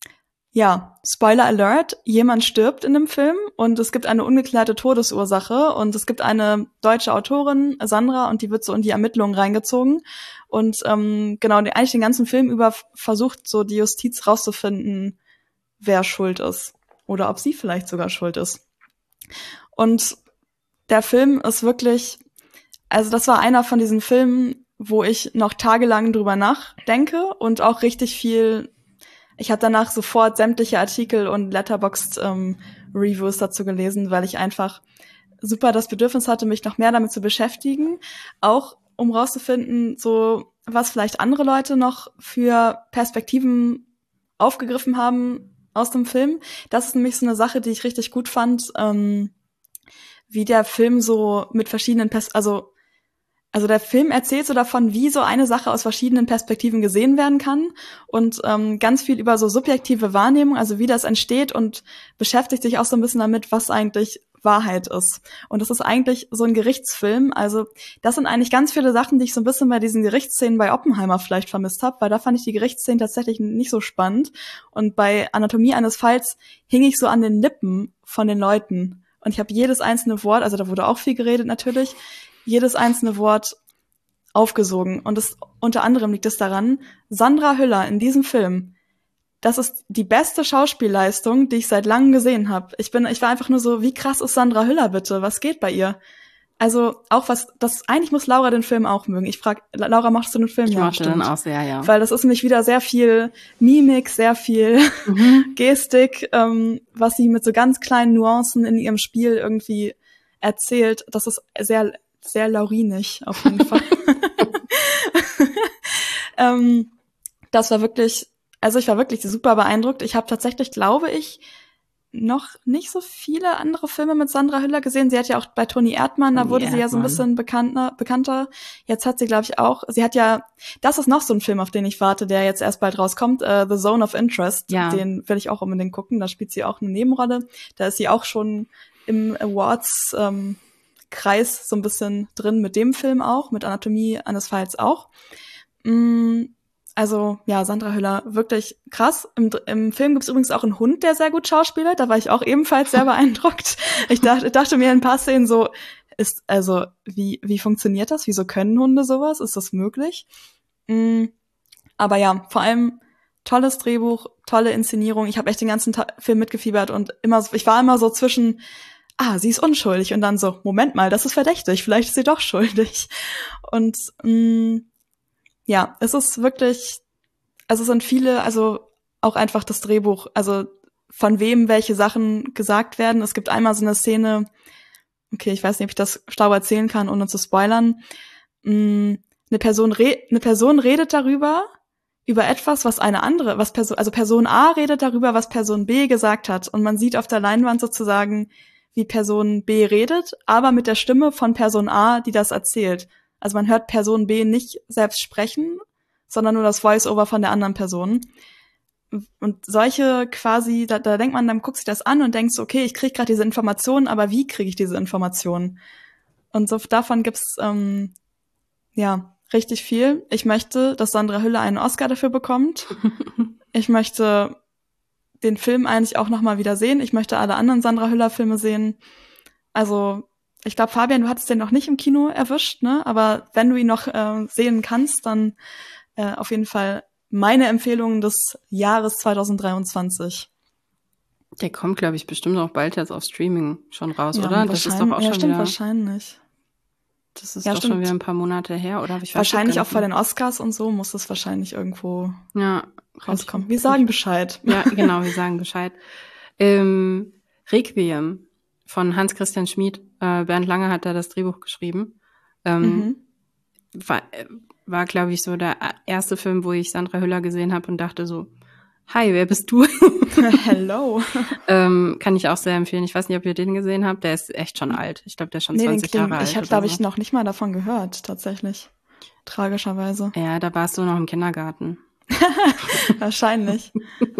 Ja, Spoiler Alert, jemand stirbt in dem Film und es gibt eine ungeklärte Todesursache und es gibt eine deutsche Autorin, Sandra, und die wird so in die Ermittlungen reingezogen und genau, eigentlich den ganzen Film über versucht so die Justiz rauszufinden, wer schuld ist oder ob sie vielleicht sogar schuld ist. Und der Film ist wirklich, also das war einer von diesen Filmen, wo ich noch tagelang drüber nachdenke und auch richtig viel. Ich habe danach sofort sämtliche Artikel und Letterboxd Reviews dazu gelesen, weil ich einfach super das Bedürfnis hatte, mich noch mehr damit zu beschäftigen, auch um rauszufinden, so was vielleicht andere Leute noch für Perspektiven aufgegriffen haben aus dem Film. Das ist nämlich so eine Sache, die ich richtig gut fand, wie der Film so mit verschiedenen also der Film erzählt so davon, wie so eine Sache aus verschiedenen Perspektiven gesehen werden kann und ganz viel über so subjektive Wahrnehmung, also wie das entsteht und beschäftigt sich auch so ein bisschen damit, was eigentlich Wahrheit ist. Und das ist eigentlich so ein Gerichtsfilm. Also das sind eigentlich ganz viele Sachen, die ich so ein bisschen bei diesen Gerichtsszenen bei Oppenheimer vielleicht vermisst habe, weil da fand ich die Gerichtsszenen tatsächlich nicht so spannend. Und bei Anatomie eines Falls hing ich so an den Lippen von den Leuten. Und ich habe jedes einzelne Wort, also da wurde auch viel geredet natürlich, jedes einzelne Wort aufgesogen. Und unter anderem liegt es daran, Sandra Hüller in diesem Film, das ist die beste Schauspielleistung, die ich seit langem gesehen habe. Ich war einfach nur so, wie krass ist Sandra Hüller bitte? Was geht bei ihr? Also auch eigentlich muss Laura den Film auch mögen. Ich frage, Laura, machst du den Film? Ich mochte den auch sehr, ja. Weil das ist nämlich wieder sehr viel Mimik, sehr viel Gestik, was sie mit so ganz kleinen Nuancen in ihrem Spiel irgendwie erzählt. Das ist sehr, sehr laurinig auf jeden Fall. Das war wirklich, also ich war wirklich super beeindruckt. Ich habe tatsächlich, glaube ich, noch nicht so viele andere Filme mit Sandra Hüller gesehen. Sie hat ja auch bei Toni Erdmann, da wurde sie ja so ein bisschen bekannter. Jetzt hat sie, glaube ich, auch, das ist noch so ein Film, auf den ich warte, der jetzt erst bald rauskommt, The Zone of Interest. Ja. Den will ich auch unbedingt gucken. Da spielt sie auch eine Nebenrolle. Da ist sie auch schon im Awards Kreis so ein bisschen drin mit dem Film auch, mit Anatomie eines Falls auch. Also, ja, Sandra Hüller, wirklich krass. Im Film gibt's übrigens auch einen Hund, der sehr gut schauspielert. Da war ich auch ebenfalls sehr beeindruckt. Ich dachte mir in ein paar Szenen so, wie funktioniert das? Wieso können Hunde sowas? Ist das möglich? Aber ja, vor allem tolles Drehbuch, tolle Inszenierung. Ich habe echt den ganzen Film mitgefiebert und ich war immer so zwischen, sie ist unschuldig und dann so, Moment mal, das ist verdächtig, vielleicht ist sie doch schuldig. Und ja, es ist wirklich, also es sind viele, also auch einfach das Drehbuch, also von wem welche Sachen gesagt werden. Es gibt einmal so eine Szene, okay, ich weiß nicht, ob ich das schlau erzählen kann, ohne zu spoilern. Eine Person redet darüber, über etwas, was Person A redet darüber, was Person B gesagt hat. Und man sieht auf der Leinwand sozusagen, wie Person B redet, aber mit der Stimme von Person A, die das erzählt. Also man hört Person B nicht selbst sprechen, sondern nur das Voice-Over von der anderen Person. Und solche quasi, da denkt man, dann guckt sich das an und denkt so, okay, ich kriege gerade diese Informationen, aber wie kriege ich diese Informationen? Und so davon gibt's richtig viel. Ich möchte, dass Sandra Hüller einen Oscar dafür bekommt. Ich möchte den Film eigentlich auch noch mal wieder sehen. Ich möchte alle anderen Sandra Hüller-Filme sehen. Also ich glaube, Fabian, du hattest den noch nicht im Kino erwischt, ne? Aber wenn du ihn noch sehen kannst, dann auf jeden Fall meine Empfehlung des Jahres 2023. Der kommt, glaube ich, bestimmt auch bald jetzt auf Streaming schon raus, oder? Das ist doch auch schon wieder. Wahrscheinlich. Das ist doch schon wieder ein paar Monate her, oder? Wahrscheinlich auch vor den Oscars und so muss es wahrscheinlich irgendwo rauskommen. Wir sagen Bescheid. Ja, genau, wir sagen Bescheid. Requiem von Hans Christian Schmid. Bernd Lange hat da das Drehbuch geschrieben. War, glaube ich, so der erste Film, wo ich Sandra Hüller gesehen habe und dachte so, hi, wer bist du? Hello. Kann ich auch sehr empfehlen. Ich weiß nicht, ob ihr den gesehen habt. Der ist echt schon alt. Ich glaube, der ist schon 20 Jahre alt. Ich habe, glaube ich, noch nicht mal davon gehört, tatsächlich. Tragischerweise. Ja, da warst du noch im Kindergarten. Wahrscheinlich.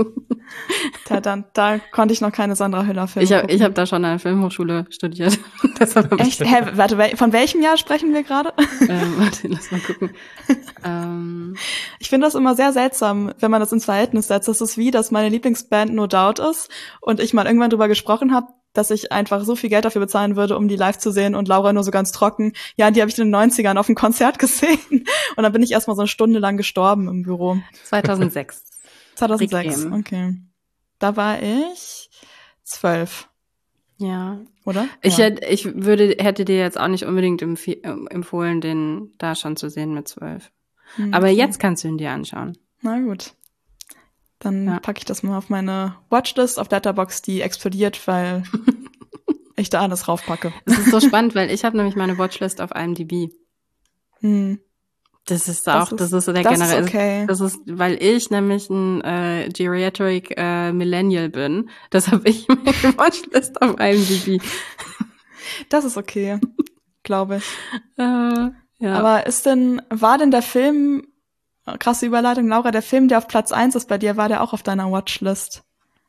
Da konnte ich noch keine Sandra Hüller-Filme gucken. Ich hab da schon an der Filmhochschule studiert. Echt? Warte, von welchem Jahr sprechen wir gerade? Warte, lass mal gucken. Ich finde das immer sehr seltsam, wenn man das ins Verhältnis setzt. Das ist wie, dass meine Lieblingsband No Doubt ist und ich mal irgendwann drüber gesprochen habe, dass ich einfach so viel Geld dafür bezahlen würde, um die live zu sehen und Laura nur so ganz trocken. Ja, die habe ich in den 90ern auf dem Konzert gesehen. Und dann bin ich erstmal so eine Stunde lang gestorben im Büro. 2006. 2006, okay. Da war ich 12. Ja. Oder? Ich hätte dir jetzt auch nicht unbedingt empfohlen, den da schon zu sehen mit 12. Aber jetzt kannst du ihn dir anschauen. Na gut. Dann packe ich das mal auf meine Watchlist auf Letterboxd, die explodiert, weil ich da alles raufpacke. Das ist so spannend, weil ich habe nämlich meine Watchlist auf IMDb. Das ist der generelle. Okay. Das ist, weil ich nämlich ein Geriatric Millennial bin. Das habe ich meine Watchlist auf IMDb. Das ist okay, glaube ich. Ja. Aber war denn der Film, krasse Überleitung, Laura, der Film, der auf Platz 1 ist bei dir, war der auch auf deiner Watchlist?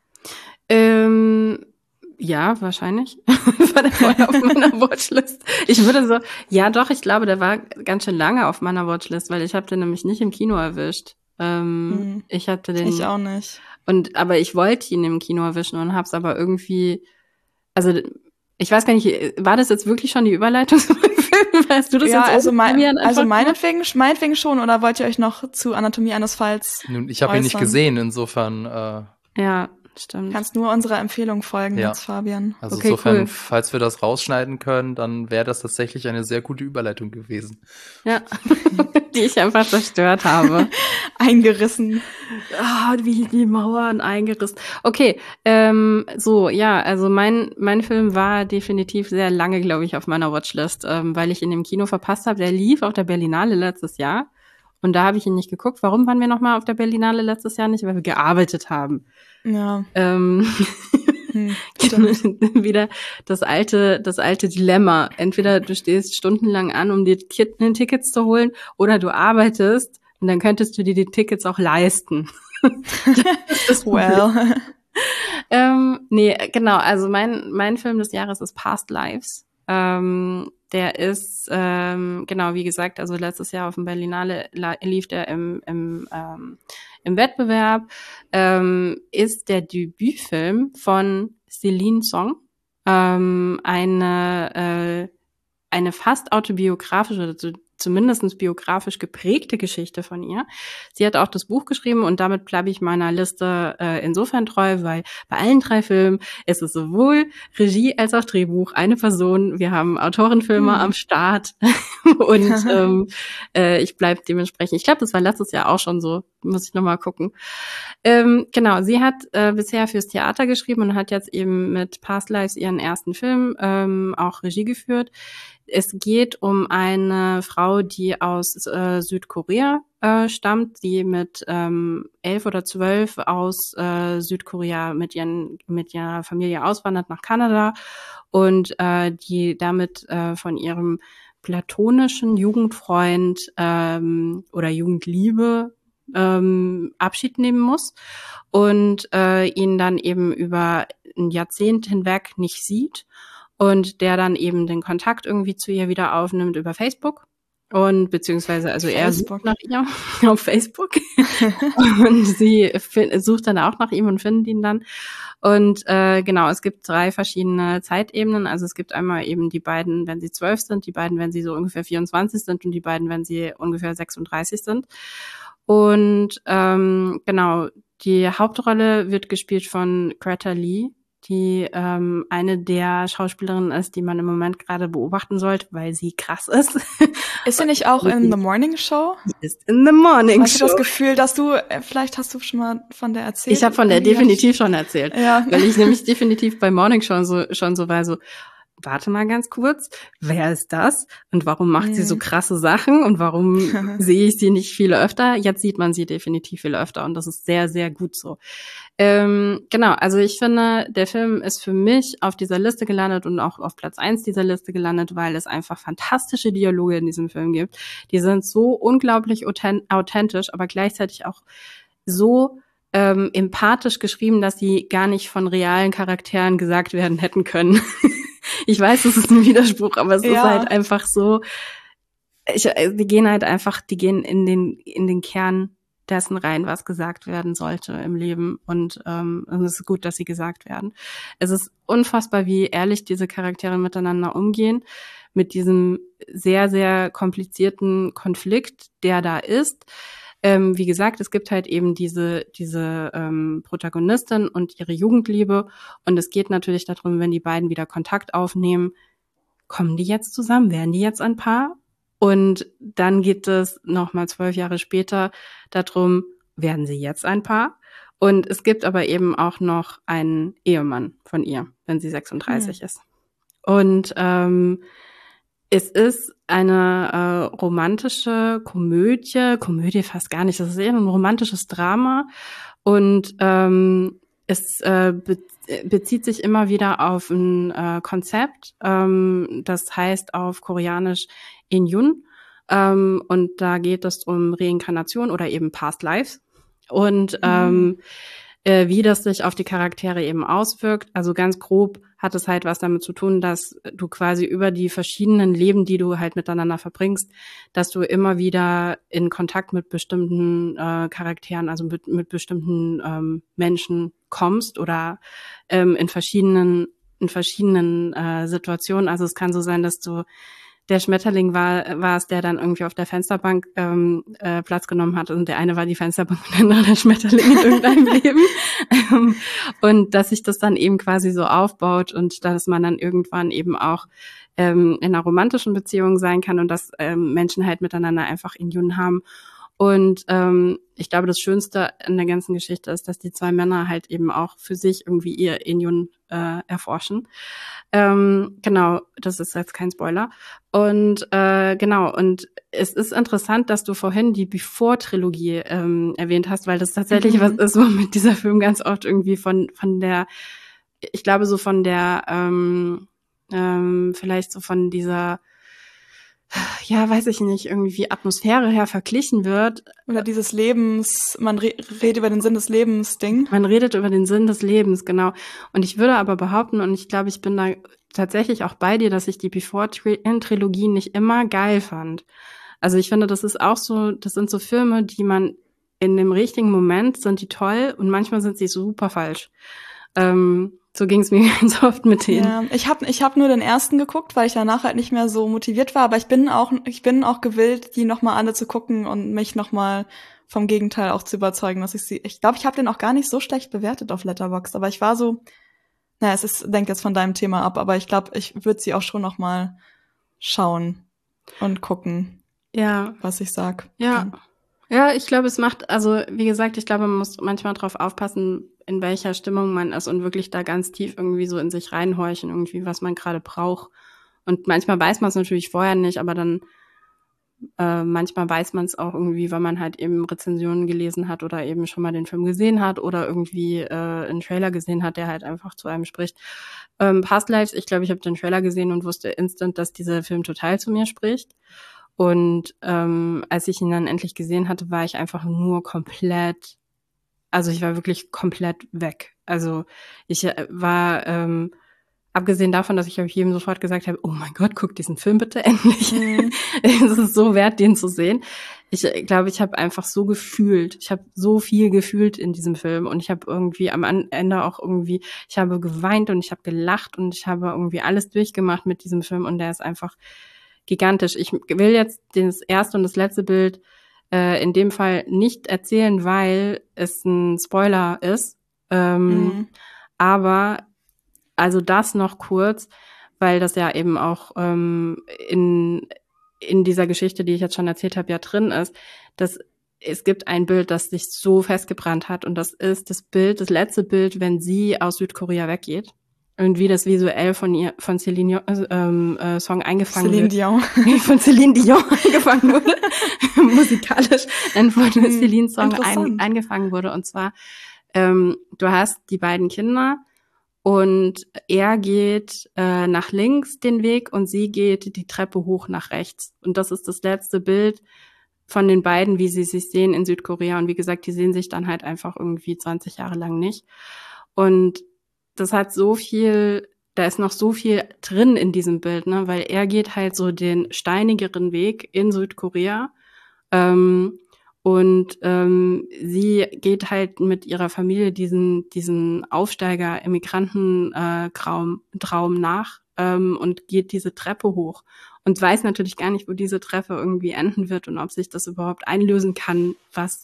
Ja, wahrscheinlich. War der vorher auf meiner Watchlist? Ich glaube, der war ganz schön lange auf meiner Watchlist, weil ich habe den nämlich nicht im Kino erwischt. Ich hatte den. Ich auch nicht. Aber ich wollte ihn im Kino erwischen und hab's aber irgendwie, also ich weiß gar nicht, war das jetzt wirklich schon die Überleitung zu meinem Film? Weißt du das ja, jetzt? meinetwegen schon, oder wollt ihr euch noch zu Anatomie eines Falls Nun, ich habe ihn nicht gesehen, insofern ja, stimmt. Kannst nur unserer Empfehlung folgen jetzt, Fabian. Also okay, insofern, cool. Falls wir das rausschneiden können, dann wäre das tatsächlich eine sehr gute Überleitung gewesen. Ja, die ich einfach zerstört habe. Eingerissen. Wie die Mauern eingerissen. Okay, also mein Film war definitiv sehr lange, glaube ich, auf meiner Watchlist, weil ich ihn im Kino verpasst habe. Der lief auf der Berlinale letztes Jahr und da habe ich ihn nicht geguckt. Warum waren wir nochmal auf der Berlinale letztes Jahr nicht? Weil wir gearbeitet haben. Ja. Wieder das alte Dilemma. Entweder du stehst stundenlang an, um dir Tickets zu holen, oder du arbeitest und dann könntest du dir die Tickets auch leisten. Well. Nee, genau. Also mein Film des Jahres ist Past Lives. Der ist, genau, wie gesagt, also letztes Jahr auf dem Berlinale lief der im Wettbewerb, ist der Debütfilm von Celine Song, eine fast autobiografische, also zumindest biografisch geprägte Geschichte von ihr. Sie hat auch das Buch geschrieben und damit bleibe ich meiner Liste insofern treu, weil bei allen 3 Filmen ist es sowohl Regie als auch Drehbuch eine Person. Wir haben Autorenfilme am Start und ich bleibe dementsprechend. Ich glaube, das war letztes Jahr auch schon so. Muss ich nochmal gucken. Genau, sie hat bisher fürs Theater geschrieben und hat jetzt eben mit Past Lives ihren ersten Film auch Regie geführt. Es geht um eine Frau, die aus Südkorea stammt, die mit 11 oder 12 aus Südkorea mit ihrer Familie auswandert nach Kanada und die damit von ihrem platonischen Jugendfreund oder Jugendliebe Abschied nehmen muss und ihn dann eben über ein Jahrzehnt hinweg nicht sieht. Und der dann eben den Kontakt irgendwie zu ihr wieder aufnimmt über Facebook. Und beziehungsweise, also er sucht nach ihr auf Facebook. Und sie sucht dann auch nach ihm und findet ihn dann. Und genau, es gibt 3 verschiedene Zeitebenen. Also es gibt einmal eben die beiden, wenn sie 12 sind, die beiden, wenn sie so ungefähr 24 sind und die beiden, wenn sie ungefähr 36 sind. Und genau, die Hauptrolle wird gespielt von Greta Lee, die eine der Schauspielerinnen ist, die man im Moment gerade beobachten sollte, weil sie krass ist. Ist sie nicht auch in The Morning Show? Sie ist in The Morning Show. Hast du das Gefühl, dass vielleicht hast du schon mal von der erzählt? Ich habe von der definitiv schon erzählt. Ja. Weil ich nämlich definitiv bei Morning Show schon so war, so, warte mal ganz kurz, wer ist das? Und warum macht sie so krasse Sachen? Und warum sehe ich sie nicht viel öfter? Jetzt sieht man sie definitiv viel öfter und das ist sehr, sehr gut so. Genau, also ich finde, der Film ist für mich auf dieser Liste gelandet und auch auf Platz 1 dieser Liste gelandet, weil es einfach fantastische Dialoge in diesem Film gibt. Die sind so unglaublich authentisch, aber gleichzeitig auch so empathisch geschrieben, dass sie gar nicht von realen Charakteren gesagt werden hätten können. Ich weiß, das ist ein Widerspruch, aber es ist halt einfach so, die gehen in den Kern dessen rein, was gesagt werden sollte im Leben und es ist gut, dass sie gesagt werden. Es ist unfassbar, wie ehrlich diese Charaktere miteinander umgehen, mit diesem sehr, sehr komplizierten Konflikt, der da ist. Wie gesagt, es gibt halt eben diese Protagonistin und ihre Jugendliebe und es geht natürlich darum, wenn die beiden wieder Kontakt aufnehmen, kommen die jetzt zusammen, werden die jetzt ein Paar? Und dann geht es nochmal 12 Jahre später darum, werden sie jetzt ein Paar? Und es gibt aber eben auch noch einen Ehemann von ihr, wenn sie 36 ist. Und es ist eine romantische Komödie fast gar nicht, das ist eher ein romantisches Drama und es bezieht sich immer wieder auf ein Konzept, das heißt auf Koreanisch Injun und da geht es um Reinkarnation oder eben Past Lives und wie das sich auf die Charaktere eben auswirkt. Also ganz grob hat es halt was damit zu tun, dass du quasi über die verschiedenen Leben, die du halt miteinander verbringst, dass du immer wieder in Kontakt mit bestimmten Charakteren, also mit bestimmten Menschen kommst oder in verschiedenen Situationen. Also es kann so sein, dass du der Schmetterling war es, der dann irgendwie auf der Fensterbank Platz genommen hat und der eine war die Fensterbank und der andere der Schmetterling in irgendeinem Leben. Und dass sich das dann eben quasi so aufbaut und dass man dann irgendwann eben auch in einer romantischen Beziehung sein kann und dass Menschen halt miteinander einfach Injun haben. Und ich glaube, das Schönste an der ganzen Geschichte ist, dass die zwei Männer halt eben auch für sich irgendwie ihr Injun erforschen. Genau, das ist jetzt kein Spoiler. Und genau, und es ist interessant, dass du vorhin die Before-Trilogie erwähnt hast, weil das tatsächlich was ist, womit dieser Film ganz oft irgendwie von der, ich glaube so von der, vielleicht so von dieser, ja, weiß ich nicht, irgendwie Atmosphäre her verglichen wird. Oder dieses Lebens, man redet über den Sinn des Lebens Ding. Man redet über den Sinn des Lebens, genau. Und ich würde aber behaupten, und ich glaube, ich bin da tatsächlich auch bei dir, dass ich die Before-Trilogie nicht immer geil fand. Also ich finde, das ist auch so, das sind so Filme, die man in dem richtigen Moment sind die toll und manchmal sind sie super falsch. So ging es mir ganz oft mit denen. Ja, ich hab nur den ersten geguckt, weil ich danach halt nicht mehr so motiviert war, aber ich bin auch gewillt, die nochmal alle zu gucken und mich nochmal vom Gegenteil auch zu überzeugen, dass ich glaube, ich habe den auch gar nicht so schlecht bewertet auf Letterboxd, aber ich war so, naja, denke jetzt von deinem Thema ab, aber ich glaube, ich würde sie auch schon nochmal schauen und gucken, was ich sag. Ja. Ja, ich glaube, es macht, also wie gesagt, ich glaube, man muss manchmal drauf aufpassen, in welcher Stimmung man ist und wirklich da ganz tief irgendwie so in sich reinhorchen, irgendwie, was man gerade braucht. Und manchmal weiß man es natürlich vorher nicht, aber dann manchmal weiß man es auch irgendwie, weil man halt eben Rezensionen gelesen hat oder eben schon mal den Film gesehen hat oder irgendwie einen Trailer gesehen hat, der halt einfach zu einem spricht. Past Lives, ich glaube, ich habe den Trailer gesehen und wusste instant, dass dieser Film total zu mir spricht. Und als ich ihn dann endlich gesehen hatte, war ich einfach nur komplett, also ich war wirklich komplett weg. Also ich war, abgesehen davon, dass ich jedem sofort gesagt habe, oh mein Gott, guck diesen Film bitte endlich. Es ist so wert, den zu sehen. Ich glaube, ich habe einfach so gefühlt. Ich habe so viel gefühlt in diesem Film und ich habe irgendwie am Ende auch irgendwie, ich habe geweint und ich habe gelacht und ich habe irgendwie alles durchgemacht mit diesem Film und der ist einfach gigantisch. Ich will jetzt das erste und das letzte Bild in dem Fall nicht erzählen, weil es ein Spoiler ist. Aber also das noch kurz, weil das ja eben auch in dieser Geschichte, die ich jetzt schon erzählt habe, ja drin ist, dass es gibt ein Bild, das sich so festgebrannt hat und das ist das letzte Bild, wenn sie aus Südkorea weggeht. Und wie das visuell von Celine Dion Song eingefangen Celine wird. Dion. Von Celine Dion eingefangen wurde. Musikalisch von Celine Song eingefangen wurde. Und zwar, du hast die beiden Kinder und er geht nach links den Weg und sie geht die Treppe hoch nach rechts. Und das ist das letzte Bild von den beiden, wie sie sich sehen in Südkorea. Und wie gesagt, die sehen sich dann halt einfach irgendwie 20 Jahre lang nicht. Und das hat so viel, da ist noch so viel drin in diesem Bild, ne, weil er geht halt so den steinigeren Weg in Südkorea, und sie geht halt mit ihrer Familie diesen Aufsteiger-Immigranten-Traum nach, und geht diese Treppe hoch und weiß natürlich gar nicht, wo diese Treppe irgendwie enden wird und ob sich das überhaupt einlösen kann, was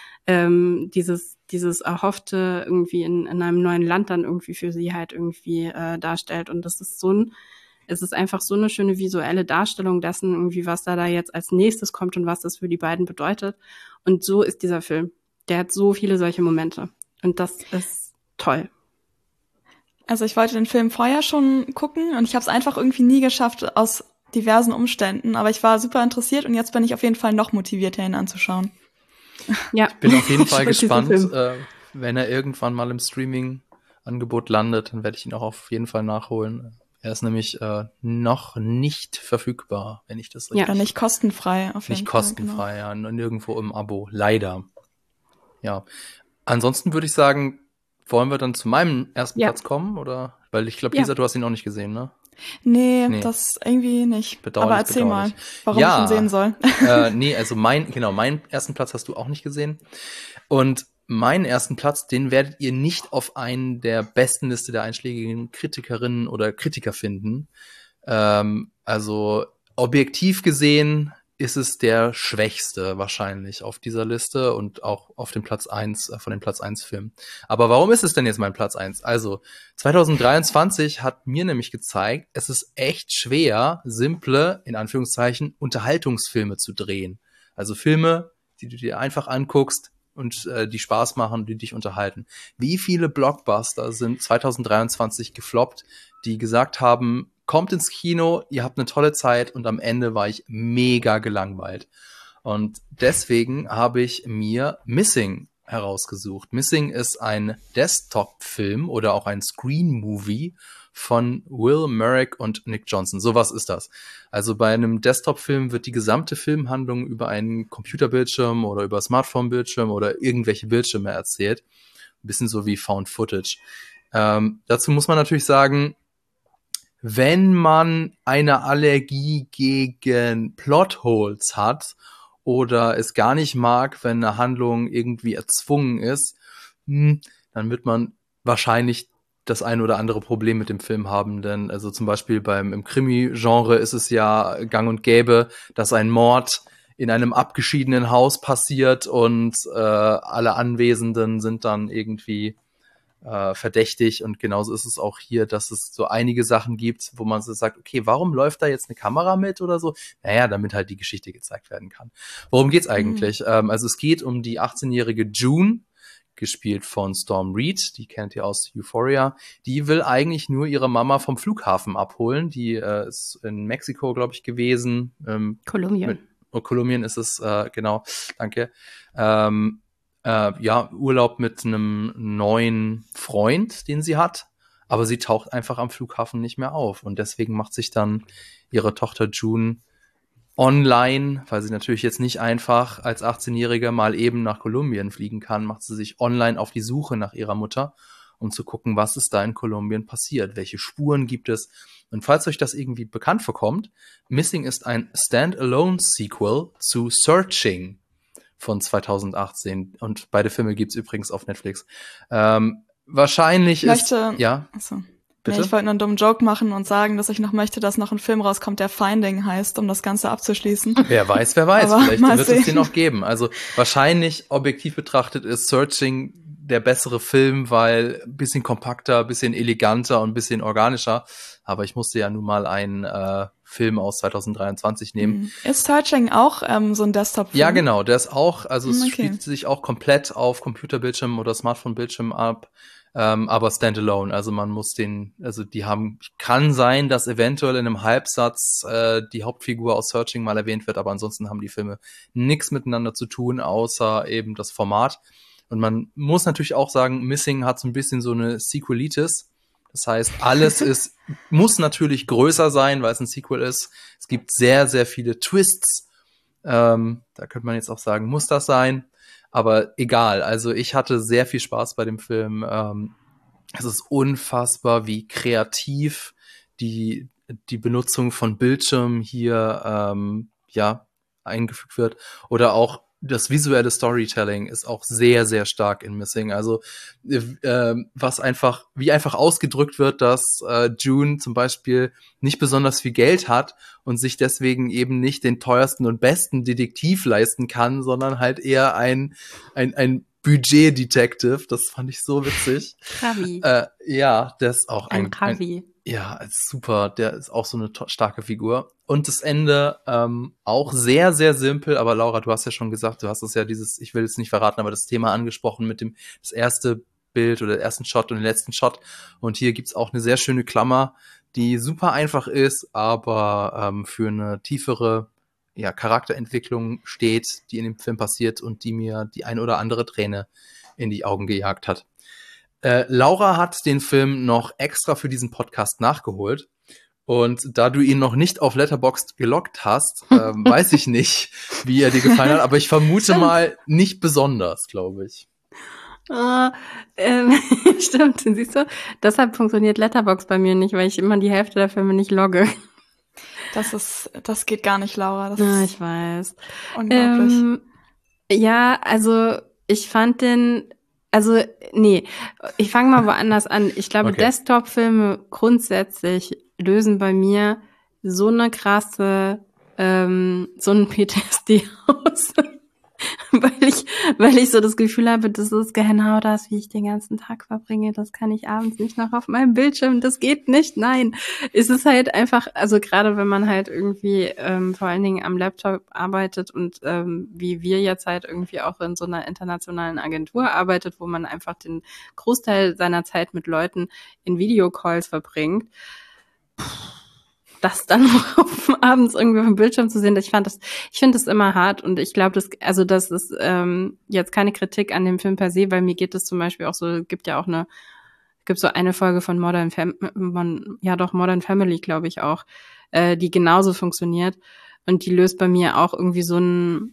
dieses Erhoffte irgendwie in einem neuen Land dann irgendwie für sie halt irgendwie darstellt. Und das ist es ist einfach so eine schöne visuelle Darstellung dessen irgendwie, was da jetzt als nächstes kommt und was das für die beiden bedeutet. Und so ist dieser Film. Der hat so viele solche Momente. Und das ist toll. Also ich wollte den Film vorher schon gucken und ich habe es einfach irgendwie nie geschafft aus diversen Umständen. Aber ich war super interessiert und jetzt bin ich auf jeden Fall noch motivierter, ihn anzuschauen. Ja. Ich bin auf jeden Fall gespannt, wenn er irgendwann mal im Streaming-Angebot landet, dann werde ich ihn auch auf jeden Fall nachholen. Er ist nämlich noch nicht verfügbar, wenn ich das richtig... Ja, nicht kostenfrei auf jeden Fall. Nicht kostenfrei, genau. Ja, nirgendwo im Abo, leider. Ja, ansonsten würde ich sagen, wollen wir dann zu meinem ersten Platz kommen, oder? Weil ich glaube, Lisa, du hast ihn auch nicht gesehen, ne? Nee, das irgendwie nicht. Aber erzähl mal, warum ich ihn sehen soll. Also meinen ersten Platz hast du auch nicht gesehen. Und meinen ersten Platz, den werdet ihr nicht auf einen der besten Liste der einschlägigen Kritikerinnen oder Kritiker finden. Also objektiv gesehen ist es der schwächste wahrscheinlich auf dieser Liste und auch auf dem Platz 1 von den Platz 1 Filmen. Aber warum ist es denn jetzt mein Platz 1? Also 2023 hat mir nämlich gezeigt, es ist echt schwer, simple, in Anführungszeichen, Unterhaltungsfilme zu drehen. Also Filme, die du dir einfach anguckst und die Spaß machen, die dich unterhalten. Wie viele Blockbuster sind 2023 gefloppt, die gesagt haben, kommt ins Kino, ihr habt eine tolle Zeit und am Ende war ich mega gelangweilt. Und deswegen habe ich mir Missing herausgesucht. Missing ist ein Desktop-Film oder auch ein Screen-Movie von Will Merrick und Nick Johnson. Sowas ist das. Also bei einem Desktop-Film wird die gesamte Filmhandlung über einen Computerbildschirm oder über Smartphone-Bildschirm oder irgendwelche Bildschirme erzählt. Ein bisschen so wie Found Footage. Dazu muss man natürlich sagen, wenn man eine Allergie gegen Plotholes hat oder es gar nicht mag, wenn eine Handlung irgendwie erzwungen ist, dann wird man wahrscheinlich das ein oder andere Problem mit dem Film haben, denn also zum Beispiel im Krimi-Genre ist es ja gang und gäbe, dass ein Mord in einem abgeschiedenen Haus passiert und alle Anwesenden sind dann irgendwie verdächtig, und genauso ist es auch hier, dass es so einige Sachen gibt, wo man so sagt, okay, warum läuft da jetzt eine Kamera mit oder so? Naja, damit halt die Geschichte gezeigt werden kann. Worum geht's eigentlich? Also es geht um die 18-jährige June, gespielt von Storm Reed, die kennt ihr aus Euphoria. Die will eigentlich nur ihre Mama vom Flughafen abholen. Die ist in Mexiko, glaube ich, gewesen. Kolumbien. Kolumbien ist es, genau, danke. Urlaub mit einem neuen Freund, den sie hat, aber sie taucht einfach am Flughafen nicht mehr auf und deswegen macht sich dann ihre Tochter June online, weil sie natürlich jetzt nicht einfach als 18-Jähriger mal eben nach Kolumbien fliegen kann, macht sie sich online auf die Suche nach ihrer Mutter, um zu gucken, was ist da in Kolumbien passiert, welche Spuren gibt es. Und falls euch das irgendwie bekannt vorkommt, Missing ist ein Standalone-Sequel zu Searching von 2018. Und beide Filme gibt's übrigens auf Netflix. Wahrscheinlich ja. Achso. Bitte? Nee, ich wollte nur einen dummen Joke machen und sagen, dass ich noch möchte, dass noch ein Film rauskommt, der Finding heißt, um das Ganze abzuschließen. Wer weiß, vielleicht wird es den auch geben. Also wahrscheinlich, objektiv betrachtet, ist Searching der bessere Film, weil ein bisschen kompakter, ein bisschen eleganter und ein bisschen organischer. Aber ich musste ja nun mal einen Film aus 2023 nehmen. Ist Searching auch so ein Desktop-Film? Ja, genau. Der ist auch, also es spielt sich auch komplett auf Computerbildschirmen oder Smartphone-Bildschirmen ab. aber standalone. Also kann sein, dass eventuell in einem Halbsatz die Hauptfigur aus Searching mal erwähnt wird, aber ansonsten haben die Filme nichts miteinander zu tun, außer eben das Format. Und man muss natürlich auch sagen, Missing hat so ein bisschen so eine Sequelitis. Das heißt, alles muss natürlich größer sein, weil es ein Sequel ist. Es gibt sehr, sehr viele Twists. Da könnte man jetzt auch sagen, muss das sein? Aber egal. Also ich hatte sehr viel Spaß bei dem Film. Es ist unfassbar, wie kreativ die Benutzung von Bildschirmen hier eingefügt wird. Oder auch das visuelle Storytelling ist auch sehr, sehr stark in Missing. Also wie einfach ausgedrückt wird, dass June zum Beispiel nicht besonders viel Geld hat und sich deswegen eben nicht den teuersten und besten Detektiv leisten kann, sondern halt eher ein Budget-Detective. Das fand ich so witzig. Ravi. Ja, der ist auch ein Ravi. Ja, super. Der ist auch so eine starke Figur. Und das Ende auch sehr, sehr simpel. Aber Laura, du hast ja schon gesagt, du hast es ja ich will es nicht verraten, aber das Thema angesprochen mit das erste Bild oder ersten Shot und den letzten Shot. Und hier gibt's auch eine sehr schöne Klammer, die super einfach ist, aber für eine tiefere Charakterentwicklung steht, die in dem Film passiert und die mir die ein oder andere Träne in die Augen gejagt hat. Laura hat den Film noch extra für diesen Podcast nachgeholt. Und da du ihn noch nicht auf Letterboxd gelockt hast, weiß ich nicht, wie er dir gefallen hat. Aber ich vermute mal nicht besonders, glaube ich. Stimmt, siehst du? Deshalb funktioniert Letterboxd bei mir nicht, weil ich immer die Hälfte der Filme nicht logge. Das geht gar nicht, Laura. Ich weiß. Unglaublich. Ja, also ich fand ich fange mal woanders an. Ich glaube, okay. Desktop-Filme grundsätzlich lösen bei mir so eine krasse, so ein PTSD aus. weil ich so das Gefühl habe, das ist genau das, wie ich den ganzen Tag verbringe. Das kann ich abends nicht noch auf meinem Bildschirm. Das geht nicht. Nein. Es ist halt einfach, also gerade wenn man halt irgendwie vor allen Dingen am Laptop arbeitet und wie wir jetzt halt irgendwie auch in so einer internationalen Agentur arbeitet, wo man einfach den Großteil seiner Zeit mit Leuten in Videocalls verbringt, das dann abends irgendwie auf dem Bildschirm zu sehen, ich finde das immer hart und ich glaube, das ist jetzt keine Kritik an dem Film per se, weil mir geht es zum Beispiel auch so, gibt so eine Folge von Modern Family, glaube ich auch, die genauso funktioniert und die löst bei mir auch irgendwie so ein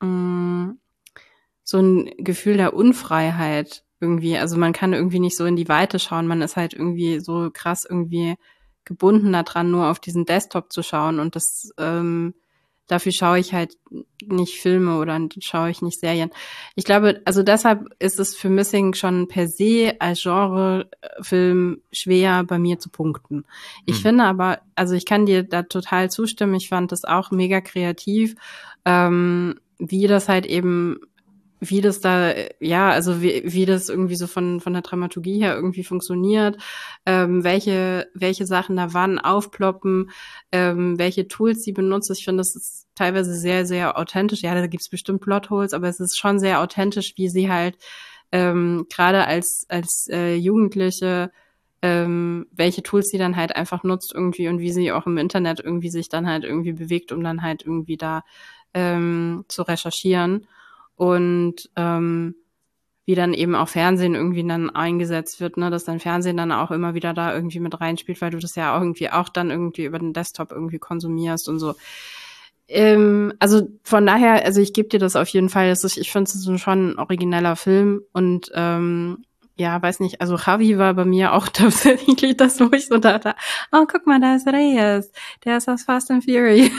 Gefühl der Unfreiheit irgendwie, also man kann irgendwie nicht so in die Weite schauen, man ist halt irgendwie so krass irgendwie gebunden daran, nur auf diesen Desktop zu schauen und das dafür schaue ich halt nicht Filme oder schaue ich nicht Serien. Ich glaube, also deshalb ist es für Missing schon per se als Genrefilm schwer bei mir zu punkten. Ich finde aber, also ich kann dir da total zustimmen, ich fand das auch mega kreativ, wie das halt eben wie das da, also wie das irgendwie so von der Dramaturgie her irgendwie funktioniert, welche Sachen da wann aufploppen, welche Tools sie benutzt. Ich finde, das ist teilweise sehr, sehr authentisch. Ja, da gibt's bestimmt Plotholes, aber es ist schon sehr authentisch, wie sie halt gerade als Jugendliche welche Tools sie dann halt einfach nutzt irgendwie und wie sie auch im Internet irgendwie sich dann halt irgendwie bewegt, um dann halt irgendwie da zu recherchieren. Und wie dann eben auch Fernsehen irgendwie dann eingesetzt wird, ne, dass dann Fernsehen dann auch immer wieder da irgendwie mit reinspielt, weil du das ja auch irgendwie auch dann irgendwie über den Desktop irgendwie konsumierst und so. Also von daher, also ich gebe dir das auf jeden Fall. Ich finde es schon ein origineller Film und weiß nicht, also Javi war bei mir auch tatsächlich das, wo ich so dachte, oh, guck mal, da ist Reyes, der ist aus Fast and Furious.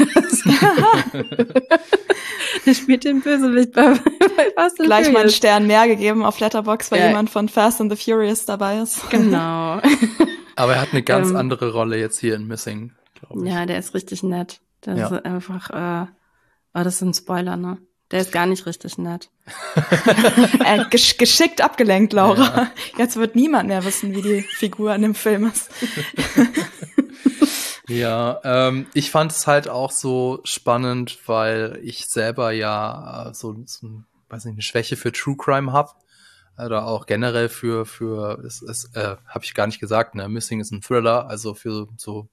Der spielt den Bösewicht bei Fast and Furious. Gleich mal einen Stern mehr gegeben auf Letterboxd, weil jemand von Fast and the Furious dabei ist. Genau. Aber er hat eine ganz andere Rolle jetzt hier in Missing, glaube ich. Ja, der ist richtig nett. Das ist einfach, das ist ein Spoiler, ne? Der ist gar nicht richtig nett. Geschickt abgelenkt, Laura. Ja. Jetzt wird niemand mehr wissen, wie die Figur in dem Film ist. Ja, ich fand es halt auch so spannend, weil ich selber ja so weiß nicht, eine Schwäche für True Crime habe. oder auch generell für habe ich gar nicht gesagt, ne? Missing ist ein Thriller, also für so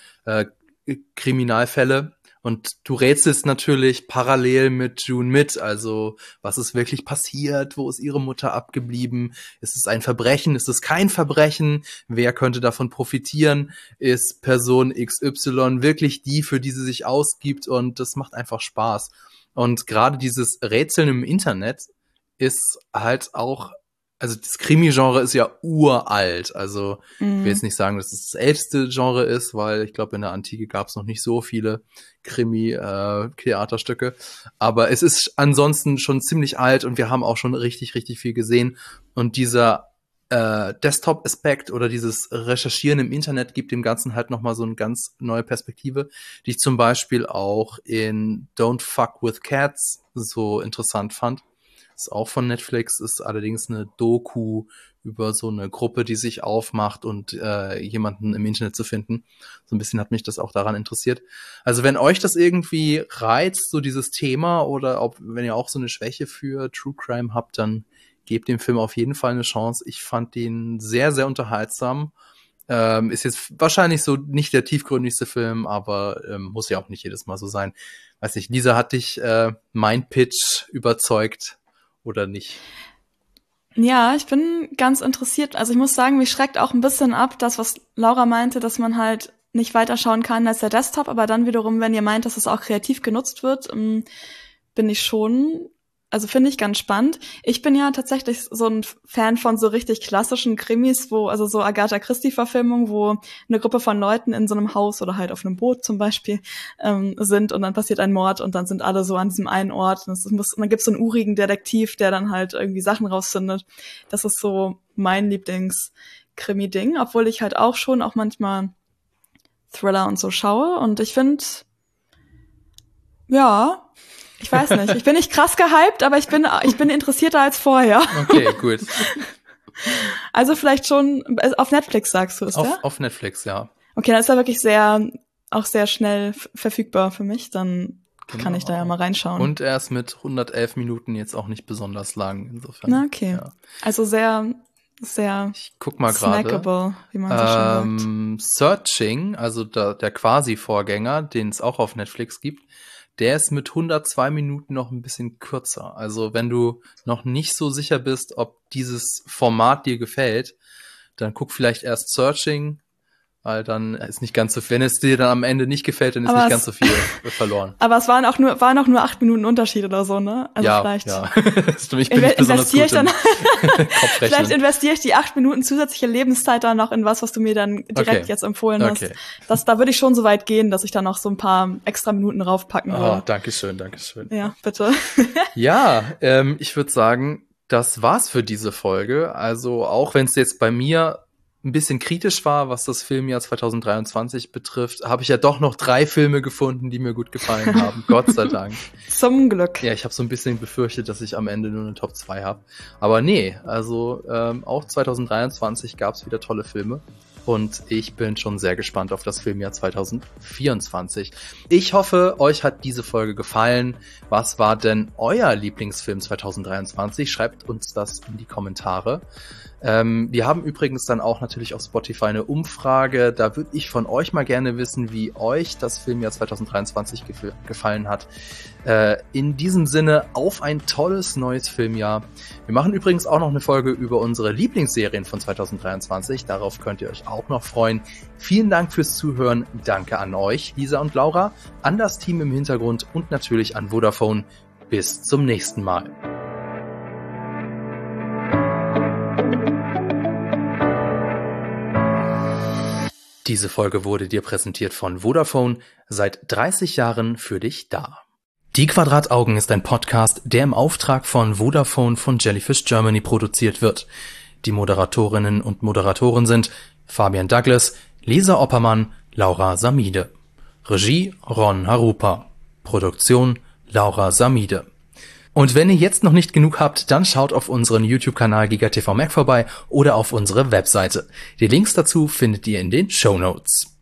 Kriminalfälle. Und du rätselst natürlich parallel mit June mit, also was ist wirklich passiert, wo ist ihre Mutter abgeblieben, ist es ein Verbrechen, ist es kein Verbrechen, wer könnte davon profitieren, ist Person XY wirklich die, für die sie sich ausgibt, und das macht einfach Spaß. Und gerade dieses Rätseln im Internet ist halt auch, also das Krimi-Genre ist ja uralt, also ich will jetzt nicht sagen, dass es das älteste Genre ist, weil ich glaube, in der Antike gab es noch nicht so viele Krimi-Theaterstücke, aber es ist ansonsten schon ziemlich alt und wir haben auch schon richtig, richtig viel gesehen, und dieser Desktop-Aspekt oder dieses Recherchieren im Internet gibt dem Ganzen halt nochmal so eine ganz neue Perspektive, die ich zum Beispiel auch in Don't Fuck with Cats so interessant fand. Ist auch von Netflix, ist allerdings eine Doku über so eine Gruppe, die sich aufmacht und jemanden im Internet zu finden. So ein bisschen hat mich das auch daran interessiert. Also wenn euch das irgendwie reizt, so dieses Thema, oder wenn ihr auch so eine Schwäche für True Crime habt, dann gebt dem Film auf jeden Fall eine Chance. Ich fand den sehr, sehr unterhaltsam. Ist jetzt wahrscheinlich so nicht der tiefgründigste Film, aber muss ja auch nicht jedes Mal so sein. Weiß nicht, Lisa, hat dich mein Pitch überzeugt oder nicht? Ja, ich bin ganz interessiert. Also ich muss sagen, mich schreckt auch ein bisschen ab, das, was Laura meinte, dass man halt nicht weiterschauen kann als der Desktop, aber dann wiederum, wenn ihr meint, dass es auch kreativ genutzt wird, bin ich schon, also finde ich ganz spannend. Ich bin ja tatsächlich so ein Fan von so richtig klassischen Krimis, also so Agatha Christie-Verfilmungen, wo eine Gruppe von Leuten in so einem Haus oder halt auf einem Boot zum Beispiel sind, und dann passiert ein Mord und dann sind alle so an diesem einen Ort. Und dann gibt's so einen urigen Detektiv, der dann halt irgendwie Sachen rausfindet. Das ist so mein Lieblings-Krimi-Ding, obwohl ich halt auch manchmal Thriller und so schaue. Und ich finde, ja, ich weiß nicht. Ich bin nicht krass gehypt, aber ich bin interessierter als vorher. Okay, gut. Also vielleicht schon auf Netflix, sagst du, ist der? Auf Netflix, ja. Okay, dann ist er wirklich auch sehr schnell verfügbar für mich. Dann kann ich da ja mal reinschauen. Und er ist mit 111 Minuten jetzt auch nicht besonders lang, insofern. Na, okay. Ja. Also sehr, sehr ich guck mal snackable, wie man so schön sagt. Searching, also der Quasi-Vorgänger, den es auch auf Netflix gibt, der ist mit 102 Minuten noch ein bisschen kürzer. Also wenn du noch nicht so sicher bist, ob dieses Format dir gefällt, dann guck vielleicht erst Searching, weil dann ist nicht ganz so viel. Wenn es dir dann am Ende nicht gefällt, dann ist nicht ganz so viel verloren. Aber es waren auch nur 8 Minuten Unterschied oder so, ne? Also ja, vielleicht. Ja. Ich bin nicht besonders gut im Kopfrechnen. Vielleicht investiere ich die 8 Minuten zusätzliche Lebenszeit dann noch in was du mir dann direkt jetzt empfohlen hast. Da würde ich schon so weit gehen, dass ich dann noch so ein paar extra Minuten raufpacken würde. Oh, dankeschön. Ja, bitte. Ja, ich würde sagen, das war's für diese Folge. Also auch wenn es jetzt bei mir ein bisschen kritisch war, was das Filmjahr 2023 betrifft, habe ich ja doch noch 3 Filme gefunden, die mir gut gefallen haben. Gott sei Dank. Zum Glück. Ja, ich habe so ein bisschen befürchtet, dass ich am Ende nur eine Top 2 habe. Aber nee, also auch 2023 gab es wieder tolle Filme. Und ich bin schon sehr gespannt auf das Filmjahr 2024. Ich hoffe, euch hat diese Folge gefallen. Was war denn euer Lieblingsfilm 2023? Schreibt uns das in die Kommentare. Wir haben übrigens dann auch natürlich auf Spotify eine Umfrage. Da würde ich von euch mal gerne wissen, wie euch das Filmjahr 2023 gefallen hat. In diesem Sinne, auf ein tolles neues Filmjahr. Wir machen übrigens auch noch eine Folge über unsere Lieblingsserien von 2023. Darauf könnt ihr euch auch noch freuen. Vielen Dank fürs Zuhören. Danke an euch, Lisa und Laura, an das Team im Hintergrund und natürlich an Vodafone. Bis zum nächsten Mal. Diese Folge wurde dir präsentiert von Vodafone, seit 30 Jahren für dich da. Die Quadrataugen ist ein Podcast, der im Auftrag von Vodafone von Jellyfish Germany produziert wird. Die Moderatorinnen und Moderatoren sind Fabian Douglas, Lisa Oppermann, Laura Samide. Regie Ron Harupa. Produktion Laura Samide. Und wenn ihr jetzt noch nicht genug habt, dann schaut auf unseren YouTube-Kanal GigaTV Mac vorbei oder auf unsere Webseite. Die Links dazu findet ihr in den Shownotes.